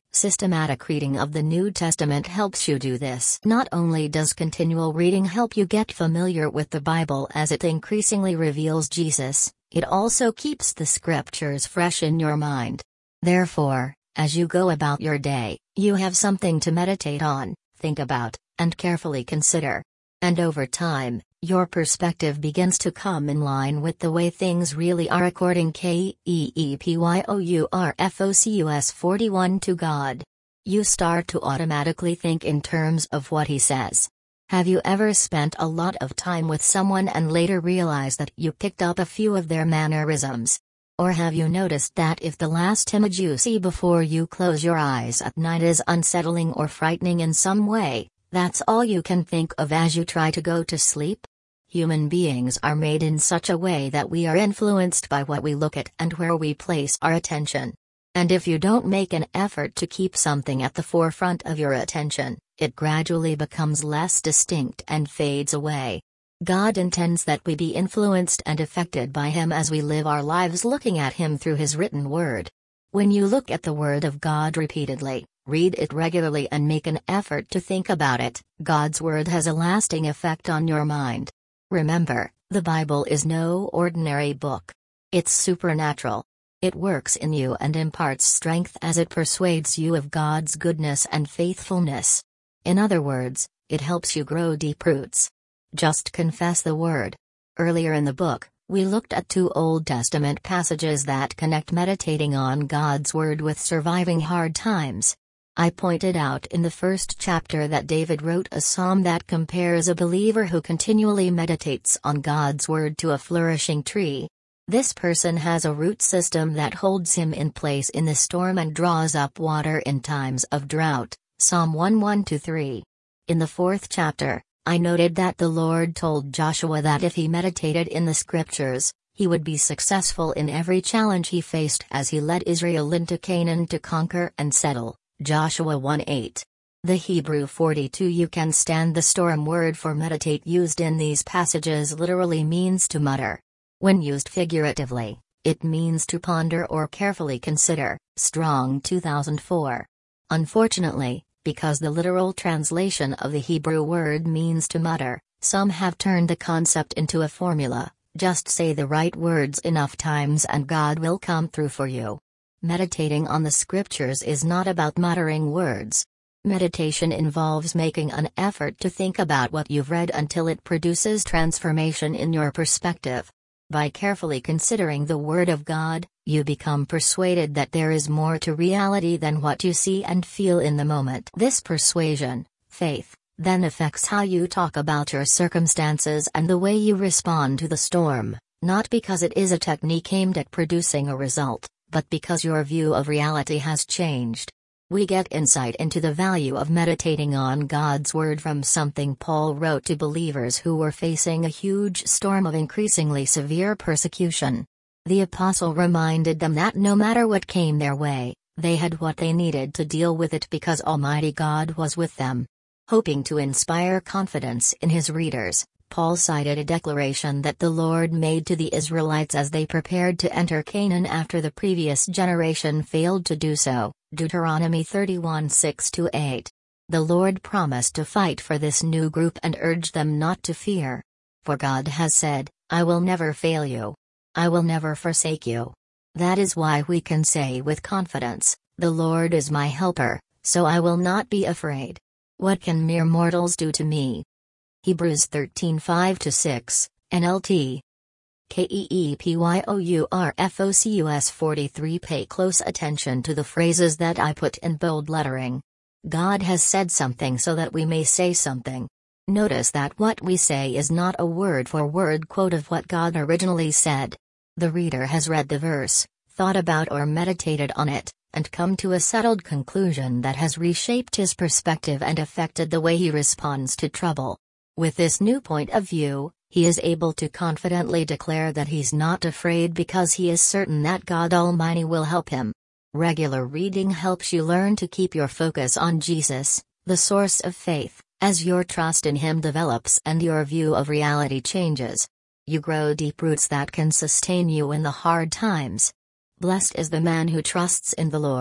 Speaker 1: Systematic reading of the New Testament helps you do this. Not only does continual reading help you get familiar with the Bible as it increasingly reveals Jesus, it also keeps the scriptures fresh in your mind. Therefore, as you go about your day, you have something to meditate on, think about, and carefully consider. And over time, your perspective begins to come in line with the way things really are according K E E P Y O U R F O C U S forty-one to God. You start to automatically think in terms of what he says. Have you ever spent a lot of time with someone and later realized that you picked up a few of their mannerisms? Or have you noticed that if the last image you see before you close your eyes at night is unsettling or frightening in some way, that's all you can think of as you try to go to sleep? Human beings are made in such a way that we are influenced by what we look at and where we place our attention. And if you don't make an effort to keep something at the forefront of your attention, it gradually becomes less distinct and fades away. God intends that we be influenced and affected by Him as we live our lives looking at Him through His written Word. When you look at the Word of God repeatedly, read it regularly and make an effort to think about it, God's Word has a lasting effect on your mind. Remember, the Bible is no ordinary book. It's supernatural. It works in you and imparts strength as it persuades you of God's goodness and faithfulness. In other words, it helps you grow deep roots. Just confess the Word. Earlier in the book, we looked at two Old Testament passages that connect meditating on God's Word with surviving hard times. I pointed out in the first chapter that David wrote a psalm that compares a believer who continually meditates on God's Word to a flourishing tree. This person has a root system that holds him in place in the storm and draws up water in times of drought. Psalm one one to three. In the fourth chapter, I noted that the Lord told Joshua that if he meditated in the scriptures, he would be successful in every challenge he faced as he led Israel into Canaan to conquer and settle. Joshua one eight. The Hebrew forty-two you can stand the storm word for meditate used in these passages literally means to mutter. When used figuratively, it means to ponder or carefully consider. Strong two thousand four. Unfortunately, because the literal translation of the Hebrew word means to mutter, some have turned the concept into a formula: just say the right words enough times and God will come through for you. Meditating on the scriptures is not about muttering words. Meditation involves making an effort to think about what you've read until it produces transformation in your perspective. By carefully considering the Word of God, you become persuaded that there is more to reality than what you see and feel in the moment. This persuasion, faith, then affects how you talk about your circumstances and the way you respond to the storm, not because it is a technique aimed at producing a result, but because your view of reality has changed. We get insight into the value of meditating on God's Word from something Paul wrote to believers who were facing a huge storm of increasingly severe persecution. The apostle reminded them that no matter what came their way, they had what they needed to deal with it because Almighty God was with them. Hoping to inspire confidence in his readers, Paul cited a declaration that the Lord made to the Israelites as they prepared to enter Canaan after the previous generation failed to do so. Deuteronomy thirty-one six to eight. The Lord promised to fight for this new group and urged them not to fear. For God has said, I will never fail you. I will never forsake you. That is why we can say with confidence, the Lord is my helper, so I will not be afraid. What can mere mortals do to me? Hebrews thirteen five to six, N L T. K E E P Y O U R F O C U S forty-three. Pay close attention to the phrases that I put in bold lettering. God has said something so that we may say something. Notice that what we say is not a word-for-word quote of what God originally said. The reader has read the verse, thought about or meditated on it, and come to a settled conclusion that has reshaped his perspective and affected the way he responds to trouble. With this new point of view, he is able to confidently declare that he's not afraid because he is certain that God Almighty will help him. Regular reading helps you learn to keep your focus on Jesus, the source of faith, as your trust in Him develops and your view of reality changes. You grow deep roots that can sustain you in the hard times. Blessed is the man who trusts in the Lord,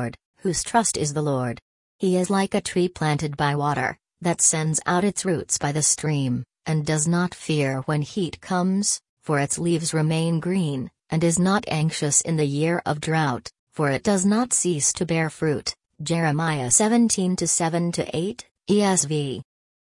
Speaker 1: whose trust is the Lord. He is like a tree planted by water, that sends out its roots by the stream, and does not fear when heat comes, for its leaves remain green, and is not anxious in the year of drought, for it does not cease to bear fruit. Jeremiah seventeen seven to eight, E S V.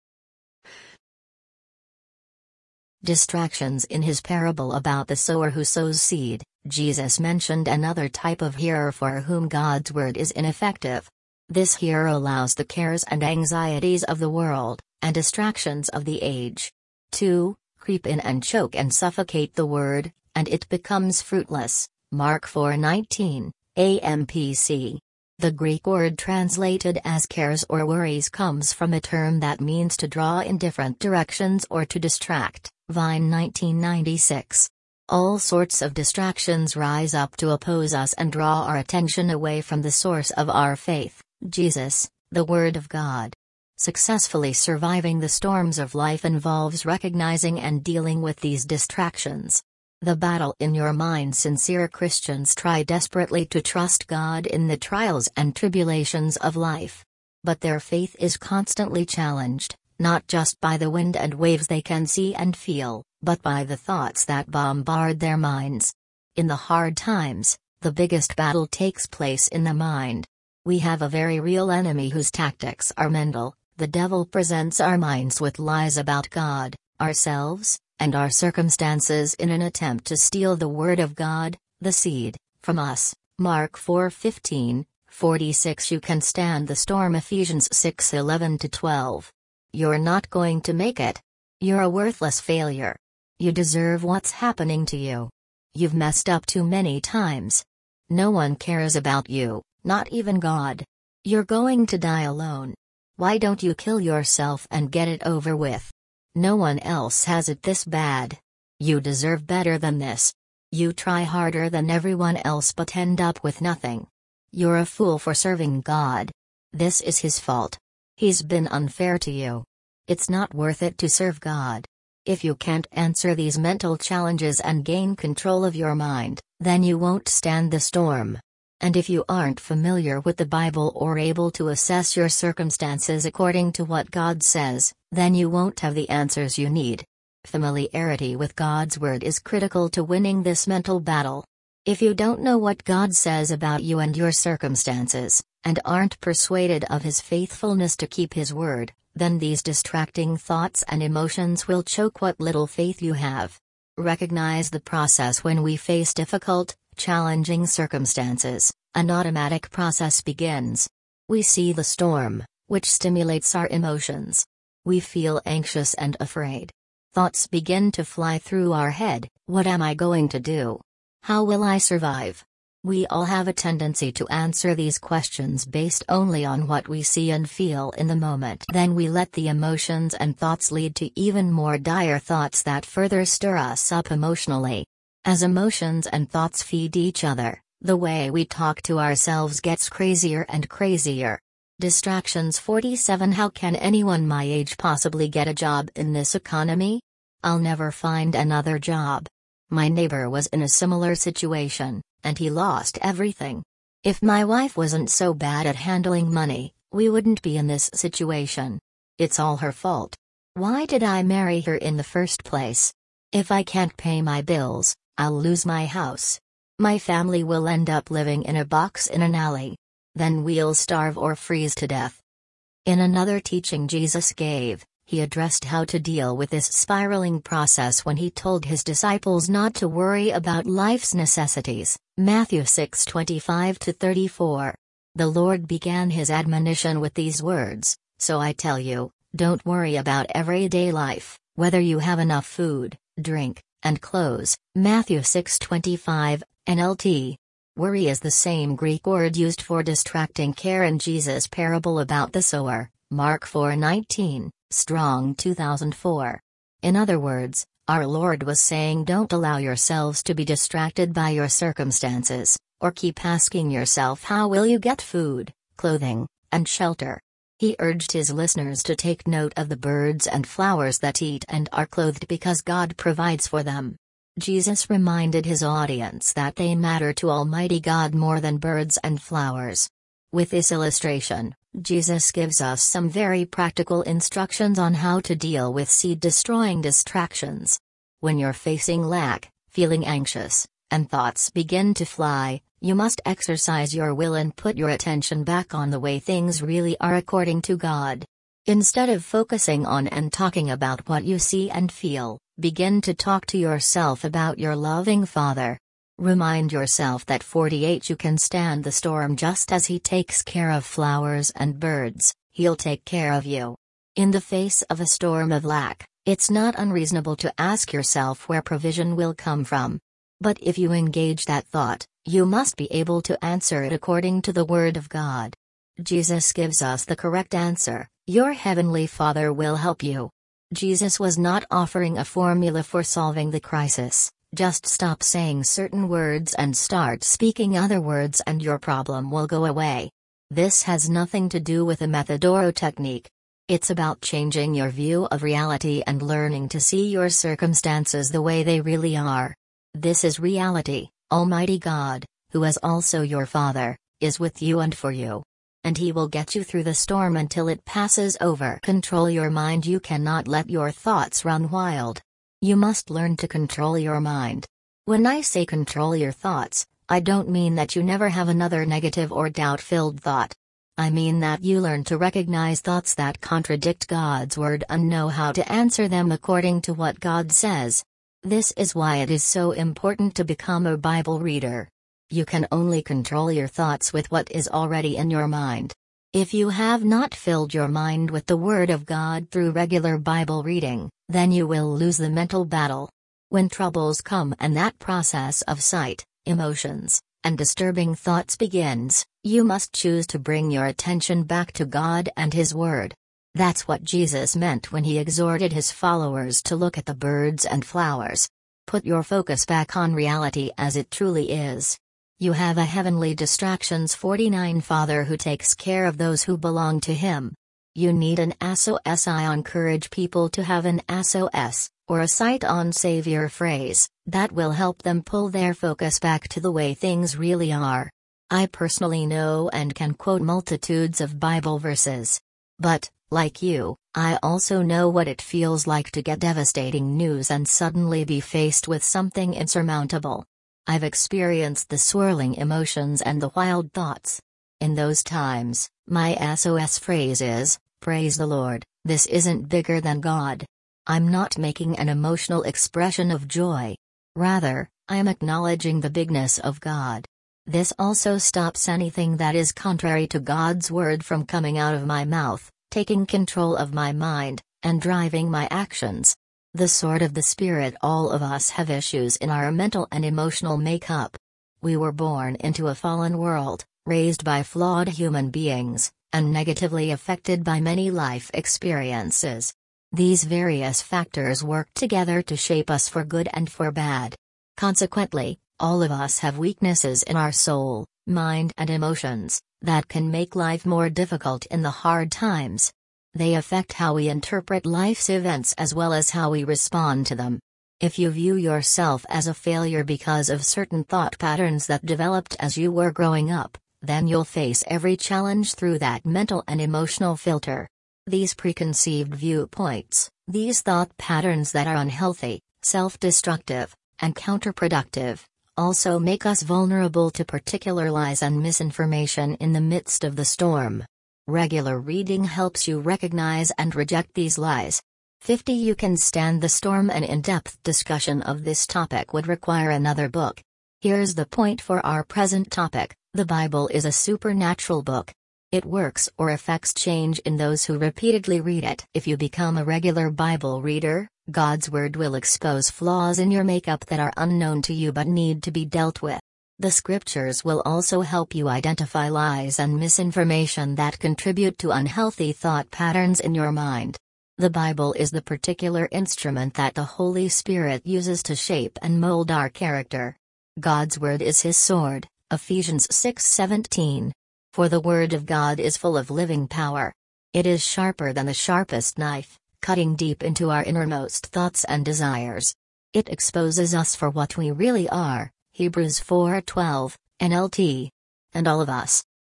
Speaker 1: Distractions. In his parable about the sower who sows seed, Jesus mentioned another type of hearer for whom God's word is ineffective. This hearer allows the cares and anxieties of the world, and distractions of the age, to creep in and choke and suffocate the word, and it becomes fruitless. Mark four nineteen, A M P C. The Greek word translated as cares or worries comes from a term that means to draw in different directions or to distract. Vine nineteen ninety-six. All sorts of distractions rise up to oppose us and draw our attention away from the source of our faith, Jesus, the Word of God. Successfully surviving the storms of life involves recognizing and dealing with these distractions. The battle in your mind. Sincere Christians try desperately to trust God in the trials and tribulations of life. But their faith is constantly challenged, not just by the wind and waves they can see and feel, but by the thoughts that bombard their minds. In the hard times, the biggest battle takes place in the mind. We have a very real enemy whose tactics are mental. The devil presents our minds with lies about God, ourselves, and our circumstances in an attempt to steal the Word of God, the seed, from us. Mark four fifteen, forty-six. You can stand the storm. Ephesians six eleven to twelve. You're not going to make it. You're a worthless failure. You deserve what's happening to you. You've messed up too many times. No one cares about you, not even God. You're going to die alone. Why don't you kill yourself and get it over with? No one else has it this bad. You deserve better than this. You try harder than everyone else but end up with nothing. You're a fool for serving God. This is His fault. He's been unfair to you. It's not worth it to serve God. If you can't answer these mental challenges and gain control of your mind, then you won't stand the storm. And if you aren't familiar with the Bible or able to assess your circumstances according to what God says, then you won't have the answers you need. Familiarity with God's Word is critical to winning this mental battle. If you don't know what God says about you and your circumstances, and aren't persuaded of His faithfulness to keep His word, then these distracting thoughts and emotions will choke what little faith you have. Recognize the process. When we face difficult, challenging circumstances, an automatic process begins. We see the storm, which stimulates our emotions. We feel anxious and afraid. Thoughts begin to fly through our head. What am I going to do? How will I survive? We all have a tendency to answer these questions based only on what we see and feel in the moment. Then we let the emotions and thoughts lead to even more dire thoughts that further stir us up emotionally. As emotions and thoughts feed each other, the way we talk to ourselves gets crazier and crazier. Distractions. forty-seven. How can anyone my age possibly get a job in this economy? I'll never find another job. My neighbor was in a similar situation, and he lost everything. If my wife wasn't so bad at handling money, we wouldn't be in this situation. It's all her fault. Why did I marry her in the first place? If I can't pay my bills, I'll lose my house. My family will end up living in a box in an alley. Then we'll starve or freeze to death. In another teaching Jesus gave, He addressed how to deal with this spiraling process when He told His disciples not to worry about life's necessities. Matthew six twenty-five to thirty-four. The Lord began His admonition with these words, "So I tell you, don't worry about everyday life, whether you have enough food, drink, and clothes." Matthew six twenty-five, N L T. Worry is the same Greek word used for distracting care in Jesus' parable about the sower, Mark four nineteen, Strong two thousand four. In other words, our Lord was saying, don't allow yourselves to be distracted by your circumstances, or keep asking yourself, how will you get food, clothing, and shelter? He urged His listeners to take note of the birds and flowers that eat and are clothed because God provides for them. Jesus reminded His audience that they matter to Almighty God more than birds and flowers. With this illustration, Jesus gives us some very practical instructions on how to deal with seed-destroying distractions. When you're facing lack, feeling anxious, and thoughts begin to fly, you must exercise your will and put your attention back on the way things really are according to God. Instead of focusing on and talking about what you see and feel, begin to talk to yourself about your loving Father. Remind yourself that forty-eight you can stand the storm just as He takes care of flowers and birds, He'll take care of you. In the face of a storm of lack, it's not unreasonable to ask yourself where provision will come from. But if you engage that thought, you must be able to answer it according to the Word of God. Jesus gives us the correct answer: your Heavenly Father will help you. Jesus was not offering a formula for solving the crisis. Just stop saying certain words and start speaking other words and your problem will go away. This has nothing to do with a method or a technique. It's about changing your view of reality and learning to see your circumstances the way they really are. This is reality. Almighty God, who is also your Father, is with you and for you. And He will get you through the storm until it passes over. Control your mind. You cannot let your thoughts run wild. You must learn to control your mind. When I say control your thoughts, I don't mean that you never have another negative or doubt-filled thought. I mean that you learn to recognize thoughts that contradict God's word and know how to answer them according to what God says. This is why it is so important to become a Bible reader. You can only control your thoughts with what is already in your mind. If you have not filled your mind with the Word of God through regular Bible reading, then you will lose the mental battle. When troubles come and that process of sight, emotions, and disturbing thoughts begins, you must choose to bring your attention back to God and His Word. That's what Jesus meant when He exhorted His followers to look at the birds and flowers. Put your focus back on reality as it truly is. You have a heavenly distractions forty-nine Father who takes care of those who belong to Him. You need an S O S. I encourage people to have an S O S, or a sight on Savior phrase, that will help them pull their focus back to the way things really are. I personally know and can quote multitudes of Bible verses. But, like you, I also know what it feels like to get devastating news and suddenly be faced with something insurmountable. I've experienced the swirling emotions and the wild thoughts. In those times, my S O S phrase is, "Praise the Lord, this isn't bigger than God." I'm not making an emotional expression of joy. Rather, I am acknowledging the bigness of God. This also stops anything that is contrary to God's word from coming out of my mouth, taking control of my mind, and driving my actions. The sword of the Spirit. All of us have issues in our mental and emotional makeup. We were born into a fallen world, raised by flawed human beings, and negatively affected by many life experiences. These various factors work together to shape us for good and for bad. Consequently, all of us have weaknesses in our soul, mind and emotions, that can make life more difficult in the hard times. They affect how we interpret life's events as well as how we respond to them. If you view yourself as a failure because of certain thought patterns that developed as you were growing up, then you'll face every challenge through that mental and emotional filter. These preconceived viewpoints, these thought patterns that are unhealthy, self-destructive, and counterproductive, also make us vulnerable to particular lies and misinformation in the midst of the storm. Regular reading helps you recognize and reject these lies. fifty You can stand the storm. An in-depth discussion of this topic would require another book. Here's the point for our present topic: the Bible is a supernatural book. It works or affects change in those who repeatedly read it. If you become a regular Bible reader, God's Word will expose flaws in your makeup that are unknown to you but need to be dealt with. The Scriptures will also help you identify lies and misinformation that contribute to unhealthy thought patterns in your mind. The Bible is the particular instrument that the Holy Spirit uses to shape and mold our character. God's Word is His sword, Ephesians six seventeen. For the Word of God is full of living power. It is sharper than the sharpest knife, cutting deep into our innermost thoughts and desires. It exposes us for what we really are, Hebrews four twelve, N L T. And all of us,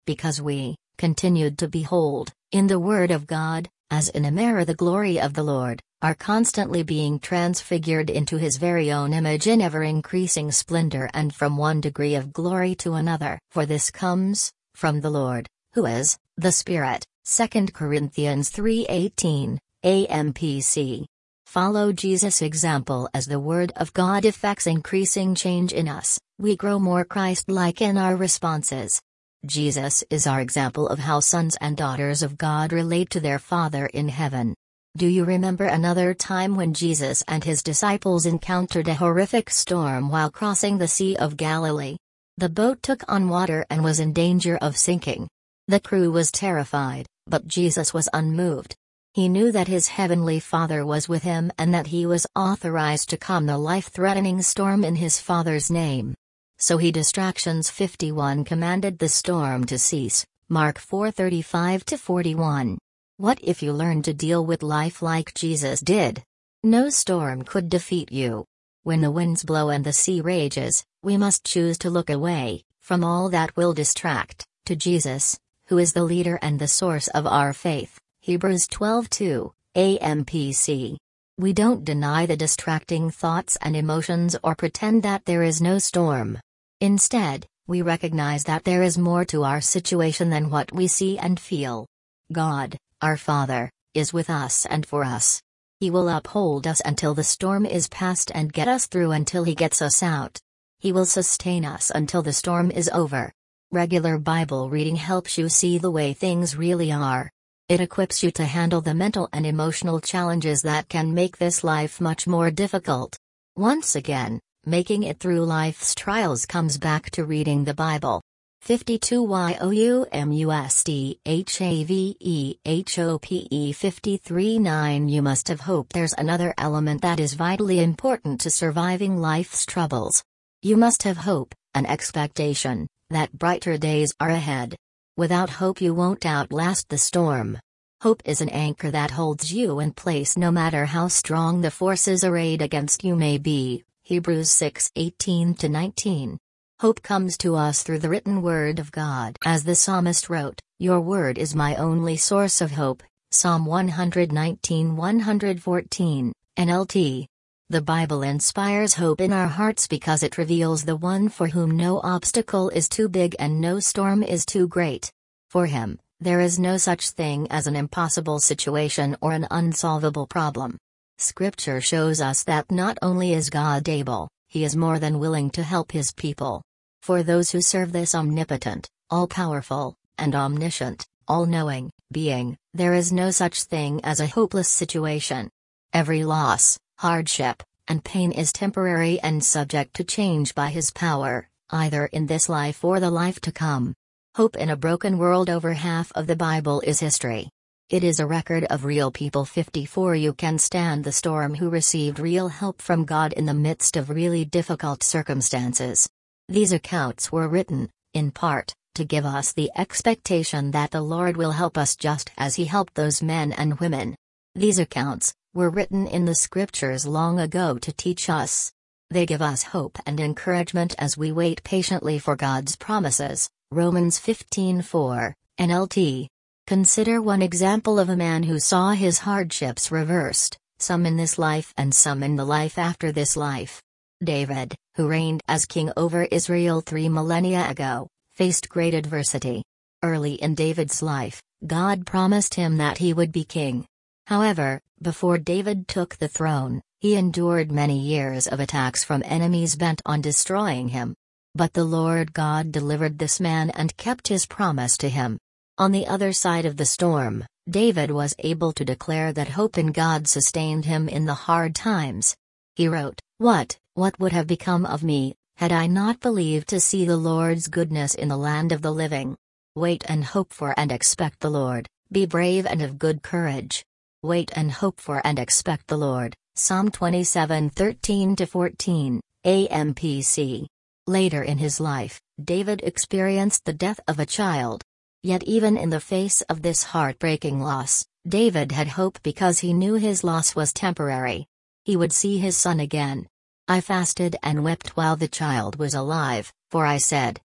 Speaker 1: because we continued to behold, in the Word of God, as in a mirror the glory of the Lord, are constantly being transfigured into His very own image in ever-increasing splendor and from one degree of glory to another. For this comes from the Lord, who is the Spirit. Second Corinthians three eighteen, A M P C. Follow Jesus' example as the Word of God effects increasing change in us. We grow more Christ-like in our responses. Jesus is our example of how sons and daughters of God relate to their Father in heaven. Do you remember another time when Jesus and His disciples encountered a horrific storm while crossing the Sea of Galilee? The boat took on water and was in danger of sinking. The crew was terrified, but Jesus was unmoved. He knew that His heavenly Father was with Him and that He was authorized to calm the life-threatening storm in His Father's name. So He distractions fifty-one commanded the storm to cease. Mark four thirty-five to forty-one. What if you learned to deal with life like Jesus did? No storm could defeat you. When the winds blow and the sea rages, we must choose to look away from all that will distract, to Jesus, who is the leader and the source of our faith. Hebrews twelve two, A M P C. We don't deny the distracting thoughts and emotions or pretend that there is no storm. Instead, we recognize that there is more to our situation than what we see and feel. God, our Father, is with us and for us. He will uphold us until the storm is past and get us through until He gets us out. He will sustain us until the storm is over. Regular Bible reading helps you see the way things really are. It equips you to handle the mental and emotional challenges that can make this life much more difficult. Once again, making it through life's trials comes back to reading the Bible. fifty-two Y O U M U S T H A V E H O P E fifty-three nine. You must have hope. There's another element that is vitally important to surviving life's troubles. You must have hope, an expectation, that brighter days are ahead. Without hope you won't outlast the storm. Hope is an anchor that holds you in place no matter how strong the forces arrayed against you may be. Hebrews six eighteen to nineteen. Hope comes to us through the written Word of God. As the psalmist wrote, "Your word is my only source of hope." Psalm one nineteen one fourteen, N L T. The Bible inspires hope in our hearts because it reveals the one for whom no obstacle is too big and no storm is too great. For Him, there is no such thing as an impossible situation or an unsolvable problem. Scripture shows us that not only is God able, He is more than willing to help His people. For those who serve this omnipotent, all-powerful, and omniscient, all-knowing being, there is no such thing as a hopeless situation. Every loss, hardship, and pain is temporary and subject to change by His power, either in this life or the life to come. Hope in a broken world. Over half of the Bible is history. It is a record of real people. fifty-four You can stand the storm who received real help from God in the midst of really difficult circumstances. These accounts were written, in part, to give us the expectation that the Lord will help us just as He helped those men and women. These accounts were written in the Scriptures long ago to teach us. They give us hope and encouragement as we wait patiently for God's promises. Romans fifteen four, N L T. Consider one example of a man who saw his hardships reversed, some in this life and some in the life after this life. David, who reigned as king over Israel three millennia ago, faced great adversity. Early in David's life, God promised him that he would be king. However, before David took the throne, he endured many years of attacks from enemies bent on destroying him. But the Lord God delivered this man and kept His promise to him. On the other side of the storm, David was able to declare that hope in God sustained him in the hard times. He wrote, What, what would have become of me, had I not believed to see the Lord's goodness in the land of the living? Wait and hope for and expect the Lord, be brave and of good courage. Wait and hope for and expect the Lord. Psalm twenty-seven thirteen to fourteen, A M P C. Later in his life, David experienced the death of a child. Yet even in the face of this heartbreaking loss, David had hope because he knew his loss was temporary. He would see his son again. I fasted and wept while the child was alive, for I said,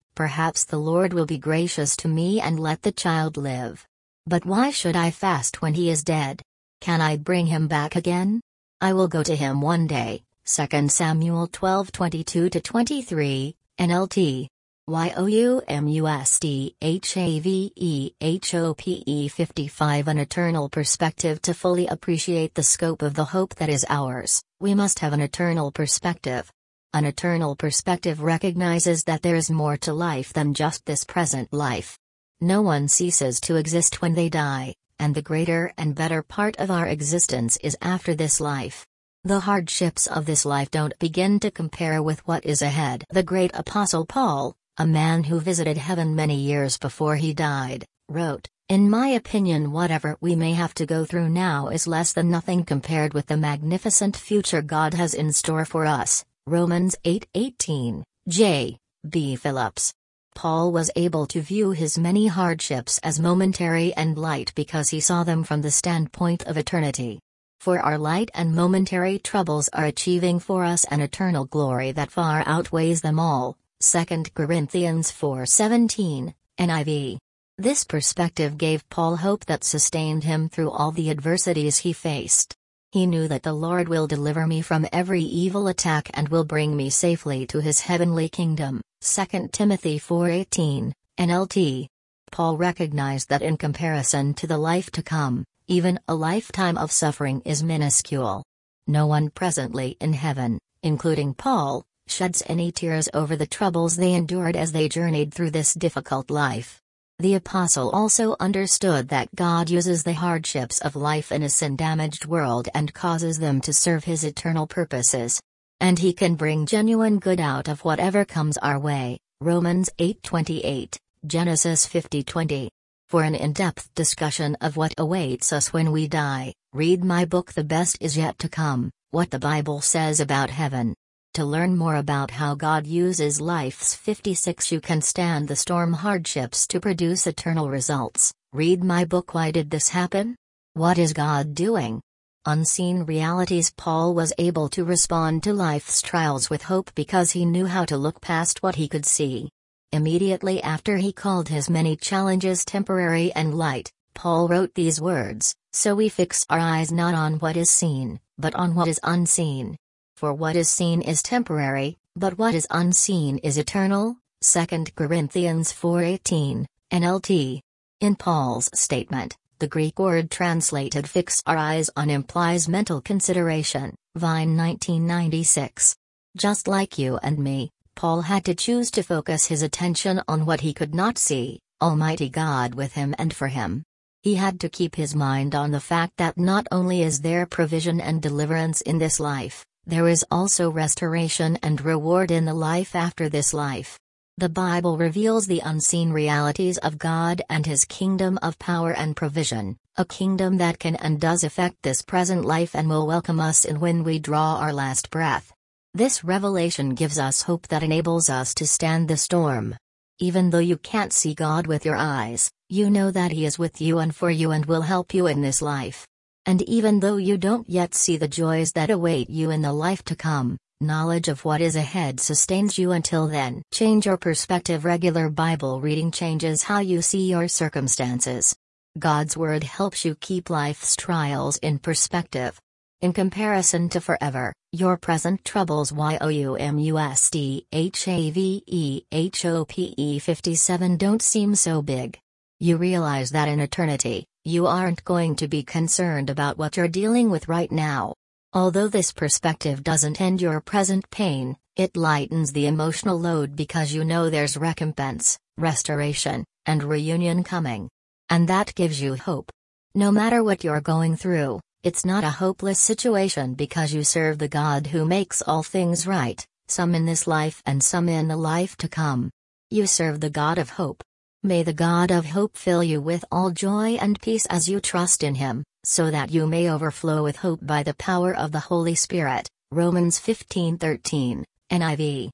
Speaker 1: perhaps the Lord will be gracious to me and let the child live. But why should I fast when he is dead? Can I bring him back again? I will go to him one day. Second Samuel twelve twenty-two to twenty-three, N L T. Y O U M U S T H A V E H O P E fifty-five An eternal perspective. To fully appreciate the scope of the hope that is ours, we must have an eternal perspective. An eternal perspective recognizes that there is more to life than just this present life. No one ceases to exist when they die, and the greater and better part of our existence is after this life. The hardships of this life don't begin to compare with what is ahead. The great Apostle Paul, a man who visited heaven many years before he died, wrote, "In my opinion, whatever we may have to go through now is less than nothing compared with the magnificent future God has in store for us." Romans eight eighteen, J B Phillips. Paul was able to view his many hardships as momentary and light because he saw them from the standpoint of eternity. For our light and momentary troubles are achieving for us an eternal glory that far outweighs them all. Second Corinthians four seventeen, N I V. This perspective gave Paul hope that sustained him through all the adversities he faced. He knew that the Lord will deliver me from every evil attack and will bring me safely to his heavenly kingdom. Second Timothy four eighteen, N L T. Paul recognized that in comparison to the life to come, even a lifetime of suffering is minuscule. No one presently in heaven, including Paul, sheds any tears over the troubles they endured as they journeyed through this difficult life. The apostle also understood that God uses the hardships of life in a sin-damaged world and causes them to serve his eternal purposes. And he can bring genuine good out of whatever comes our way. Romans eight twenty-eight, Genesis fifty twenty. For an in-depth discussion of what awaits us when we die, read my book The Best Is Yet to Come, What the Bible Says About Heaven. To learn more about how God uses life's fifty-six you can stand the storm hardships to produce eternal results, read my book Why Did This Happen? What is God Doing? Unseen Realities. Paul was able to respond to life's trials with hope because he knew how to look past what he could see. Immediately after he called his many challenges temporary and light, Paul wrote these words, "So we fix our eyes not on what is seen, but on what is unseen. For what is seen is temporary, but what is unseen is eternal." Second Corinthians four eighteen, N L T. In Paul's statement, the Greek word translated "fix our eyes on" implies mental consideration. Vine nineteen ninety-six. Just like you and me, Paul had to choose to focus his attention on what he could not see, Almighty God with him and for him. He had to keep his mind on the fact that not only is there provision and deliverance in this life, there is also restoration and reward in the life after this life. The Bible reveals the unseen realities of God and His kingdom of power and provision, a kingdom that can and does affect this present life and will welcome us in when we draw our last breath. This revelation gives us hope that enables us to stand the storm. Even though you can't see God with your eyes, you know that He is with you and for you and will help you in this life. And even though you don't yet see the joys that await you in the life to come, knowledge of what is ahead sustains you until then. Change your perspective. Regular Bible reading changes how you see your circumstances. God's Word helps you keep life's trials in perspective. In comparison to forever, your present troubles Y O U M U S T H A V E H O P E fifty-seven don't seem so big. You realize that in eternity, you aren't going to be concerned about what you're dealing with right now. Although this perspective doesn't end your present pain, it lightens the emotional load because you know there's recompense, restoration, and reunion coming. And that gives you hope. No matter what you're going through, it's not a hopeless situation because you serve the God who makes all things right, some in this life and some in the life to come. You serve the God of hope. May the God of hope fill you with all joy and peace as you trust in Him, so that you may overflow with hope by the power of the Holy Spirit. Romans fifteen thirteen, N I V.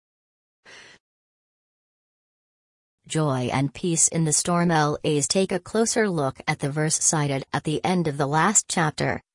Speaker 1: Joy and peace in the storm. Let's take a closer look at the verse cited at the end of the last chapter,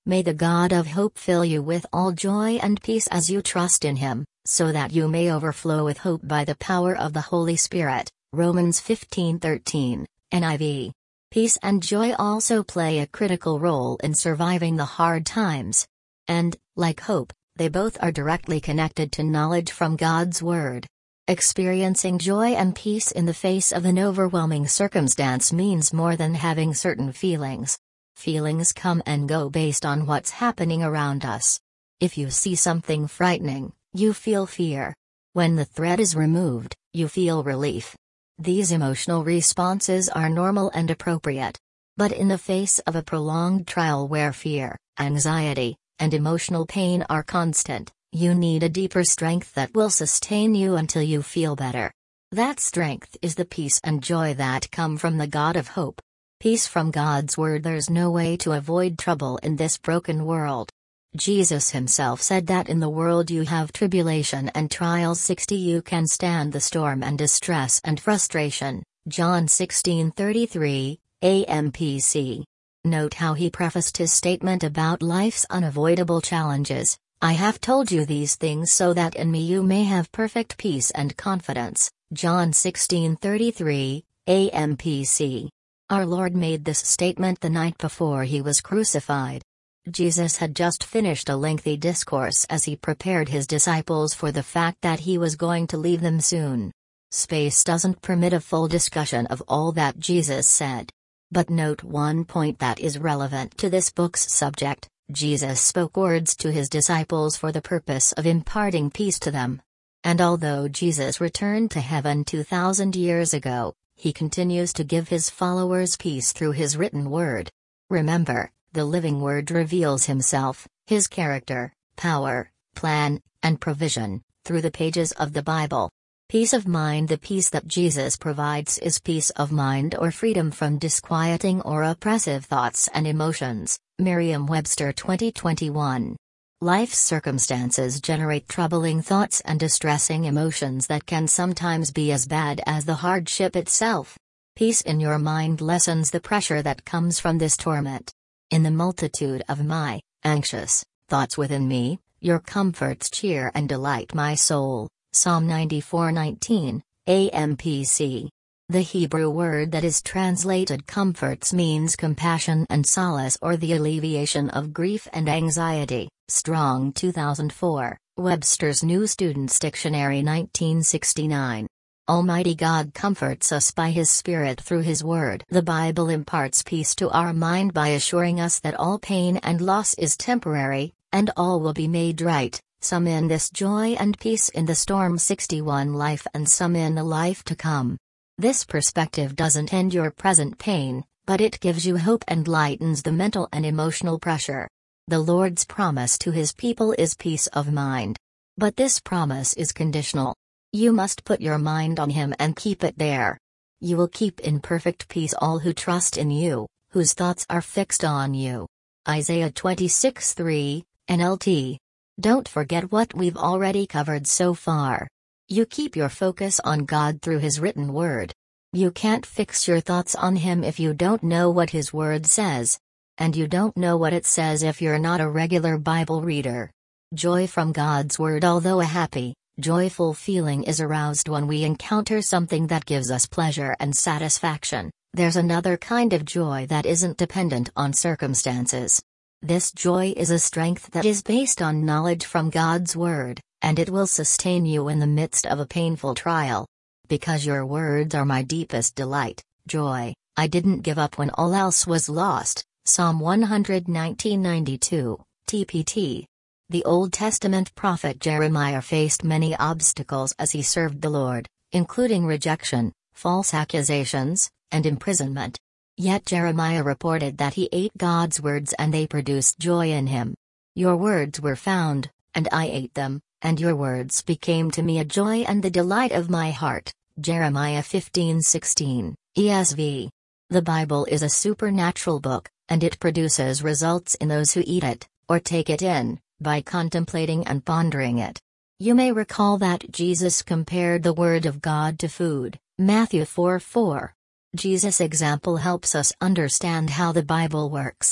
Speaker 1: May the God of hope fill you with all joy and peace as you trust in him, so that you may overflow with hope by the power of the Holy Spirit. Romans fifteen thirteen, N I V. Peace and joy also play a critical role in surviving the hard times. And, like hope, they both are directly connected to knowledge from God's Word. Experiencing joy and peace in the face of an overwhelming circumstance means more than having certain feelings. Feelings come and go based on what's happening around us. If you see something frightening, you feel fear. When the threat is removed, you feel relief. These emotional responses are normal and appropriate. But in the face of a prolonged trial where fear, anxiety, and emotional pain are constant, you need a deeper strength that will sustain you until you feel better. That strength is the peace and joy that come from the God of hope. Peace from God's Word. There's no way to avoid trouble in this broken world. Jesus himself said that in the world you have tribulation and trials. sixty You can stand the storm and distress and frustration. John sixteen thirty-three, A M P C. Note how he prefaced his statement about life's unavoidable challenges. I have told you these things so that in me you may have perfect peace and confidence. John sixteen thirty-three, A M P C. Our Lord made this statement the night before he was crucified. Jesus had just finished a lengthy discourse as he prepared his disciples for the fact that he was going to leave them soon. Space doesn't permit a full discussion of all that Jesus said. But note one point that is relevant to this book's subject. Jesus spoke words to his disciples for the purpose of imparting peace to them. And although Jesus returned to heaven two thousand years ago, he continues to give his followers peace through his written word. Remember, the living word reveals himself, his character, power, plan, and provision, through the pages of the Bible. Peace of mind. The peace that Jesus provides is peace of mind or freedom from disquieting or oppressive thoughts and emotions. Merriam-Webster twenty twenty-one. Life's circumstances generate troubling thoughts and distressing emotions that can sometimes be as bad as the hardship itself. Peace in your mind lessens the pressure that comes from this torment. In the multitude of my anxious thoughts within me, your comforts cheer and delight my soul. Psalm ninety-four nineteen, A M P C. The Hebrew word that is translated comforts means compassion and solace or the alleviation of grief and anxiety. Strong two thousand four, Webster's New Student's Dictionary nineteen sixty-nine. Almighty God comforts us by His Spirit through His Word. The Bible imparts peace to our mind by assuring us that all pain and loss is temporary, and all will be made right, some in this joy and peace in the storm. sixty-one Life and some in a life to come. This perspective doesn't end your present pain, but it gives you hope and lightens the mental and emotional pressure. The Lord's promise to His people is peace of mind. But this promise is conditional. You must put your mind on Him and keep it there. You will keep in perfect peace all who trust in you, whose thoughts are fixed on you. Isaiah twenty-six three, N L T. Don't forget what we've already covered so far. You keep your focus on God through His written word. You can't fix your thoughts on Him if you don't know what His word says. And you don't know what it says if you're not a regular Bible reader. Joy from God's word. Although a happy, joyful feeling is aroused when we encounter something that gives us pleasure and satisfaction, there's another kind of joy that isn't dependent on circumstances. This joy is a strength that is based on knowledge from God's word, and it will sustain you in the midst of a painful trial. Because your words are my deepest delight, joy, I didn't give up when all else was lost. Psalm one nineteen ninety-two, T P T. The Old Testament prophet Jeremiah faced many obstacles as he served the Lord, including rejection, false accusations, and imprisonment. Yet Jeremiah reported that he ate God's words and they produced joy in him. Your words were found, and I ate them, and your words became to me a joy and the delight of my heart. Jeremiah fifteen sixteen, E S V. The Bible is a supernatural book, and it produces results in those who eat it, or take it in, by contemplating and pondering it. You may recall that Jesus compared the Word of God to food, Matthew four four. Jesus' example helps us understand how the Bible works.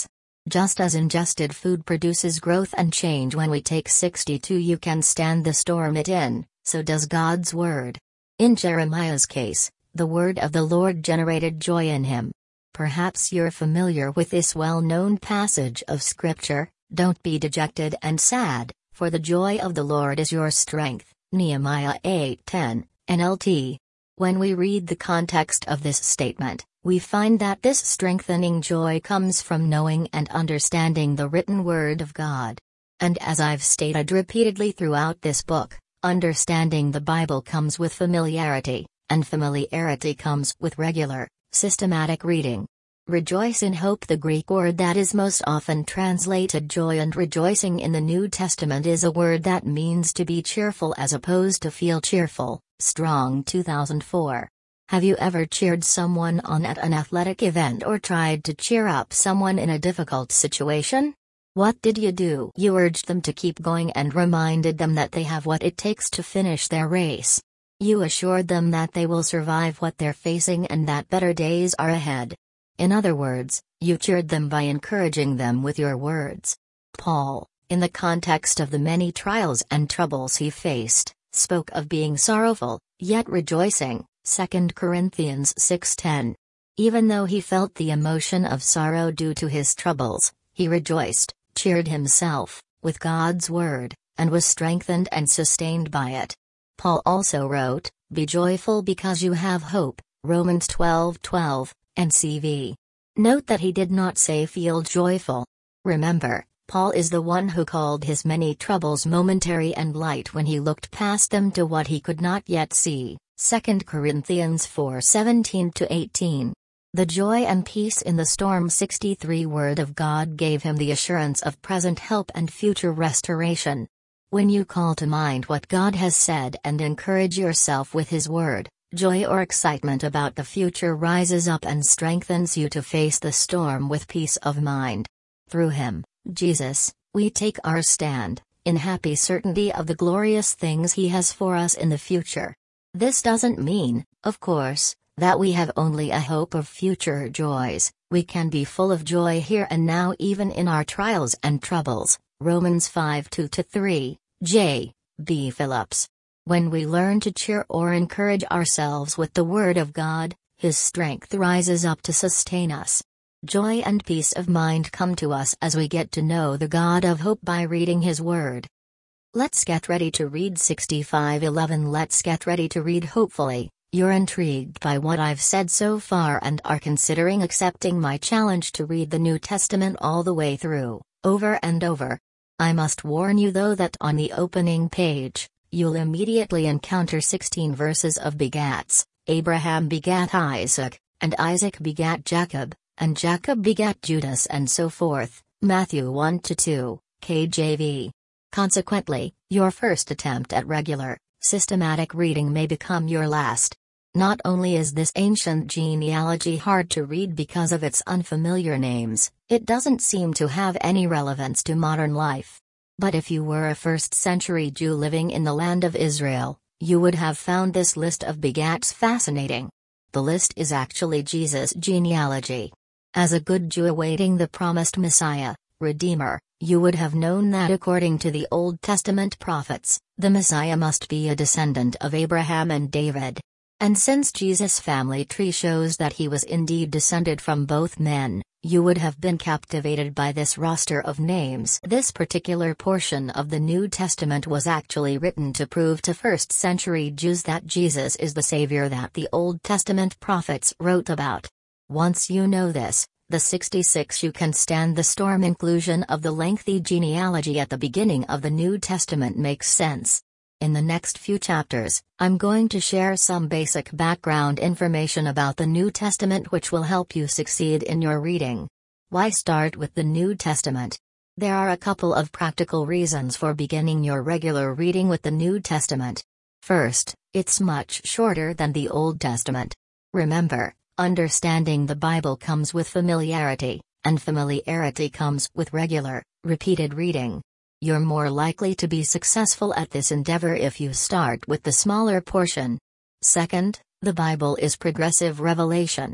Speaker 1: Just as ingested food produces growth and change when we take sixty-two you can stand the storm it in, so does God's word. In Jeremiah's case, the word of the Lord generated joy in him. Perhaps you're familiar with this well-known passage of Scripture, "Don't be dejected and sad, for the joy of the Lord is your strength," Nehemiah eight ten, N L T. When we read the context of this statement, we find that this strengthening joy comes from knowing and understanding the written Word of God. And as I've stated repeatedly throughout this book, understanding the Bible comes with familiarity, and familiarity comes with regular, systematic reading. Rejoice in hope. The Greek word that is most often translated joy and rejoicing in the New Testament is a word that means to be cheerful as opposed to feel cheerful. Strong two thousand four. Have you ever cheered someone on at an athletic event or tried to cheer up someone in a difficult situation? What did you do? You urged them to keep going and reminded them that they have what it takes to finish their race. You assured them that they will survive what they're facing and that better days are ahead. In other words, you cheered them by encouraging them with your words. Paul, in the context of the many trials and troubles he faced, spoke of being sorrowful, yet rejoicing. Second Corinthians six ten. Even though he felt the emotion of sorrow due to his troubles, he rejoiced, cheered himself, with God's word, and was strengthened and sustained by it. Paul also wrote, "Be joyful because you have hope," Romans twelve twelve, N C V. Note that he did not say feel joyful. Remember, Paul is the one who called his many troubles momentary and light when he looked past them to what he could not yet see. Second Corinthians four seventeen to eighteen. The joy and peace in the storm sixty-three Word of God gave him the assurance of present help and future restoration. When you call to mind what God has said and encourage yourself with His Word, joy or excitement about the future rises up and strengthens you to face the storm with peace of mind. Through Him, Jesus, we take our stand, in happy certainty of the glorious things He has for us in the future. This doesn't mean, of course, that we have only a hope of future joys. We can be full of joy here and now even in our trials and troubles. Romans five two to three, J. B. Phillips. When we learn to cheer or encourage ourselves with the Word of God, His strength rises up to sustain us. Joy and peace of mind come to us as we get to know the God of hope by reading His Word. Let's get ready to read sixty-five eleven. Let's get ready to read. Hopefully, you're intrigued by what I've said so far and are considering accepting my challenge to read the New Testament all the way through, over and over. I must warn you though that on the opening page, you'll immediately encounter sixteen verses of begats. Abraham begat Isaac, and Isaac begat Jacob, and Jacob begat Judas, and so forth. Matthew one to two, K J V. Consequently, your first attempt at regular, systematic reading may become your last. Not only is this ancient genealogy hard to read because of its unfamiliar names, it doesn't seem to have any relevance to modern life. But if you were a first-century Jew living in the land of Israel, you would have found this list of begats fascinating. The list is actually Jesus' genealogy. As a good Jew awaiting the promised Messiah, Redeemer, you would have known that according to the Old Testament prophets, the Messiah must be a descendant of Abraham and David. And since Jesus' family tree shows that he was indeed descended from both men, you would have been captivated by this roster of names. This particular portion of the New Testament was actually written to prove to first-century Jews that Jesus is the Savior that the Old Testament prophets wrote about. Once you know this, the sixty-six you can stand the storm inclusion of the lengthy genealogy at the beginning of the New Testament makes sense. In the next few chapters, I'm going to share some basic background information about the New Testament which will help you succeed in your reading. Why start with the New Testament? There are a couple of practical reasons for beginning your regular reading with the New Testament. First, it's much shorter than the Old Testament. Remember, understanding the Bible comes with familiarity, and familiarity comes with regular, repeated reading. You're more likely to be successful at this endeavor if you start with the smaller portion. Second, the Bible is progressive revelation.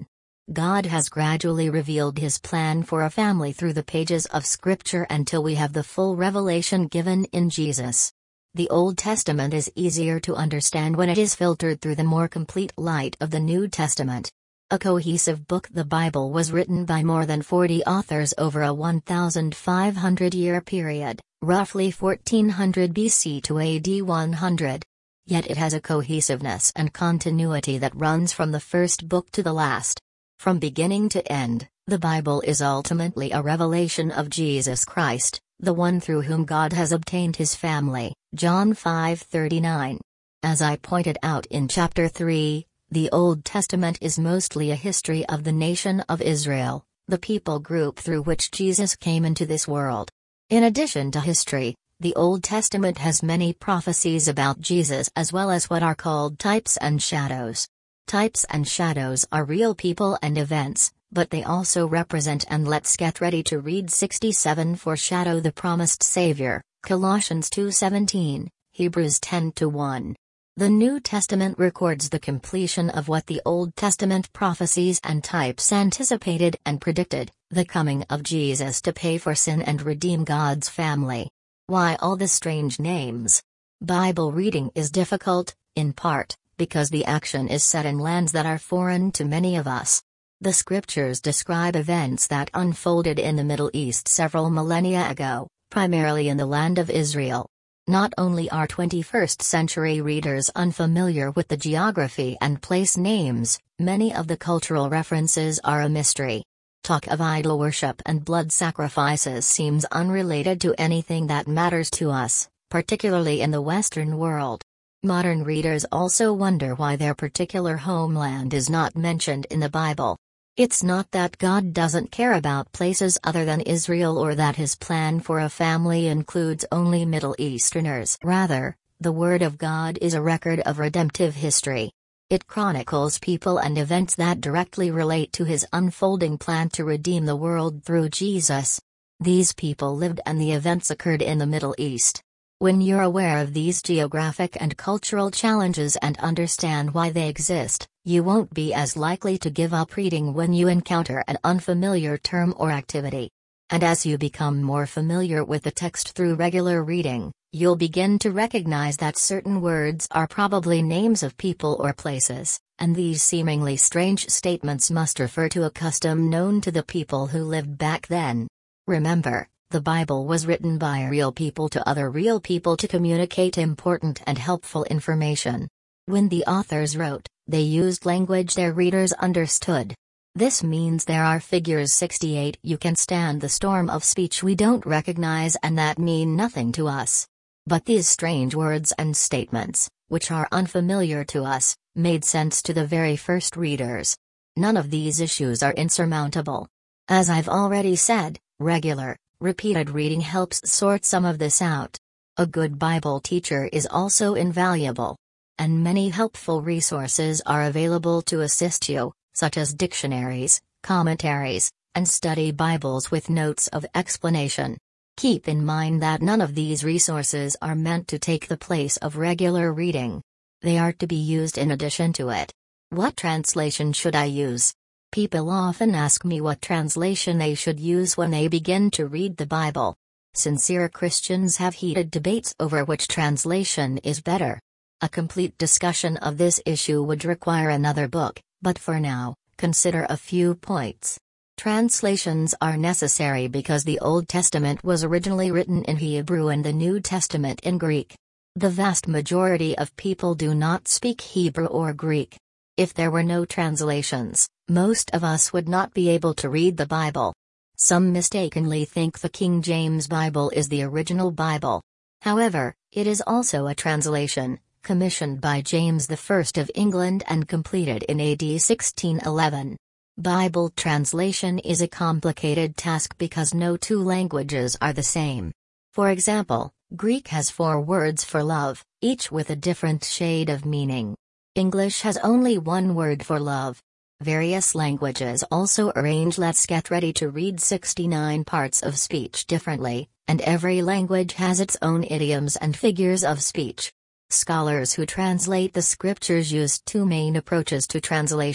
Speaker 1: God has gradually revealed His plan for a family through the pages of Scripture until we have the full revelation given in Jesus. The Old Testament is easier to understand when it is filtered through the more complete light of the New Testament. A cohesive book, the Bible, was written by more than forty authors over a one thousand five hundred year period, roughly fourteen hundred B C to A D one hundred. Yet it has a cohesiveness and continuity that runs from the first book to the last. From beginning to end, the Bible is ultimately a revelation of Jesus Christ, the one through whom God has obtained His family. John five thirty-nine. As I pointed out in chapter three, the Old Testament is mostly a history of the nation of Israel, the people group through which Jesus came into this world. In addition to history, the Old Testament has many prophecies about Jesus as well as what are called types and shadows. Types and shadows are real people and events, but they also represent, and let's get ready to read sixty-seven, foreshadow the promised Savior, Colossians two seventeen, Hebrews ten to one. The New Testament records the completion of what the Old Testament prophecies and types anticipated and predicted, the coming of Jesus to pay for sin and redeem God's family. Why all the strange names? Bible reading is difficult, in part, because the action is set in lands that are foreign to many of us. The Scriptures describe events that unfolded in the Middle East several millennia ago, primarily in the land of Israel. Not only are twenty-first century readers unfamiliar with the geography and place names, many of the cultural references are a mystery. Talk of idol worship and blood sacrifices seems unrelated to anything that matters to us, particularly in the Western world. Modern readers also wonder why their particular homeland is not mentioned in the Bible. It's not that God doesn't care about places other than Israel or that His plan for a family includes only Middle Easterners. Rather, the Word of God is a record of redemptive history. It chronicles people and events that directly relate to His unfolding plan to redeem the world through Jesus. These people lived and the events occurred in the Middle East. When you're aware of these geographic and cultural challenges and understand why they exist, you won't be as likely to give up reading when you encounter an unfamiliar term or activity. And as you become more familiar with the text through regular reading, you'll begin to recognize that certain words are probably names of people or places, and these seemingly strange statements must refer to a custom known to the people who lived back then. Remember, the Bible was written by real people to other real people to communicate important and helpful information. When the authors wrote, they used language their readers understood. This means there are figures sixty-eight you can stand the storm of speech we don't recognize and that mean nothing to us. But these strange words and statements, which are unfamiliar to us, made sense to the very first readers. None of these issues are insurmountable. As I've already said, regular, repeated reading helps sort some of this out. A good Bible teacher is also invaluable. And many helpful resources are available to assist you, such as dictionaries, commentaries, and study Bibles with notes of explanation. Keep in mind that none of these resources are meant to take the place of regular reading. They are to be used in addition to it. What translation should I use? People often ask me what translation they should use when they begin to read the Bible. Sincere Christians have heated debates over which translation is better. A complete discussion of this issue would require another book, but for now, consider a few points. Translations are necessary because the Old Testament was originally written in Hebrew and the New Testament in Greek. The vast majority of people do not speak Hebrew or Greek. If there were no translations, most of us would not be able to read the Bible. Some mistakenly think the King James Bible is the original Bible. However, it is also a translation, commissioned by James the First of England and completed in A D sixteen eleven. Bible translation is a complicated task because no two languages are the same. For example, Greek has four words for love, each with a different shade of meaning. English has only one word for love. Various languages also arrange let's get ready to read sixty-nine parts of speech differently, and every language has its own idioms and figures of speech. Scholars who translate the scriptures use two main approaches to translation: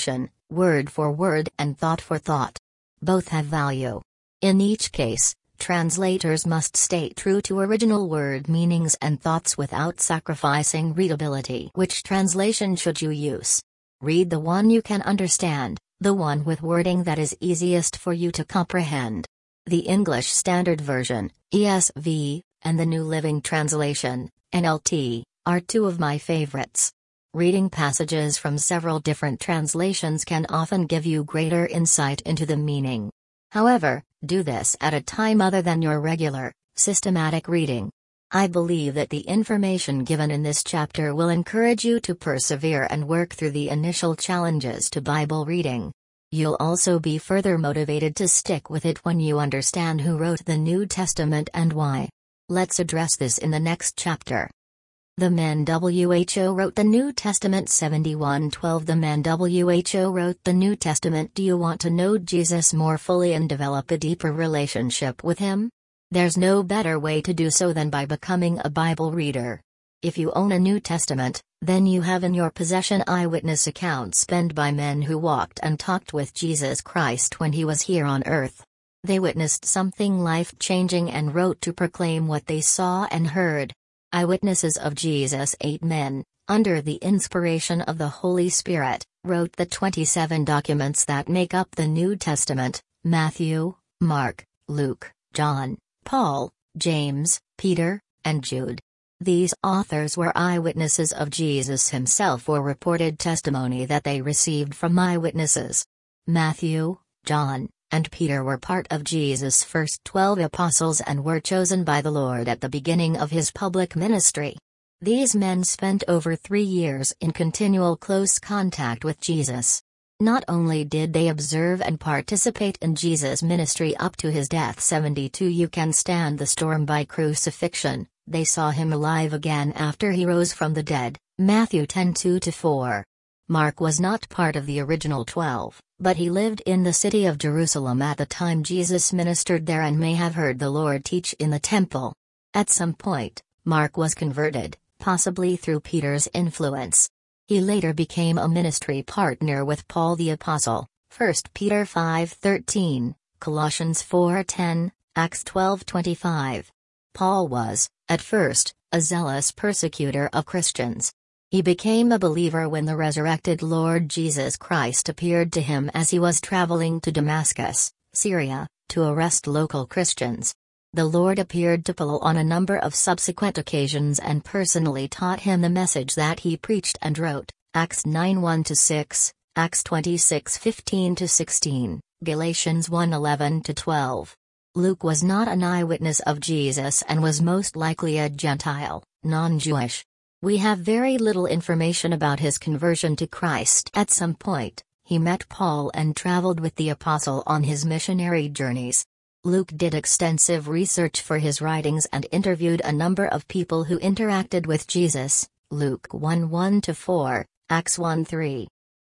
Speaker 1: word for word and thought for thought. Both have value. In each case, translators must stay true to original word meanings and thoughts without sacrificing readability. Which translation should you use? Read the one you can understand, the one with wording that is easiest for you to comprehend. The English Standard Version, E S V, and the New Living Translation, N L T, are two of my favorites. Reading passages from several different translations can often give you greater insight into the meaning. However, do this at a time other than your regular, systematic reading. I believe that the information given in this chapter will encourage you to persevere and work through the initial challenges to Bible reading. You'll also be further motivated to stick with it when you understand who wrote the New Testament and why. Let's address this in the next chapter. The men W H O wrote the New Testament. seventy-one twelve The men W H O wrote the New Testament. Do you want to know Jesus more fully and develop a deeper relationship with him? There's no better way to do so than by becoming a Bible reader. If you own a New Testament, then you have in your possession eyewitness accounts penned by men who walked and talked with Jesus Christ when he was here on earth. They witnessed something life-changing and wrote to proclaim what they saw and heard. Eyewitnesses of Jesus. Eight men, under the inspiration of the Holy Spirit, wrote the twenty-seven documents that make up the New Testament: Matthew, Mark, Luke, John, Paul, James, Peter, and Jude. These authors were eyewitnesses of Jesus himself or reported testimony that they received from eyewitnesses. Matthew, John, and Peter were part of Jesus' first twelve apostles and were chosen by the Lord at the beginning of his public ministry. These men spent over three years in continual close contact with Jesus. Not only did they observe and participate in Jesus' ministry up to his death seventy-two you can stand the storm by crucifixion, they saw him alive again after he rose from the dead, Matthew ten two to four. Mark was not part of the original twelve, but he lived in the city of Jerusalem at the time Jesus ministered there and may have heard the Lord teach in the temple. At some point, Mark was converted, possibly through Peter's influence. He later became a ministry partner with Paul the Apostle, First Peter five thirteen, Colossians four ten, Acts twelve twenty-five. Paul was, at first, a zealous persecutor of Christians. He became a believer when the resurrected Lord Jesus Christ appeared to him as he was traveling to Damascus, Syria, to arrest local Christians. The Lord appeared to Paul on a number of subsequent occasions and personally taught him the message that he preached and wrote, Acts nine one to six, Acts twenty-six fifteen to sixteen, Galatians one eleven to twelve. Luke was not an eyewitness of Jesus and was most likely a Gentile, non-Jewish. We have very little information about his conversion to Christ. At some point, he met Paul and traveled with the apostle on his missionary journeys. Luke did extensive research for his writings and interviewed a number of people who interacted with Jesus, Luke one one to four, Acts one three.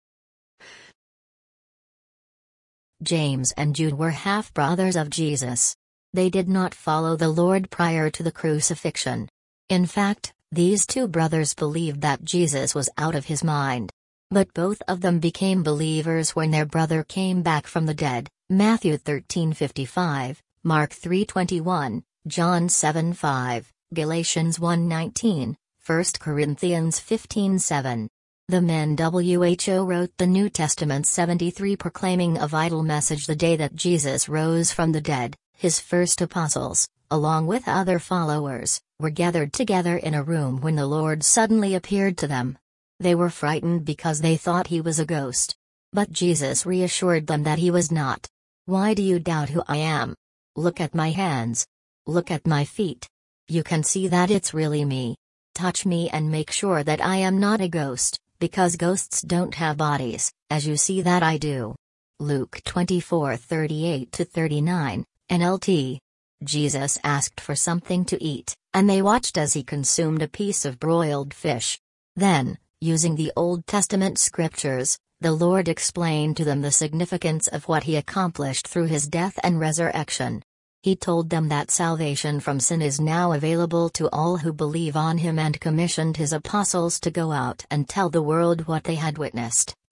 Speaker 1: James and Jude were half-brothers of Jesus. They did not follow the Lord prior to the crucifixion. In fact, these two brothers believed that Jesus was out of his mind. But both of them became believers when their brother came back from the dead, Matthew thirteen fifty-five, Mark three twenty-one, John seven five, Galatians one nineteen, First Corinthians fifteen seven. The men W H O wrote the New Testament seventy-three proclaiming a vital message the day that Jesus rose from the dead. His first apostles, along with other followers, were gathered together in a room when the Lord suddenly appeared to them. They were frightened because they thought he was a ghost. But Jesus reassured them that he was not. Why do you doubt who I am? Look at my hands. Look at my feet. You can see that it's really me. Touch me and make sure that I am not a ghost, because ghosts don't have bodies, as you see that I do. Luke twenty-four thirty-eight to thirty-nine, N L T. Jesus asked for something to eat, and they watched as he consumed a piece of broiled fish. Then, using the Old Testament scriptures, the Lord explained to them the significance of what he accomplished through his death and resurrection. He told them that salvation from sin is now available to all who believe on him and commissioned his apostles to go out and tell the world what they had witnessed,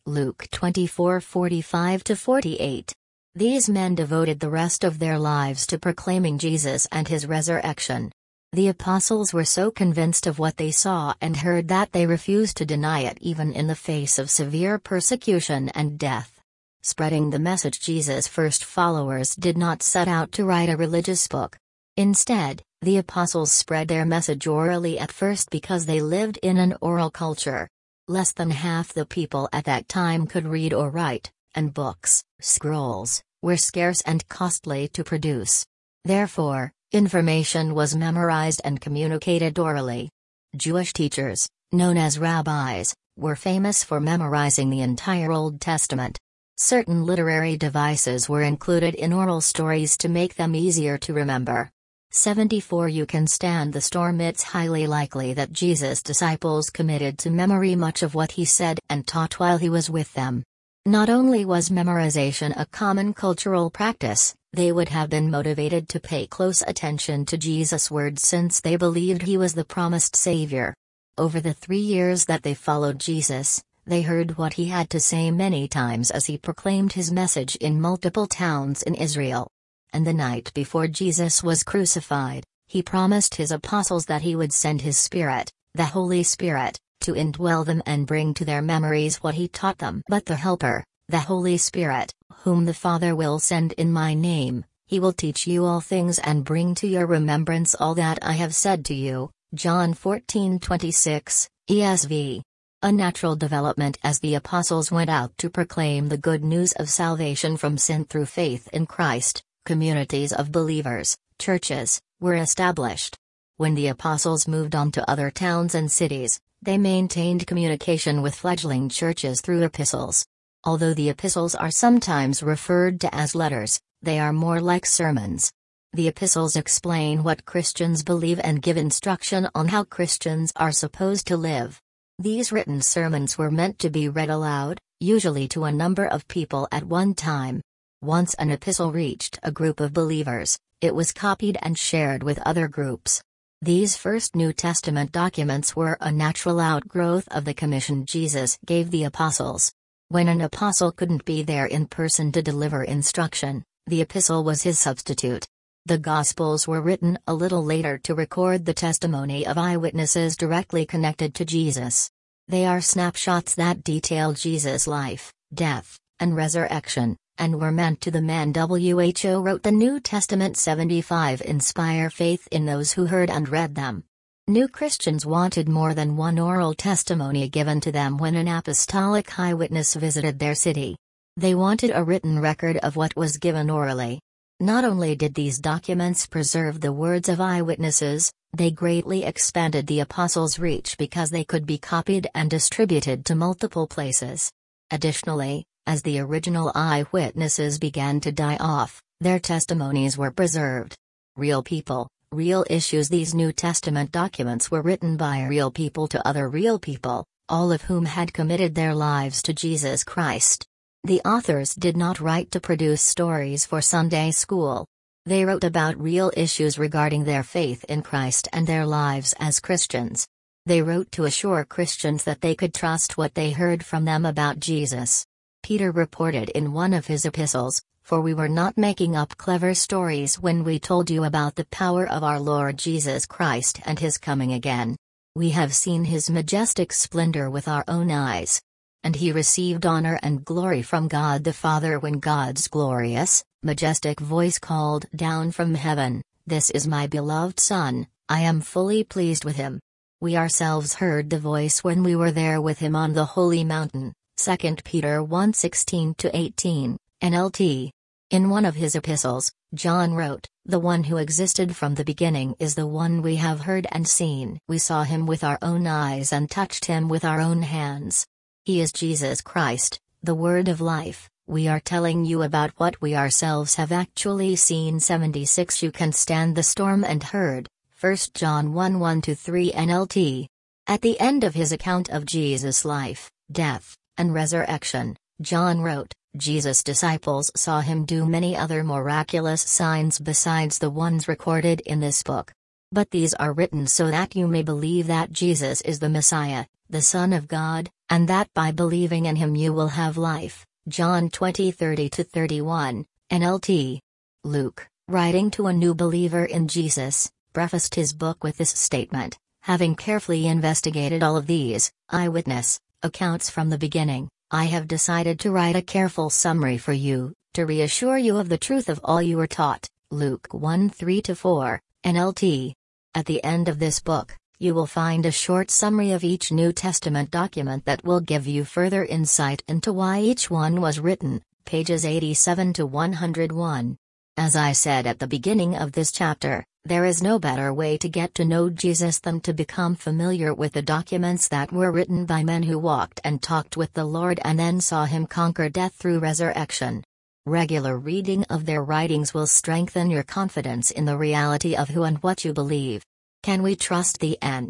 Speaker 1: Luke twenty-four forty-five to forty-eight. These men devoted the rest of their lives to proclaiming Jesus and his resurrection. The apostles were so convinced of what they saw and heard that they refused to deny it even in the face of severe persecution and death. Spreading the message, Jesus' first followers did not set out to write a religious book. Instead, the apostles spread their message orally at first because they lived in an oral culture. Less than half the people at that time could read or write, and books, scrolls, were scarce and costly to produce. Therefore, information was memorized and communicated orally. Jewish teachers, known as rabbis, were famous for memorizing the entire Old Testament. Certain literary devices were included in oral stories to make them easier to remember. seventy-four You can stand the storm. It's highly likely that Jesus' disciples committed to memory much of what he said and taught while he was with them. Not only was memorization a common cultural practice, they would have been motivated to pay close attention to Jesus' words since they believed he was the promised Savior. Over the three years that they followed Jesus, they heard what he had to say many times as he proclaimed his message in multiple towns in Israel. And the night before Jesus was crucified, he promised his apostles that he would send his Spirit, the Holy Spirit, to indwell them and bring to their memories what he taught them. But the Helper, the Holy Spirit, whom the Father will send in my name, he will teach you all things and bring to your remembrance all that I have said to you. John fourteen twenty-six, E S V. A natural development as the apostles went out to proclaim the good news of salvation from sin through faith in Christ, communities of believers, churches, were established. When the apostles moved on to other towns and cities, they maintained communication with fledgling churches through epistles. Although the epistles are sometimes referred to as letters, they are more like sermons. The epistles explain what Christians believe and give instruction on how Christians are supposed to live. These written sermons were meant to be read aloud, usually to a number of people at one time. Once an epistle reached a group of believers, it was copied and shared with other groups. These first New Testament documents were a natural outgrowth of the commission Jesus gave the apostles. When an apostle couldn't be there in person to deliver instruction, the epistle was his substitute. The Gospels were written a little later to record the testimony of eyewitnesses directly connected to Jesus. They are snapshots that detail Jesus' life, death, and resurrection, and were meant to the man. W H O wrote the New Testament. seventy-five Inspire faith in those who heard and read them. New Christians wanted more than one oral testimony given to them when an apostolic eyewitness visited their city. They wanted a written record of what was given orally. Not only did these documents preserve the words of eyewitnesses, they greatly expanded the apostles' reach because they could be copied and distributed to multiple places. Additionally, as the original eyewitnesses began to die off, their testimonies were preserved. Real people, real issues. These New Testament documents were written by real people to other real people, all of whom had committed their lives to Jesus Christ. The authors did not write to produce stories for Sunday school. They wrote about real issues regarding their faith in Christ and their lives as Christians. They wrote to assure Christians that they could trust what they heard from them about Jesus. Peter reported in one of his epistles, "For we were not making up clever stories when we told you about the power of our Lord Jesus Christ and his coming again. We have seen his majestic splendor with our own eyes. And he received honor and glory from God the Father when God's glorious, majestic voice called down from heaven, 'This is my beloved Son, I am fully pleased with him.' We ourselves heard the voice when we were there with him on the holy mountain." Second Peter one sixteen to eighteen, N L T. In one of his epistles, John wrote, "The one who existed from the beginning is the one we have heard and seen. We saw him with our own eyes and touched him with our own hands. He is Jesus Christ, the Word of life. We are telling you about what we ourselves have actually seen." seventy-six You can stand the storm and heard. First John one one to three N L T. At the end of his account of Jesus' life, death, and resurrection, John wrote, "Jesus' disciples saw him do many other miraculous signs besides the ones recorded in this book. But these are written so that you may believe that Jesus is the Messiah, the Son of God, and that by believing in him you will have life. John twenty thirty to thirty-one, N L T. Luke, writing to a new believer in Jesus, prefaced his book with this statement: having carefully investigated all of these eyewitness accounts from the beginning, I have decided to write a careful summary for you, to reassure you of the truth of all you were taught. Luke one three to four, N L T. At the end of this book, you will find a short summary of each New Testament document that will give you further insight into why each one was written, pages eighty-seven to one hundred one. As I said at the beginning of this chapter, there is no better way to get to know Jesus than to become familiar with the documents that were written by men who walked and talked with the Lord and then saw him conquer death through resurrection. Regular reading of their writings will strengthen your confidence in the reality of who and what you believe. Can we trust the N?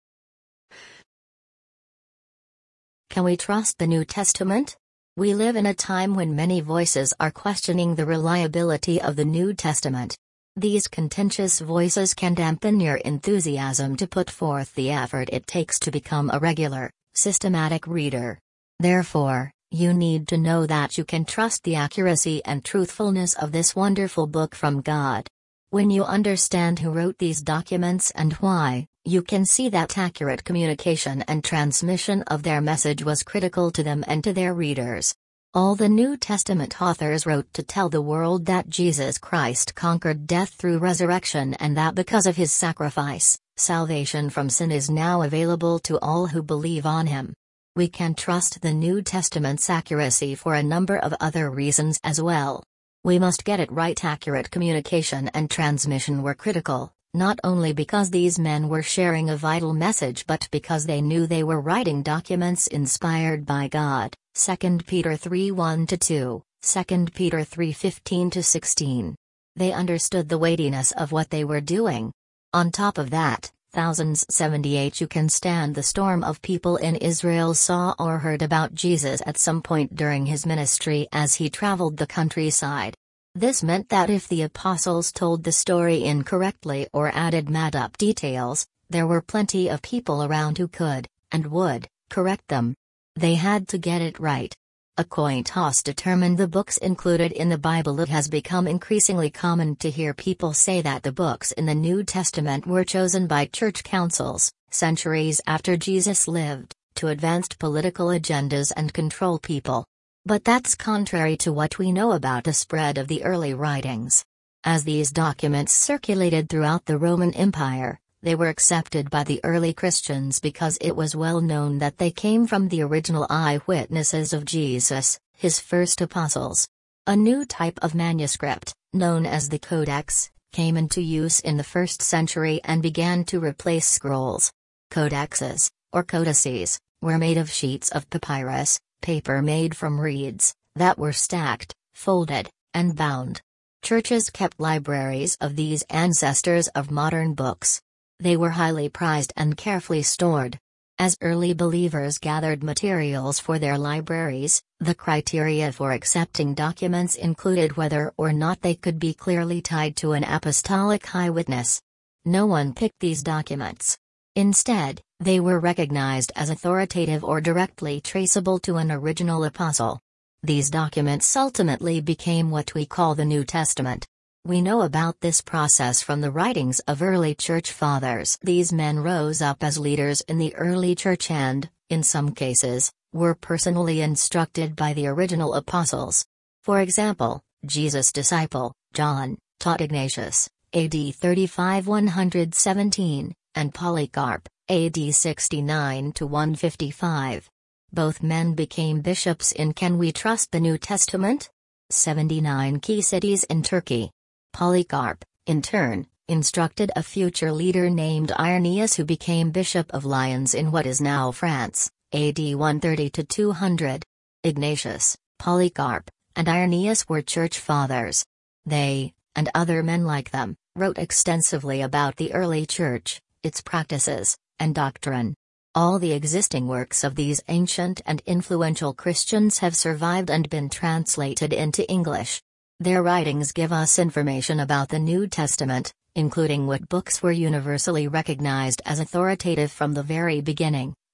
Speaker 1: Can we trust the New Testament? We live in a time when many voices are questioning the reliability of the New Testament. These contentious voices can dampen your enthusiasm to put forth the effort it takes to become a regular, systematic reader. Therefore, you need to know that you can trust the accuracy and truthfulness of this wonderful book from God. When you understand who wrote these documents and why, you can see that accurate communication and transmission of their message was critical to them and to their readers. All the New Testament authors wrote to tell the world that Jesus Christ conquered death through resurrection and that because of his sacrifice, salvation from sin is now available to all who believe on him. We can trust the New Testament's accuracy for a number of other reasons as well. We must get it right. Accurate communication and transmission were critical, not only because these men were sharing a vital message but because they knew they were writing documents inspired by God. Second Peter three one to two, Second Peter three fifteen to sixteen. They understood the weightiness of what they were doing. On top of that, thousands seventy-eight you can stand the storm of people in Israel saw or heard about Jesus at some point during his ministry as he traveled the countryside. This meant that if the apostles told the story incorrectly or added made-up details, there were plenty of people around who could, and would, correct them. They had to get it right. A coin toss determined the books included in the Bible. It has become increasingly common to hear people say that the books in the New Testament were chosen by church councils, centuries after Jesus lived, to advance political agendas and control people. But that's contrary to what we know about the spread of the early writings. As these documents circulated throughout the Roman Empire, they were accepted by the early Christians because it was well known that they came from the original eyewitnesses of Jesus, his first apostles. A new type of manuscript, known as the Codex, came into use in the first century and began to replace scrolls. Codexes, or codices, were made of sheets of papyrus, paper made from reeds, that were stacked, folded, and bound. Churches kept libraries of these ancestors of modern books. They were highly prized and carefully stored. As early believers gathered materials for their libraries, the criteria for accepting documents included whether or not they could be clearly tied to an apostolic eyewitness. No one picked these documents. Instead, they were recognized as authoritative or directly traceable to an original apostle. These documents ultimately became what we call the New Testament. We know about this process from the writings of early church fathers. These men rose up as leaders in the early church and, in some cases, were personally instructed by the original apostles. For example, Jesus' disciple, John, taught Ignatius, A D thirty-five to one seventeen, and Polycarp, A D sixty-nine to one fifty-five. Both men became bishops in Can We Trust the New Testament? seventy-nine key cities in Turkey. Polycarp, in turn, instructed a future leader named Irenaeus who became Bishop of Lyons in what is now France, A D one thirty to two hundred. Ignatius, Polycarp, and Irenaeus were church fathers. They, and other men like them, wrote extensively about the early church, its practices, and doctrine. All the existing works of these ancient and influential Christians have survived and been translated into English. Their writings give us information about the New Testament, including what books were universally recognized as authoritative from the very beginning,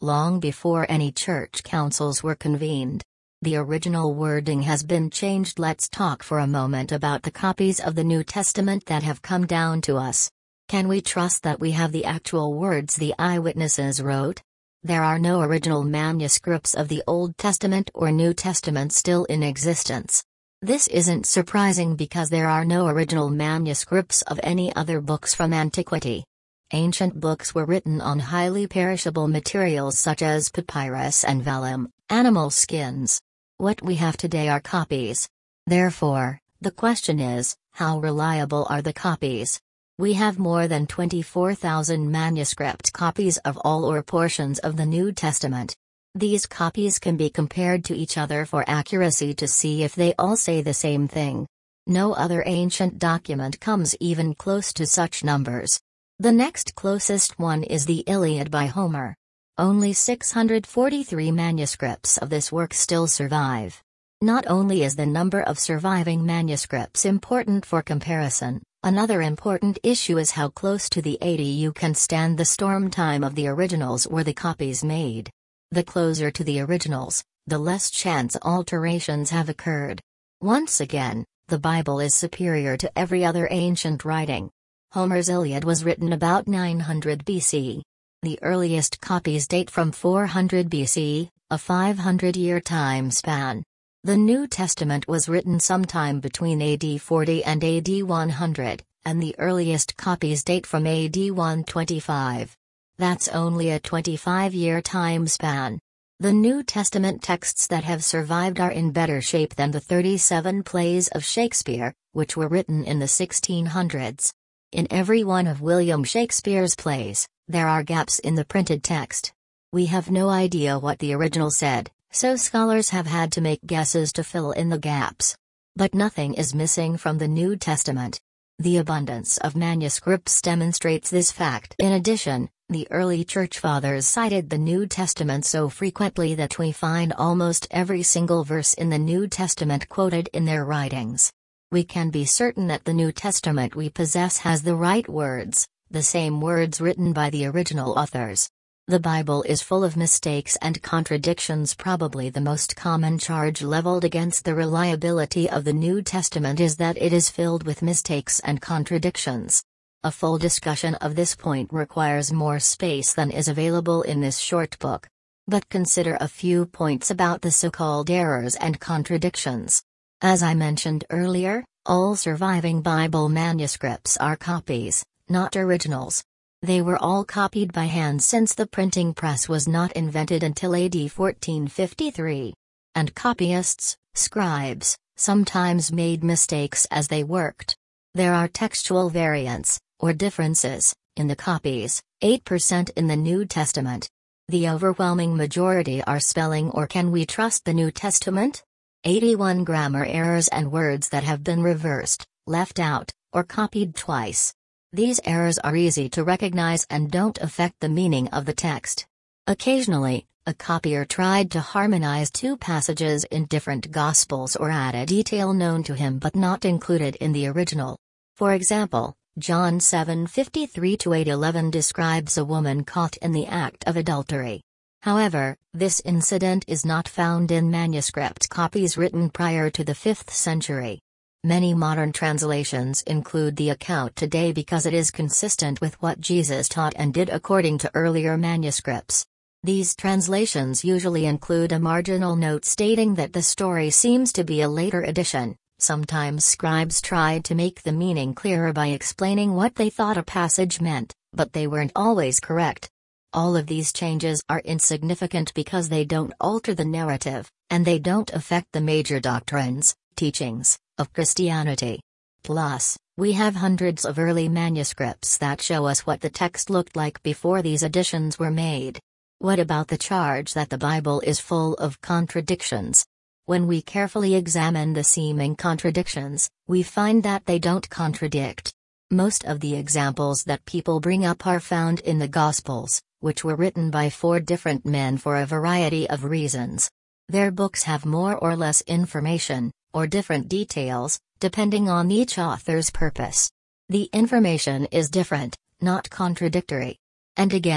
Speaker 1: long before any church councils were convened. The original wording has been changed. Let's talk for a moment about the copies of the New Testament that have come down to us. Can we trust that we have the actual words the eyewitnesses wrote? There are no original manuscripts of the Old Testament or New Testament still in existence. This isn't surprising because there are no original manuscripts of any other books from antiquity. Ancient books were written on highly perishable materials such as papyrus and vellum, animal skins. What we have today are copies. Therefore, the question is, how reliable are the copies? We have more than twenty-four thousand manuscript copies of all or portions of the New Testament. These copies can be compared to each other for accuracy to see if they all say the same thing. No other ancient document comes even close to such numbers. The next closest one is the Iliad by Homer. Only six hundred forty-three manuscripts of this work still survive. Not only is the number of surviving manuscripts important for comparison, another important issue is how close to the eighty you can stand the storm time of the originals were the copies made. The closer to the originals, the less chance alterations have occurred. Once again, the Bible is superior to every other ancient writing. Homer's Iliad was written about nine hundred B C. The earliest copies date from four hundred B C, a five hundred year time span. The New Testament was written sometime between A D forty and A D one hundred, and the earliest copies date from A D one twenty-five. That's only a twenty-five year time span. The New Testament texts that have survived are in better shape than the thirty-seven plays of Shakespeare, which were written in the sixteen hundreds. In every one of William Shakespeare's plays, there are gaps in the printed text. We have no idea what the original said, so scholars have had to make guesses to fill in the gaps. But nothing is missing from the New Testament. The abundance of manuscripts demonstrates this fact. In addition, the early church fathers cited the New Testament so frequently that we find almost every single verse in the New Testament quoted in their writings. We can be certain that the New Testament we possess has the right words, the same words written by the original authors. The Bible is full of mistakes and contradictions. Probably the most common charge leveled against the reliability of the New Testament is that it is filled with mistakes and contradictions. A full discussion of this point requires more space than is available in this short book. But consider a few points about the so-called errors and contradictions. As I mentioned earlier, all surviving Bible manuscripts are copies, not originals. They were all copied by hand since the printing press was not invented until A D fourteen fifty-three. And copyists, scribes, sometimes made mistakes as they worked. There are textual variants, or differences, in the copies, eight percent in the New Testament. The overwhelming majority are spelling or can we trust the New Testament? eighty-one grammar errors and words that have been reversed, left out, or copied twice. These errors are easy to recognize and don't affect the meaning of the text. Occasionally, a copier tried to harmonize two passages in different Gospels or add a detail known to him but not included in the original. For example, John seven fifty-three to eight eleven describes a woman caught in the act of adultery. However, this incident is not found in manuscript copies written prior to the fifth century. Many modern translations include the account today because it is consistent with what Jesus taught and did according to earlier manuscripts. These translations usually include a marginal note stating that the story seems to be a later addition. Sometimes scribes tried to make the meaning clearer by explaining what they thought a passage meant, but they weren't always correct. All of these changes are insignificant because they don't alter the narrative, and they don't affect the major doctrines, teachings, of Christianity. Plus, we have hundreds of early manuscripts that show us what the text looked like before these additions were made. What about the charge that the Bible is full of contradictions? When we carefully examine the seeming contradictions, we find that they don't contradict. Most of the examples that people bring up are found in the Gospels, which were written by four different men for a variety of reasons. Their books have more or less information, or different details, depending on each author's purpose. The information is different, not contradictory. And again,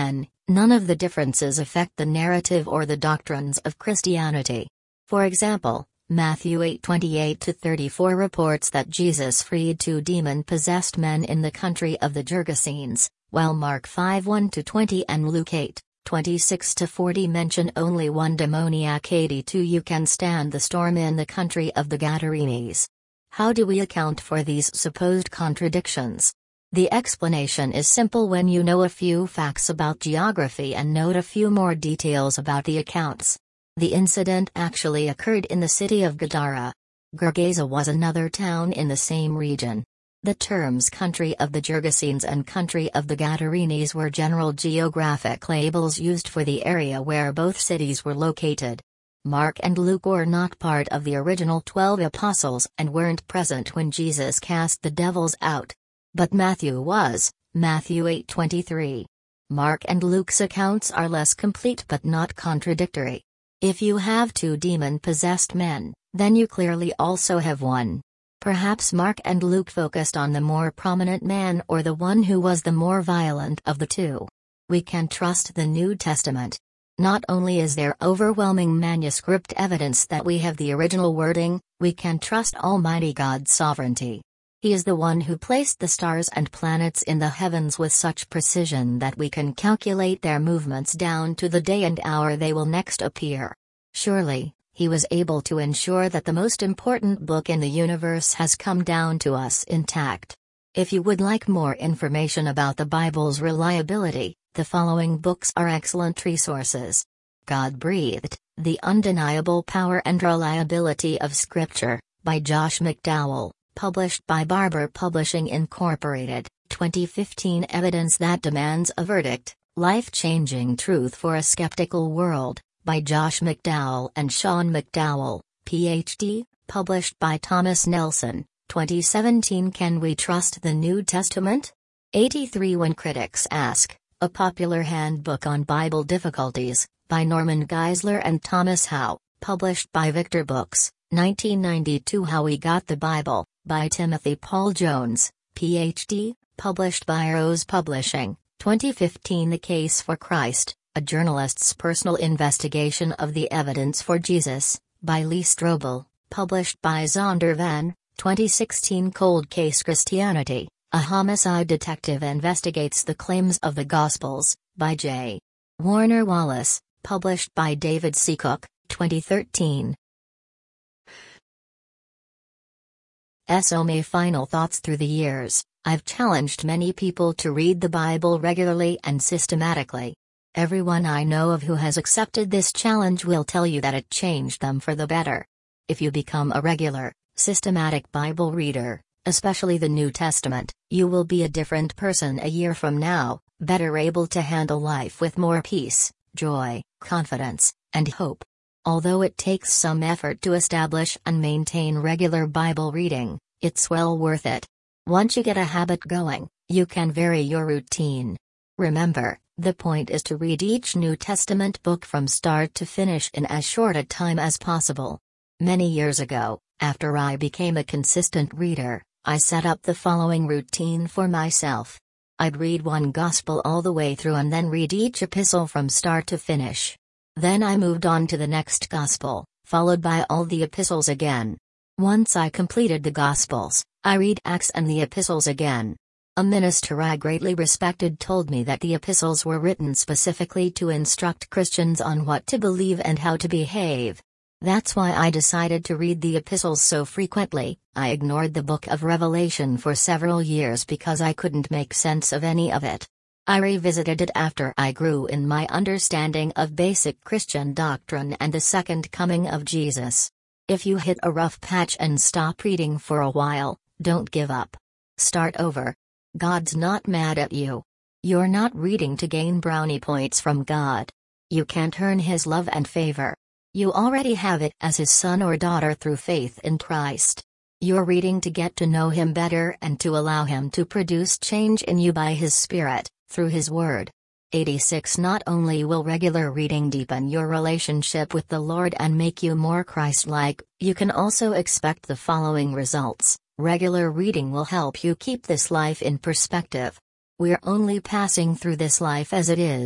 Speaker 1: None of the differences affect the narrative or the doctrines of Christianity. For example, Matthew eight twenty-eight to thirty-four reports that Jesus freed two demon-possessed men in the country of the Gergesenes, while Mark five one to twenty and Luke eight twenty-six to forty mention only one demoniac. eighty-two You can stand the storm in the country of the Gadarenes. How do we account for these supposed contradictions? The explanation is simple when you know a few facts about geography and note a few more details about the accounts. The incident actually occurred in the city of Gadara. Gergesa was another town in the same region. The terms country of the Gergesenes and country of the Gadarenes were general geographic labels used for the area where both cities were located. Mark and Luke were not part of the original twelve apostles and weren't present when Jesus cast the devils out. But Matthew was, Matthew eight twenty-three. Mark and Luke's accounts are less complete but not contradictory. If you have two demon-possessed men, then you clearly also have one. Perhaps Mark and Luke focused on the more prominent man or the one who was the more violent of the two. We can trust the New Testament. Not only is there overwhelming manuscript evidence that we have the original wording, we can trust Almighty God's sovereignty. He is the one who placed the stars and planets in the heavens with such precision that we can calculate their movements down to the day and hour they will next appear. Surely, He was able to ensure that the most important book in the universe has come down to us intact. If you would like more information about the Bible's reliability, the following books are excellent resources. God-Breathed, The Undeniable Power and Reliability of Scripture, by Josh McDowell. Published by Barber Publishing Incorporated, twenty fifteen Evidence That Demands a Verdict, Life-Changing Truth for a Skeptical World, by Josh McDowell and Sean McDowell, P H D, published by Thomas Nelson, twenty seventeen Can We Trust the New Testament? eighty-three When Critics Ask, A Popular Handbook on Bible Difficulties, by Norman Geisler and Thomas Howe, published by Victor Books, nineteen ninety-two How We Got the Bible, by Timothy Paul Jones, P H D, published by Rose Publishing, twenty fifteen The Case for Christ, A Journalist's Personal Investigation of the Evidence for Jesus, by Lee Strobel, published by Zondervan, twenty sixteen Cold Case Christianity, A Homicide Detective Investigates the Claims of the Gospels, by J. Warner Wallace, published by David C. Cook, twenty thirteen. So my final thoughts through the years, I've challenged many people to read the Bible regularly and systematically. Everyone I know of who has accepted this challenge will tell you that it changed them for the better. If you become a regular, systematic Bible reader, especially the New Testament, you will be a different person a year from now, better able to handle life with more peace, joy, confidence, and hope. Although it takes some effort to establish and maintain regular Bible reading, it's well worth it. Once you get a habit going, you can vary your routine. Remember, the point is to read each New Testament book from start to finish in as short a time as possible. Many years ago, after I became a consistent reader, I set up the following routine for myself. I'd read one gospel all the way through and then read each epistle from start to finish. Then I moved on to the next gospel, followed by all the epistles again. Once I completed the gospels, I read Acts and the epistles again. A minister I greatly respected told me that the epistles were written specifically to instruct Christians on what to believe and how to behave. That's why I decided to read the epistles so frequently. I ignored the book of Revelation for several years because I couldn't make sense of any of it. I revisited it after I grew in my understanding of basic Christian doctrine and the second coming of Jesus. If you hit a rough patch and stop reading for a while, don't give up. Start over. God's not mad at you. You're not reading to gain brownie points from God. You can't earn His love and favor. You already have it as His son or daughter through faith in Christ. You're reading to get to know Him better and to allow Him to produce change in you by His Spirit, through His Word. eighty-six Not only will regular reading deepen your relationship with the Lord and make you more Christ-like, you can also expect the following results. Regular reading will help you keep this life in perspective. We're only passing through this life as it is,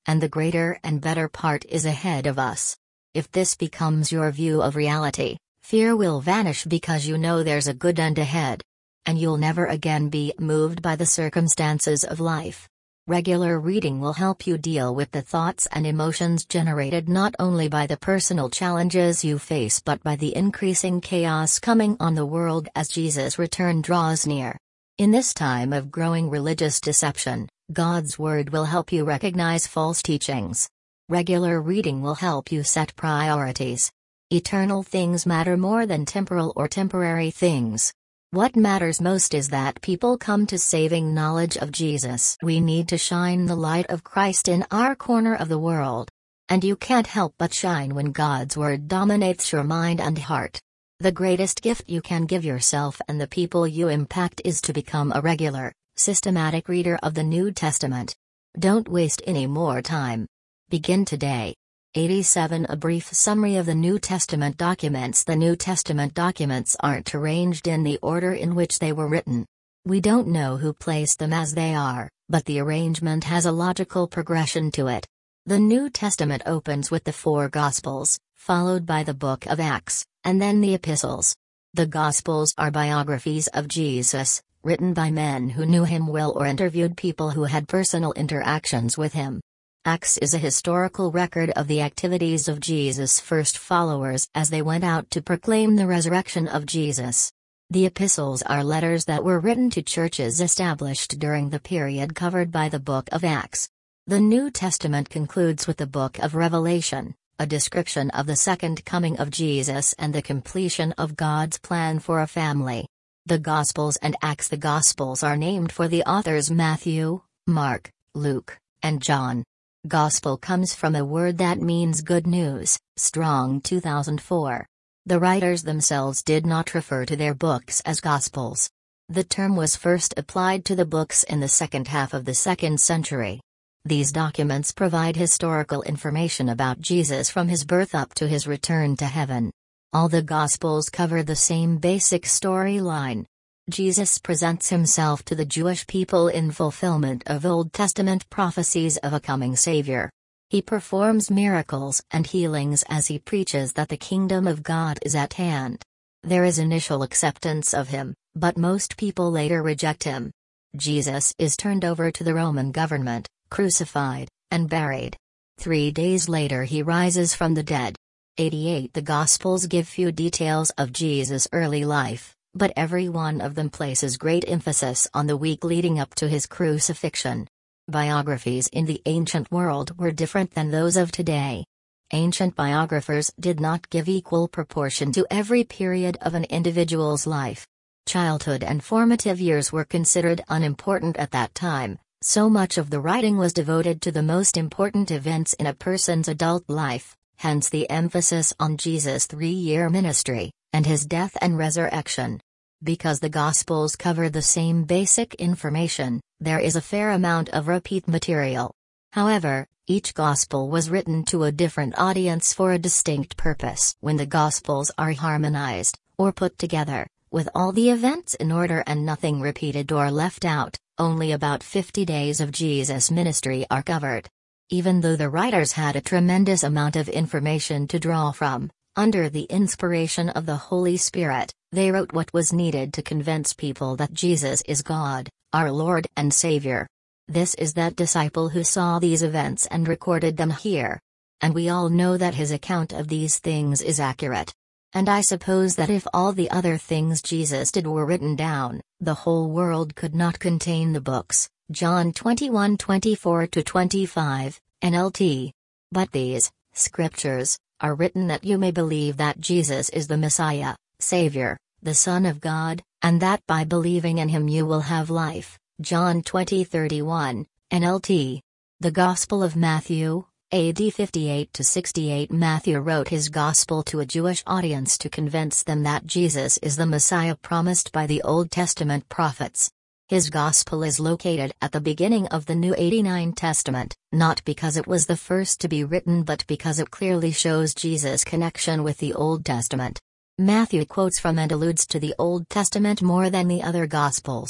Speaker 1: and the greater and better part is ahead of us. If this becomes your view of reality, fear will vanish because you know there's a good end ahead. And you'll never again be moved by the circumstances of life. Regular reading will help you deal with the thoughts and emotions generated not only by the personal challenges you face but by the increasing chaos coming on the world as Jesus' return draws near. In this time of growing religious deception, God's Word will help you recognize false teachings. Regular reading will help you set priorities. Eternal things matter more than temporal or temporary things. What matters most is that people come to saving knowledge of Jesus. We need to shine the light of Christ in our corner of the world. And you can't help but shine when God's Word dominates your mind and heart. The greatest gift you can give yourself and the people you impact is to become a regular, systematic reader of the New Testament. Don't waste any more time. Begin today. eighty-seven A brief summary of the New Testament documents. The New Testament documents aren't arranged in the order in which they were written. We don't know who placed them as they are, but the arrangement has a logical progression to it. The New Testament opens with the four Gospels, followed by the book of Acts, and then the epistles. The Gospels are biographies of Jesus, written by men who knew him well or interviewed people who had personal interactions with him. Acts is a historical record of the activities of Jesus' first followers as they went out to proclaim the resurrection of Jesus. The epistles are letters that were written to churches established during the period covered by the book of Acts. The New Testament concludes with the book of Revelation, a description of the second coming of Jesus and the completion of God's plan for a family. The Gospels and Acts. The Gospels are named for the authors Matthew, Mark, Luke, and John. Gospel comes from a word that means good news, Strong two thousand four. The writers themselves did not refer to their books as Gospels. The term was first applied to the books in the second half of the second century. These documents provide historical information about Jesus from his birth up to his return to heaven. All the Gospels cover the same basic storyline. Jesus presents himself to the Jewish people in fulfillment of Old Testament prophecies of a coming Savior. He performs miracles and healings as he preaches that the kingdom of God is at hand. There is initial acceptance of him, but most people later reject him. Jesus is turned over to the Roman government, crucified, and buried. Three days later he rises from the dead. eighty-eight The Gospels give few details of Jesus' early life, but every one of them places great emphasis on the week leading up to his crucifixion. Biographies in the ancient world were different than those of today. Ancient biographers did not give equal proportion to every period of an individual's life. Childhood and formative years were considered unimportant at that time, so much of the writing was devoted to the most important events in a person's adult life, hence the emphasis on Jesus' three-year ministry, and his death and resurrection. Because the Gospels cover the same basic information, there is a fair amount of repeat material. However, each Gospel was written to a different audience for a distinct purpose. When the Gospels are harmonized, or put together, with all the events in order and nothing repeated or left out, only about fifty days of Jesus' ministry are covered. Even though the writers had a tremendous amount of information to draw from, under the inspiration of the Holy Spirit, they wrote what was needed to convince people that Jesus is God, our Lord and Savior. This is that disciple who saw these events and recorded them here. And we all know that his account of these things is accurate. And I suppose that if all the other things Jesus did were written down, the whole world could not contain the books. John twenty-one twenty-four to twenty-five, N L T. But these scriptures are written that you may believe that Jesus is the Messiah, Savior, the Son of God, and that by believing in him you will have life. John twenty thirty-one, N L T. The Gospel of Matthew, A D fifty-eight to sixty-eight. Matthew wrote his Gospel to a Jewish audience to convince them that Jesus is the Messiah promised by the Old Testament prophets. His Gospel is located at the beginning of the New eighty-nine Testament, not because it was the first to be written but because it clearly shows Jesus' connection with the Old Testament. Matthew quotes from and alludes to the Old Testament more than the other Gospels.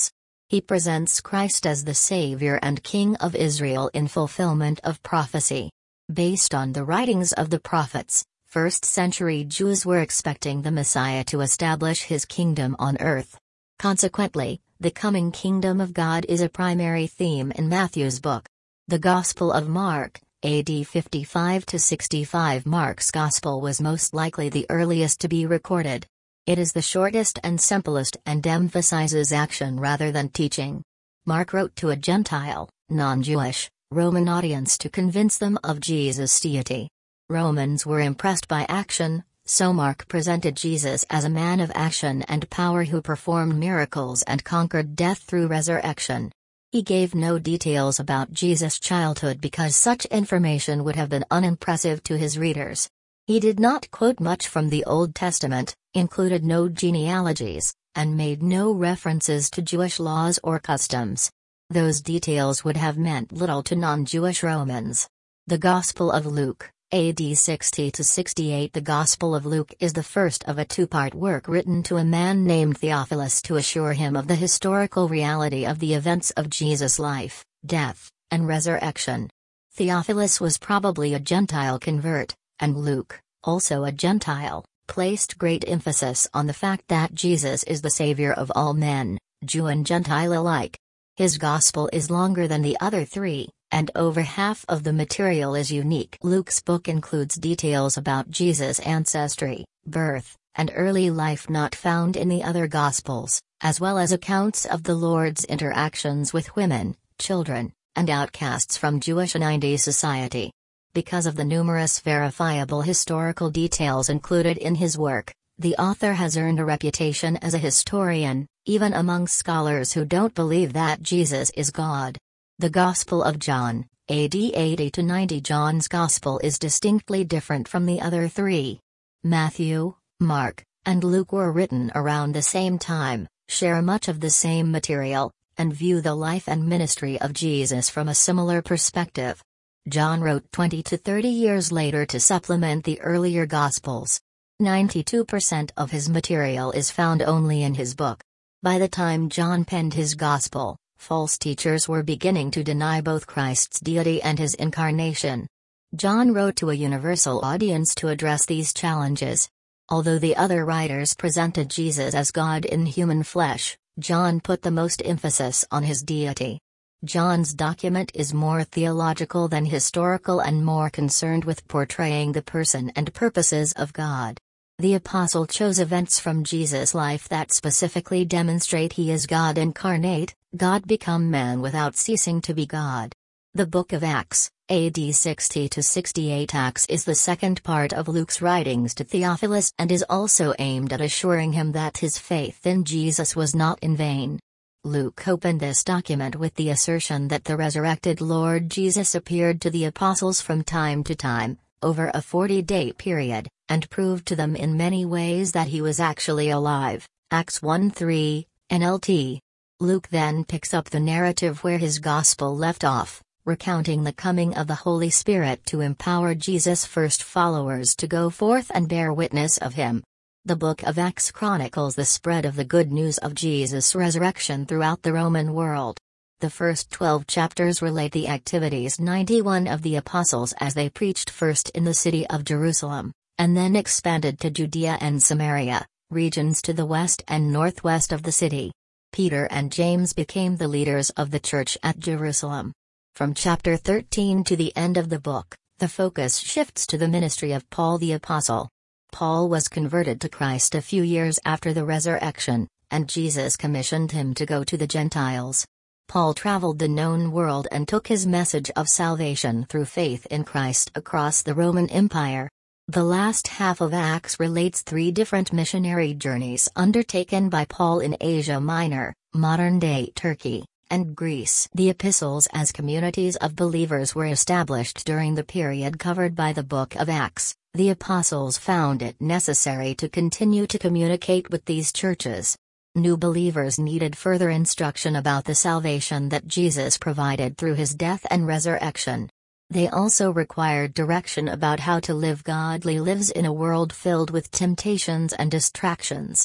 Speaker 1: He presents Christ as the Savior and King of Israel in fulfillment of prophecy. Based on the writings of the prophets, first-century Jews were expecting the Messiah to establish his kingdom on earth. Consequently, the coming kingdom of God is a primary theme in Matthew's book. The Gospel of Mark, A D fifty-five to sixty-five. Mark's Gospel was most likely the earliest to be recorded. It is the shortest and simplest and emphasizes action rather than teaching. Mark wrote to a Gentile, non-Jewish, Roman audience to convince them of Jesus' deity. Romans were impressed by action, so Mark presented Jesus as a man of action and power who performed miracles and conquered death through resurrection. He gave no details about Jesus' childhood because such information would have been unimpressive to his readers. He did not quote much from the Old Testament, included no genealogies, and made no references to Jewish laws or customs. Those details would have meant little to non-Jewish Romans. The Gospel of Luke, A D sixty to sixty-eight. The Gospel of Luke is the first of a two-part work written to a man named Theophilus to assure him of the historical reality of the events of Jesus' life, death, and resurrection. Theophilus was probably a Gentile convert, and Luke, also a Gentile, placed great emphasis on the fact that Jesus is the Savior of all men, Jew and Gentile alike. His Gospel is longer than the other three, and over half of the material is unique. Luke's book includes details about Jesus' ancestry, birth, and early life not found in the other Gospels, as well as accounts of the Lord's interactions with women, children, and outcasts from Jewish ninety society. Because of the numerous verifiable historical details included in his work, the author has earned a reputation as a historian, even among scholars who don't believe that Jesus is God. The Gospel of John, A D eighty to ninety. John's Gospel is distinctly different from the other three. Matthew, Mark, and Luke were written around the same time, share much of the same material, and view the life and ministry of Jesus from a similar perspective. John wrote twenty to thirty years later to supplement the earlier Gospels. ninety-two percent of his material is found only in his book. By the time John penned his Gospel, false teachers were beginning to deny both Christ's deity and his incarnation. John wrote to a universal audience to address these challenges. Although the other writers presented Jesus as God in human flesh, John put the most emphasis on his deity. John's document is more theological than historical and more concerned with portraying the person and purposes of God. The apostle chose events from Jesus' life that specifically demonstrate he is God incarnate, God become man without ceasing to be God. The Book of Acts, A D sixty to sixty-eight. Acts is the second part of Luke's writings to Theophilus and is also aimed at assuring him that his faith in Jesus was not in vain. Luke opened this document with the assertion that the resurrected Lord Jesus appeared to the apostles from time to time, over a forty-day period, and proved to them in many ways that he was actually alive. Acts one three, N L T. Luke then picks up the narrative where his Gospel left off, recounting the coming of the Holy Spirit to empower Jesus' first followers to go forth and bear witness of him. The book of Acts chronicles the spread of the good news of Jesus' resurrection throughout the Roman world. The first twelve chapters relate the activities ninety-one of the apostles as they preached first in the city of Jerusalem, and then expanded to Judea and Samaria, regions to the west and northwest of the city. Peter and James became the leaders of the church at Jerusalem. From chapter thirteen to the end of the book, the focus shifts to the ministry of Paul the apostle. Paul was converted to Christ a few years after the resurrection, and Jesus commissioned him to go to the Gentiles. Paul traveled the known world and took his message of salvation through faith in Christ across the Roman Empire. The last half of Acts relates three different missionary journeys undertaken by Paul in Asia Minor, modern-day Turkey, and Greece. The epistles as communities of believers were established during the period covered by the book of Acts. The apostles found it necessary to continue to communicate with these churches. New believers needed further instruction about the salvation that Jesus provided through his death and resurrection. They also required direction about how to live godly lives in a world filled with temptations and distractions.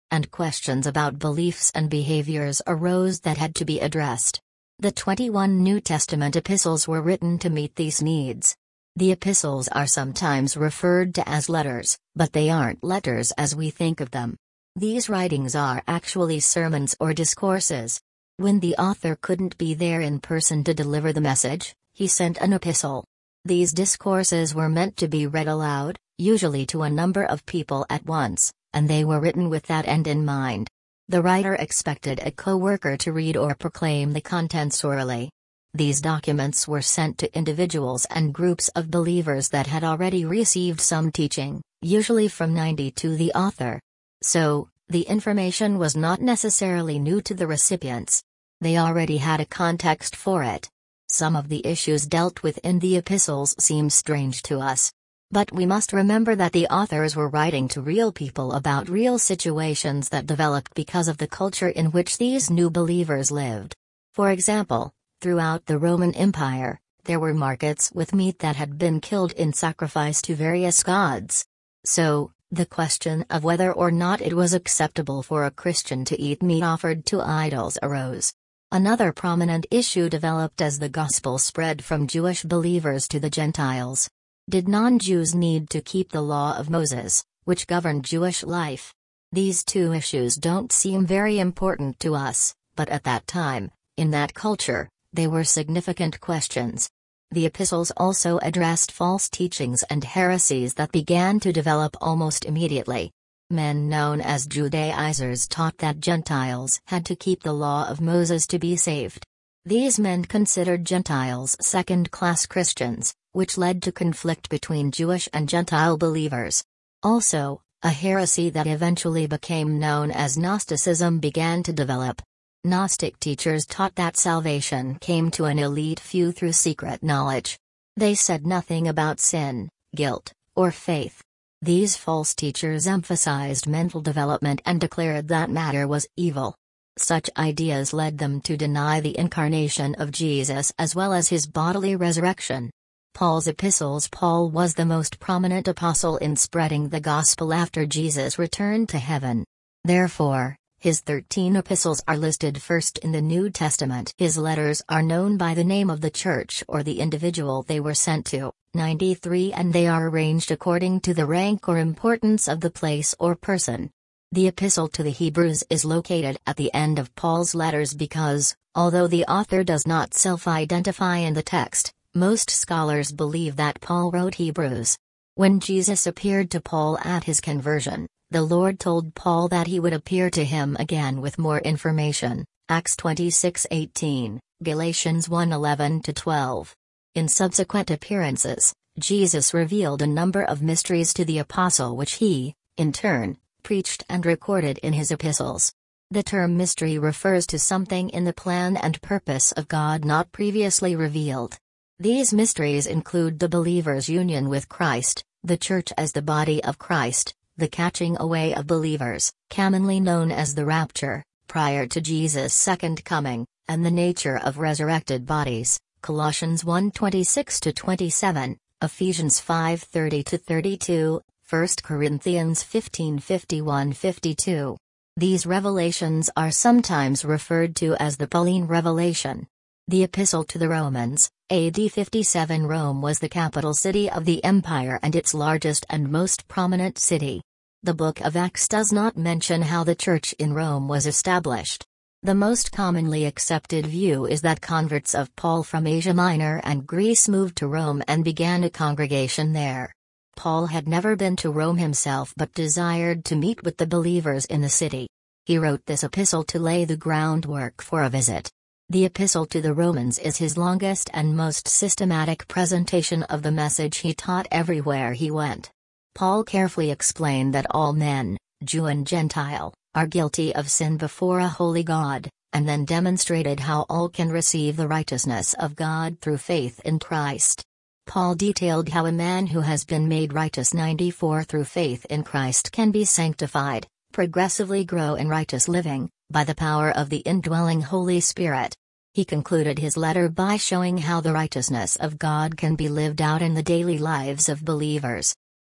Speaker 1: and questions about beliefs and behaviors arose that had to be addressed. The twenty-one New Testament epistles were written to meet these needs. The epistles are sometimes referred to as letters, but they aren't letters as we think of them. These writings are actually sermons or discourses. When the author couldn't be there in person to deliver the message, he sent an epistle. These discourses were meant to be read aloud, usually to a number of people at once, and they were written with that end in mind. The writer expected a co-worker to read or proclaim the contents orally. These documents were sent to individuals and groups of believers that had already received some teaching, usually from ninety to the author. So, the information was not necessarily new to the recipients. They already had a context for it. Some of the issues dealt with in the epistles seem strange to us. But we must remember that the authors were writing to real people about real situations that developed because of the culture in which these new believers lived. For example, throughout the Roman Empire, there were markets with meat that had been killed in sacrifice to various gods. So, the question of whether or not it was acceptable for a Christian to eat meat offered to idols arose. Another prominent issue developed as the gospel spread from Jewish believers to the Gentiles. Did non-Jews need to keep the law of Moses, which governed Jewish life? These two issues don't seem very important to us, but at that time, in that culture, they were significant questions. The epistles also addressed false teachings and heresies that began to develop almost immediately. Men known as Judaizers taught that Gentiles had to keep the law of Moses to be saved. These men considered Gentiles second-class Christians, which led to conflict between Jewish and Gentile believers. Also, a heresy that eventually became known as Gnosticism began to develop. Gnostic teachers taught that salvation came to an elite few through secret knowledge. They said nothing about sin, guilt, or faith. These false teachers emphasized mental development and declared that matter was evil. Such ideas led them to deny the incarnation of Jesus as well as his bodily resurrection. Paul's epistles. Paul was the most prominent apostle in spreading the gospel after Jesus returned to heaven. Therefore, his thirteen epistles are listed first in the New Testament. His letters are known by the name of the church or the individual they were sent to, ninety-three, and they are arranged according to the rank or importance of the place or person. The Epistle to the Hebrews is located at the end of Paul's letters because, although the author does not self-identify in the text, most scholars believe that Paul wrote Hebrews. When Jesus appeared to Paul at his conversion, the Lord told Paul that he would appear to him again with more information, Acts twenty-six eighteen, Galatians one eleven to twelve. In subsequent appearances, Jesus revealed a number of mysteries to the apostle which he, in turn, preached and recorded in his epistles. The term mystery refers to something in the plan and purpose of God not previously revealed. These mysteries include the believer's union with Christ, the church as the body of Christ, the catching away of believers, commonly known as the rapture, prior to Jesus' second coming, and the nature of resurrected bodies, Colossians one twenty-six to twenty-seven, Ephesians five thirty to thirty-two, First Corinthians fifteen fifty-one to fifty-two. These revelations are sometimes referred to as the Pauline revelation. The Epistle to the Romans, A D fifty-seven. Rome was the capital city of the empire and its largest and most prominent city. The Book of Acts does not mention how the church in Rome was established. The most commonly accepted view is that converts of Paul from Asia Minor and Greece moved to Rome and began a congregation there. Paul had never been to Rome himself but desired to meet with the believers in the city. He wrote this epistle to lay the groundwork for a visit. The Epistle to the Romans is his longest and most systematic presentation of the message he taught everywhere he went. Paul carefully explained that all men, Jew and Gentile, are guilty of sin before a holy God, and then demonstrated how all can receive the righteousness of God through faith in Christ. Paul detailed how a man who has been made righteous ninety-four through faith in Christ can be sanctified, progressively grow in righteous living, by the power of the indwelling Holy Spirit. He concluded his letter by showing how the righteousness of God can be lived out in the daily lives of believers.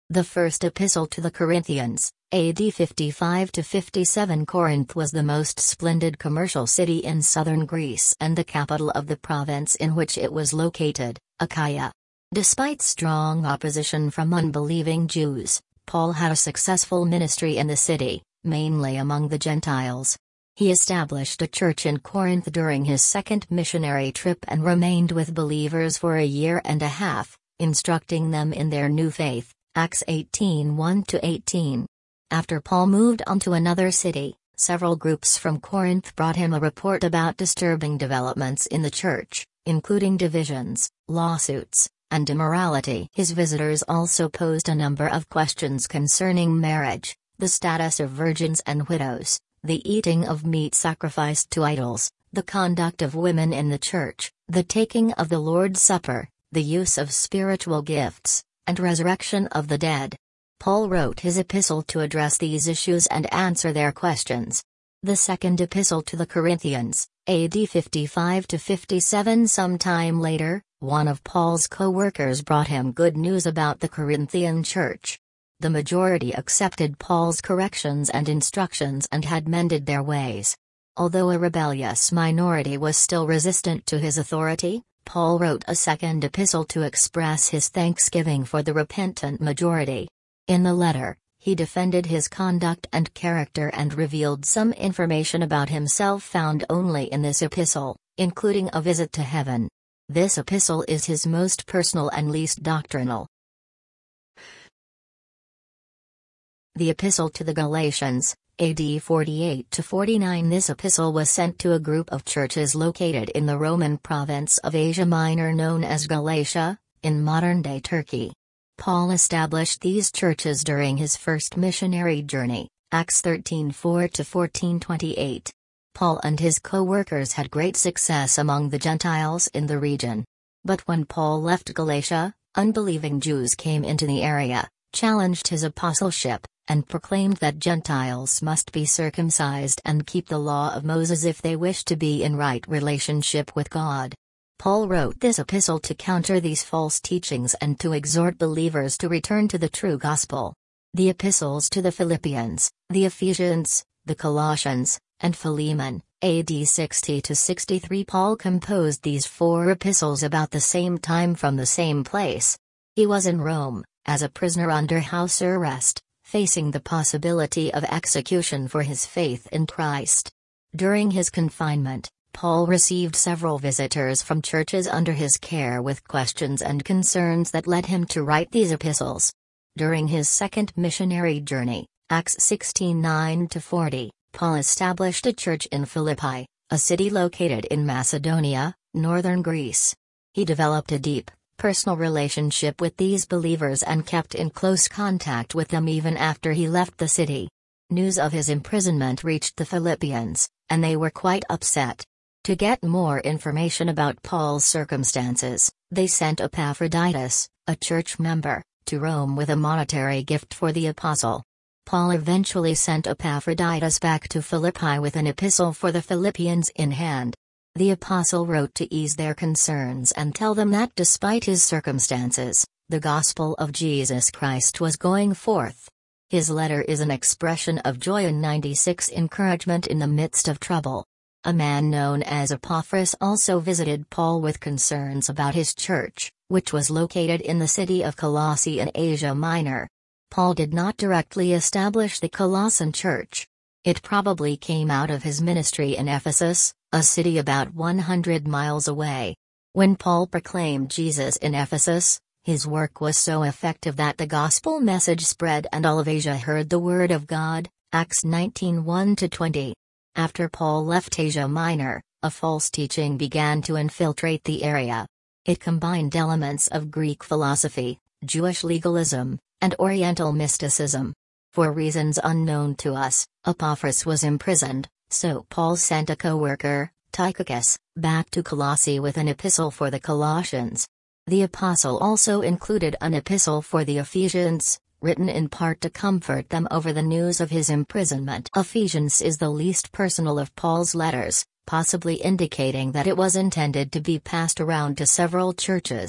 Speaker 1: The first epistle to the Corinthians, A D fifty-five to fifty-seven. Corinth was the most splendid commercial city in southern Greece and the capital of the province in which it was located, Achaia. Despite strong opposition from unbelieving Jews, Paul had a successful ministry in the city, mainly among the Gentiles. He established a church in Corinth during his second missionary trip and remained with believers for a year and a half, instructing them in their new faith. Acts eighteen one to eighteen. After Paul moved on to another city, several groups from Corinth brought him a report about disturbing developments in the church, including divisions, lawsuits, and immorality. His visitors also posed a number of questions concerning marriage, the status of virgins and widows, the eating of meat sacrificed to idols, the conduct of women in the church, the taking of the Lord's Supper, the use of spiritual gifts, and resurrection of the dead. Paul wrote his epistle to address these issues and answer their questions. The second epistle to the Corinthians, A D fifty-five to fifty-seven. Sometime later, one of Paul's co-workers brought him good news about the Corinthian church. The majority accepted Paul's corrections and instructions and had mended their ways. Although a rebellious minority was still resistant to his authority, Paul wrote a second epistle to express his thanksgiving for the repentant majority. In the letter, he defended his conduct and character and revealed some information about himself found only in this epistle, including a visit to heaven. This epistle is his most personal and least doctrinal. The Epistle to the Galatians, A D forty-eight to forty-nine. This epistle was sent to a group of churches located in the Roman province of Asia Minor known as Galatia, in modern-day Turkey. Paul established these churches during his first missionary journey, Acts thirteen four to fourteen twenty-eight. Paul and his co-workers had great success among the Gentiles in the region. But when Paul left Galatia, unbelieving Jews came into the area, challenged his apostleship, and proclaimed that Gentiles must be circumcised and keep the law of Moses if they wish to be in right relationship with God. Paul wrote this epistle to counter these false teachings and to exhort believers to return to the true gospel. The epistles to the Philippians, the Ephesians, the Colossians, and Philemon, A D sixty to sixty-three. Paul composed these four epistles about the same time from the same place. He was in Rome, as a prisoner under house arrest, facing the possibility of execution for his faith in Christ. During his confinement, Paul received several visitors from churches under his care with questions and concerns that led him to write these epistles. During his second missionary journey, Acts sixteen nine to forty, Paul established a church in Philippi, a city located in Macedonia, northern Greece. He developed a deep, personal relationship with these believers and kept in close contact with them even after he left the city. News of his imprisonment reached the Philippians, and they were quite upset. To get more information about Paul's circumstances, they sent Epaphroditus, a church member, to Rome with a monetary gift for the apostle. Paul eventually sent Epaphroditus back to Philippi with an epistle for the Philippians in hand. The apostle wrote to ease their concerns and tell them that despite his circumstances, the gospel of Jesus Christ was going forth. His letter is an expression of joy and ninety-six encouragement in the midst of trouble. A man known as Epaphras also visited Paul with concerns about his church, which was located in the city of Colossae in Asia Minor. Paul did not directly establish the Colossian church. It probably came out of his ministry in Ephesus, a city about one hundred miles away. When Paul proclaimed Jesus in Ephesus, his work was so effective that the gospel message spread and all of Asia heard the word of God, Acts nineteen one to twenty. After Paul left Asia Minor, a false teaching began to infiltrate the area. It combined elements of Greek philosophy, Jewish legalism, and Oriental mysticism. For reasons unknown to us, Epaphras was imprisoned, so Paul sent a co-worker, Tychicus, back to Colossae with an epistle for the Colossians. The apostle also included an epistle for the Ephesians, written in part to comfort them over the news of his imprisonment. Ephesians is the least personal of Paul's letters, possibly indicating that it was intended to be passed around to several churches.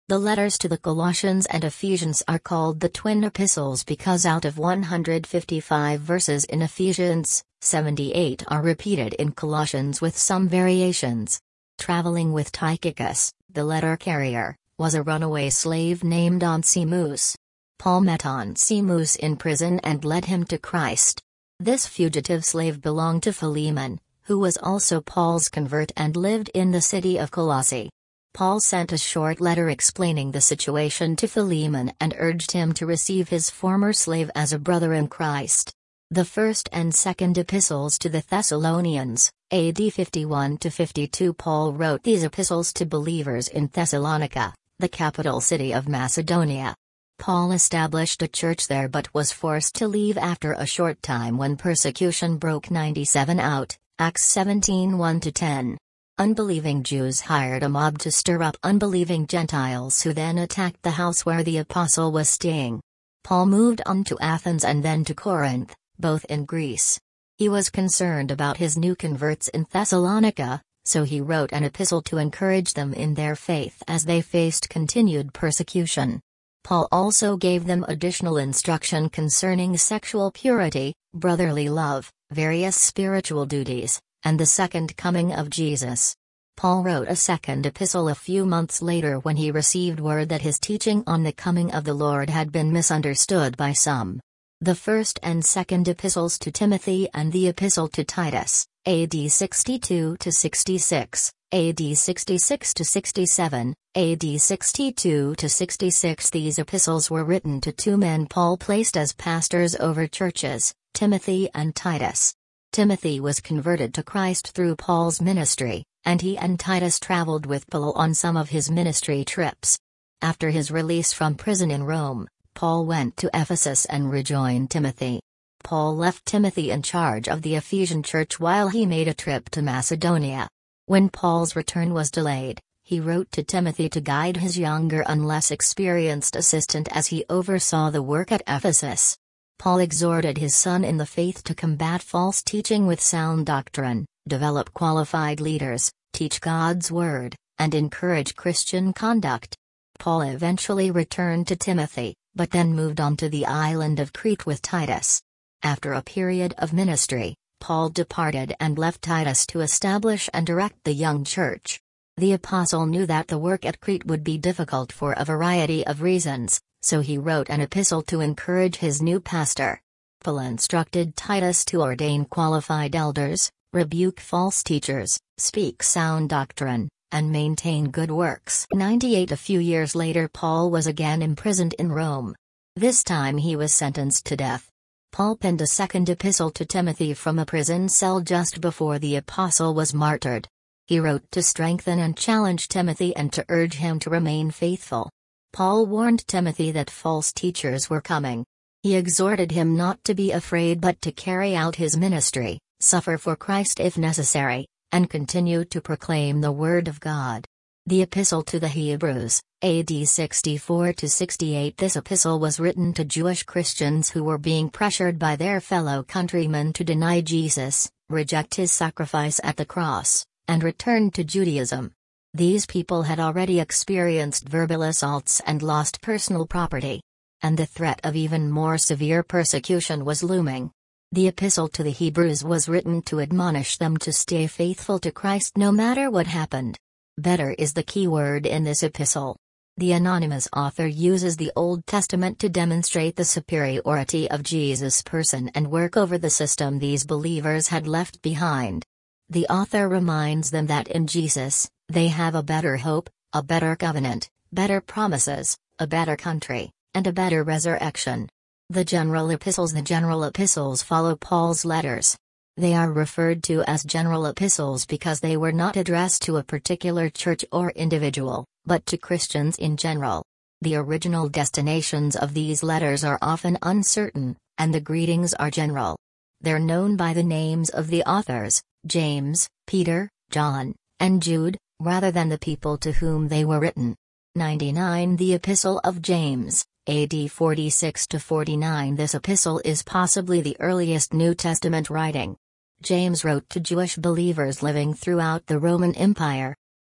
Speaker 1: The letters to the Colossians and Ephesians are called the twin epistles because out of one hundred fifty-five verses in Ephesians, seventy-eight are repeated in Colossians with some variations. Traveling with Tychicus, the letter carrier, was a runaway slave named Onesimus. Paul met Onesimus in prison and led him to Christ. This fugitive slave belonged to Philemon, who was also Paul's convert and lived in the city of Colossae. Paul sent a short letter explaining the situation to Philemon and urged him to receive his former slave as a brother in Christ. The first and second epistles to the Thessalonians, A D fifty-one to fifty-two. Paul wrote these epistles to believers in Thessalonica, the capital city of Macedonia. Paul established a church there but was forced to leave after a short time when persecution broke ninety-seven out, Acts seventeen one to ten. Unbelieving Jews hired a mob to stir up unbelieving Gentiles who then attacked the house where the apostle was staying. Paul moved on to Athens and then to Corinth, both in Greece. He was concerned about his new converts in Thessalonica, so he wrote an epistle to encourage them in their faith as they faced continued persecution. Paul also gave them additional instruction concerning sexual purity, brotherly love, various spiritual duties, and the second coming of Jesus. Paul wrote a second epistle a few months later when he received word that his teaching on the coming of the Lord had been misunderstood by some. The first and second epistles to Timothy and the epistle to Titus, A D sixty-two to sixty-six, A D sixty-six to sixty-seven, A D sixty-two to sixty-six. These epistles were written to two men Paul placed as pastors over churches, Timothy and Titus. Timothy was converted to Christ through Paul's ministry, and he and Titus traveled with Paul on some of his ministry trips. After his release from prison in Rome, Paul went to Ephesus and rejoined Timothy. Paul left Timothy in charge of the Ephesian church while he made a trip to Macedonia. When Paul's return was delayed, he wrote to Timothy to guide his younger and less experienced assistant as he oversaw the work at Ephesus. Paul exhorted his son in the faith to combat false teaching with sound doctrine, develop qualified leaders, teach God's word, and encourage Christian conduct. Paul eventually returned to Timothy, but then moved on to the island of Crete with Titus. After a period of ministry, Paul departed and left Titus to establish and direct the young church. The apostle knew that the work at Crete would be difficult for a variety of reasons, so he wrote an epistle to encourage his new pastor. Paul instructed Titus to ordain qualified elders, rebuke false teachers, speak sound doctrine, and maintain good works. ninety-eight A few years later Paul was again imprisoned in Rome. This time he was sentenced to death. Paul penned a second epistle to Timothy from a prison cell just before the apostle was martyred. He wrote to strengthen and challenge Timothy and to urge him to remain faithful. Paul warned Timothy that false teachers were coming. He exhorted him not to be afraid but to carry out his ministry, suffer for Christ if necessary, and continue to proclaim the word of God. The Epistle to the Hebrews, A D sixty-four to sixty-eight. This epistle was written to Jewish Christians who were being pressured by their fellow countrymen to deny Jesus, reject his sacrifice at the cross, and return to Judaism. These people had already experienced verbal assaults and lost personal property. And the threat of even more severe persecution was looming. The Epistle to the Hebrews was written to admonish them to stay faithful to Christ no matter what happened. Better is the key word in this epistle. The anonymous author uses the Old Testament to demonstrate the superiority of Jesus' person and work over the system these believers had left behind. The author reminds them that in Jesus, they have a better hope, a better covenant, better promises, a better country, and a better resurrection. The general epistles The general epistles follow Paul's letters. They are referred to as general epistles because they were not addressed to a particular church or individual, but to Christians in general. The original destinations of these letters are often uncertain, and the greetings are general. They're known by the names of the authors, James, Peter, John, and Jude, rather than the people to whom they were written. ninety-nine The Epistle of James, A D forty-six to forty-nine. This epistle is possibly the earliest New Testament writing. James wrote to Jewish believers living throughout the Roman Empire.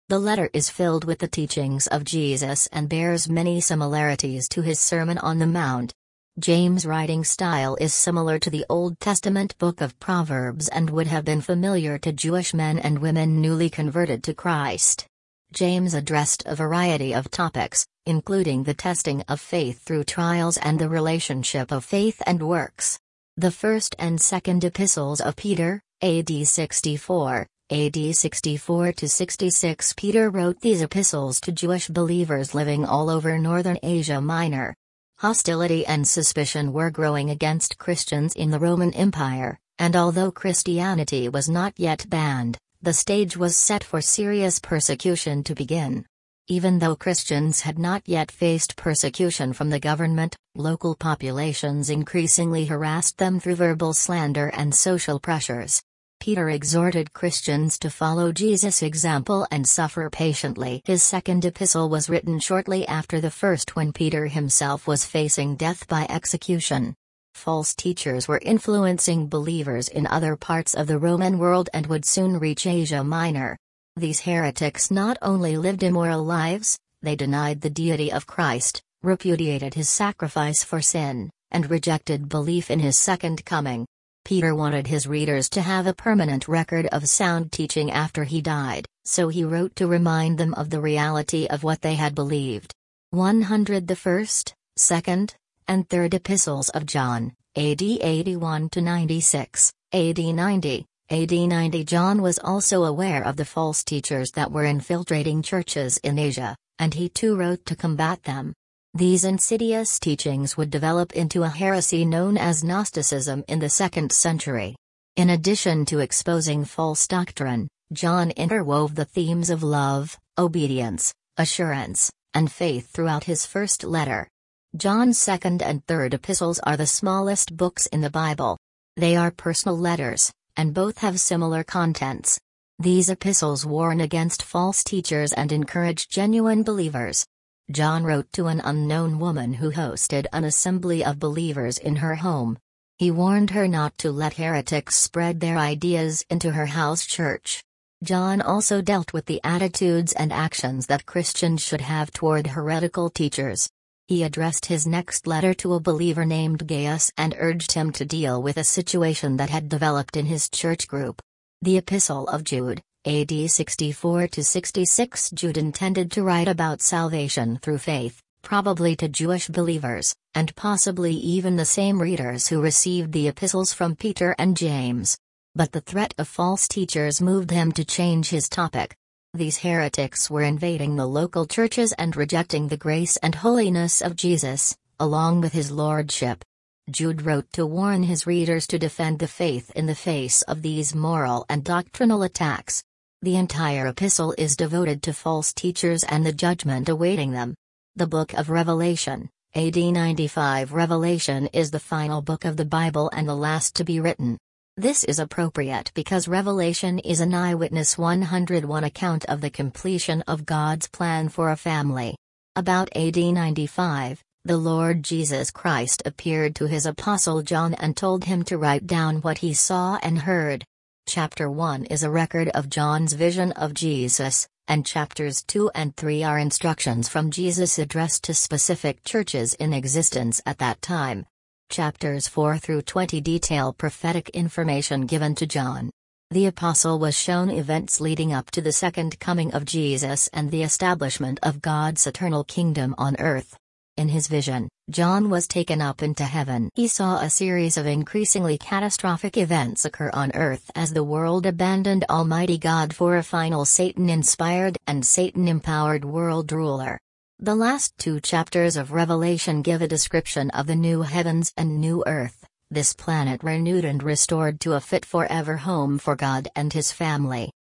Speaker 1: The letter is filled with the teachings of Jesus and bears many similarities to his Sermon on the Mount. James' writing style is similar to the Old Testament book of Proverbs and would have been familiar to Jewish men and women newly converted to Christ. James addressed a variety of topics, including the testing of faith through trials and the relationship of faith and works. The first and second epistles of Peter, A D sixty-four, A D sixty-four to sixty-six. Peter wrote these epistles to Jewish believers living all over northern Asia Minor. Hostility and suspicion were growing against Christians in the Roman Empire, and although Christianity was not yet banned, the stage was set for serious persecution to begin. Even though Christians had not yet faced persecution from the government, local populations increasingly harassed them through verbal slander and social pressures. Peter exhorted Christians to follow Jesus' example and suffer patiently. His second epistle was written shortly after the first, when Peter himself was facing death by execution. False teachers were influencing believers in other parts of the Roman world and would soon reach Asia Minor. These heretics not only lived immoral lives, they denied the deity of Christ, repudiated his sacrifice for sin, and rejected belief in his second coming. Peter wanted his readers to have a permanent record of sound teaching after he died, so he wrote to remind them of the reality of what they had believed. one hundred The first, second, and third epistles of John, A D eighty-one to ninety-six, A D ninety, A D ninety. John was also aware of the false teachers that were infiltrating churches in Asia, and he too wrote to combat them. These insidious teachings would develop into a heresy known as Gnosticism in the second century. In addition to exposing false doctrine, John interwove the themes of love, obedience, assurance, and faith throughout his first letter. John's second and third epistles are the smallest books in the Bible. They are personal letters, and both have similar contents. These epistles warn against false teachers and encourage genuine believers. John wrote to an unknown woman who hosted an assembly of believers in her home. He warned her not to let heretics spread their ideas into her house church. John also dealt with the attitudes and actions that Christians should have toward heretical teachers. He addressed his next letter to a believer named Gaius and urged him to deal with a situation that had developed in his church group. The Epistle of Jude, A D sixty-four to sixty-six. Jude intended to write about salvation through faith, probably to Jewish believers, and possibly even the same readers who received the epistles from Peter and James. But the threat of false teachers moved him to change his topic. These heretics were invading the local churches and rejecting the grace and holiness of Jesus, along with his lordship. Jude wrote to warn his readers to defend the faith in the face of these moral and doctrinal attacks. The entire epistle is devoted to false teachers and the judgment awaiting them. The Book of Revelation, A D ninety-five. Revelation is the final book of the Bible and the last to be written. This is appropriate because Revelation is an eyewitness one hundred one account of the completion of God's plan for a family. About A D ninety-five, the Lord Jesus Christ appeared to his apostle John and told him to write down what he saw and heard. Chapter one is a record of John's vision of Jesus, and chapters two and three are instructions from Jesus addressed to specific churches in existence at that time. Chapters four through twenty detail prophetic information given to John. The apostle was shown events leading up to the second coming of Jesus and the establishment of God's eternal kingdom on earth. In his vision, John was taken up into heaven. He saw a series of increasingly catastrophic events occur on earth as the world abandoned Almighty God for a final Satan-inspired and Satan-empowered world ruler. The last two chapters of Revelation give a description of the new heavens and new earth, this planet renewed and restored to a fit forever home for God and his family.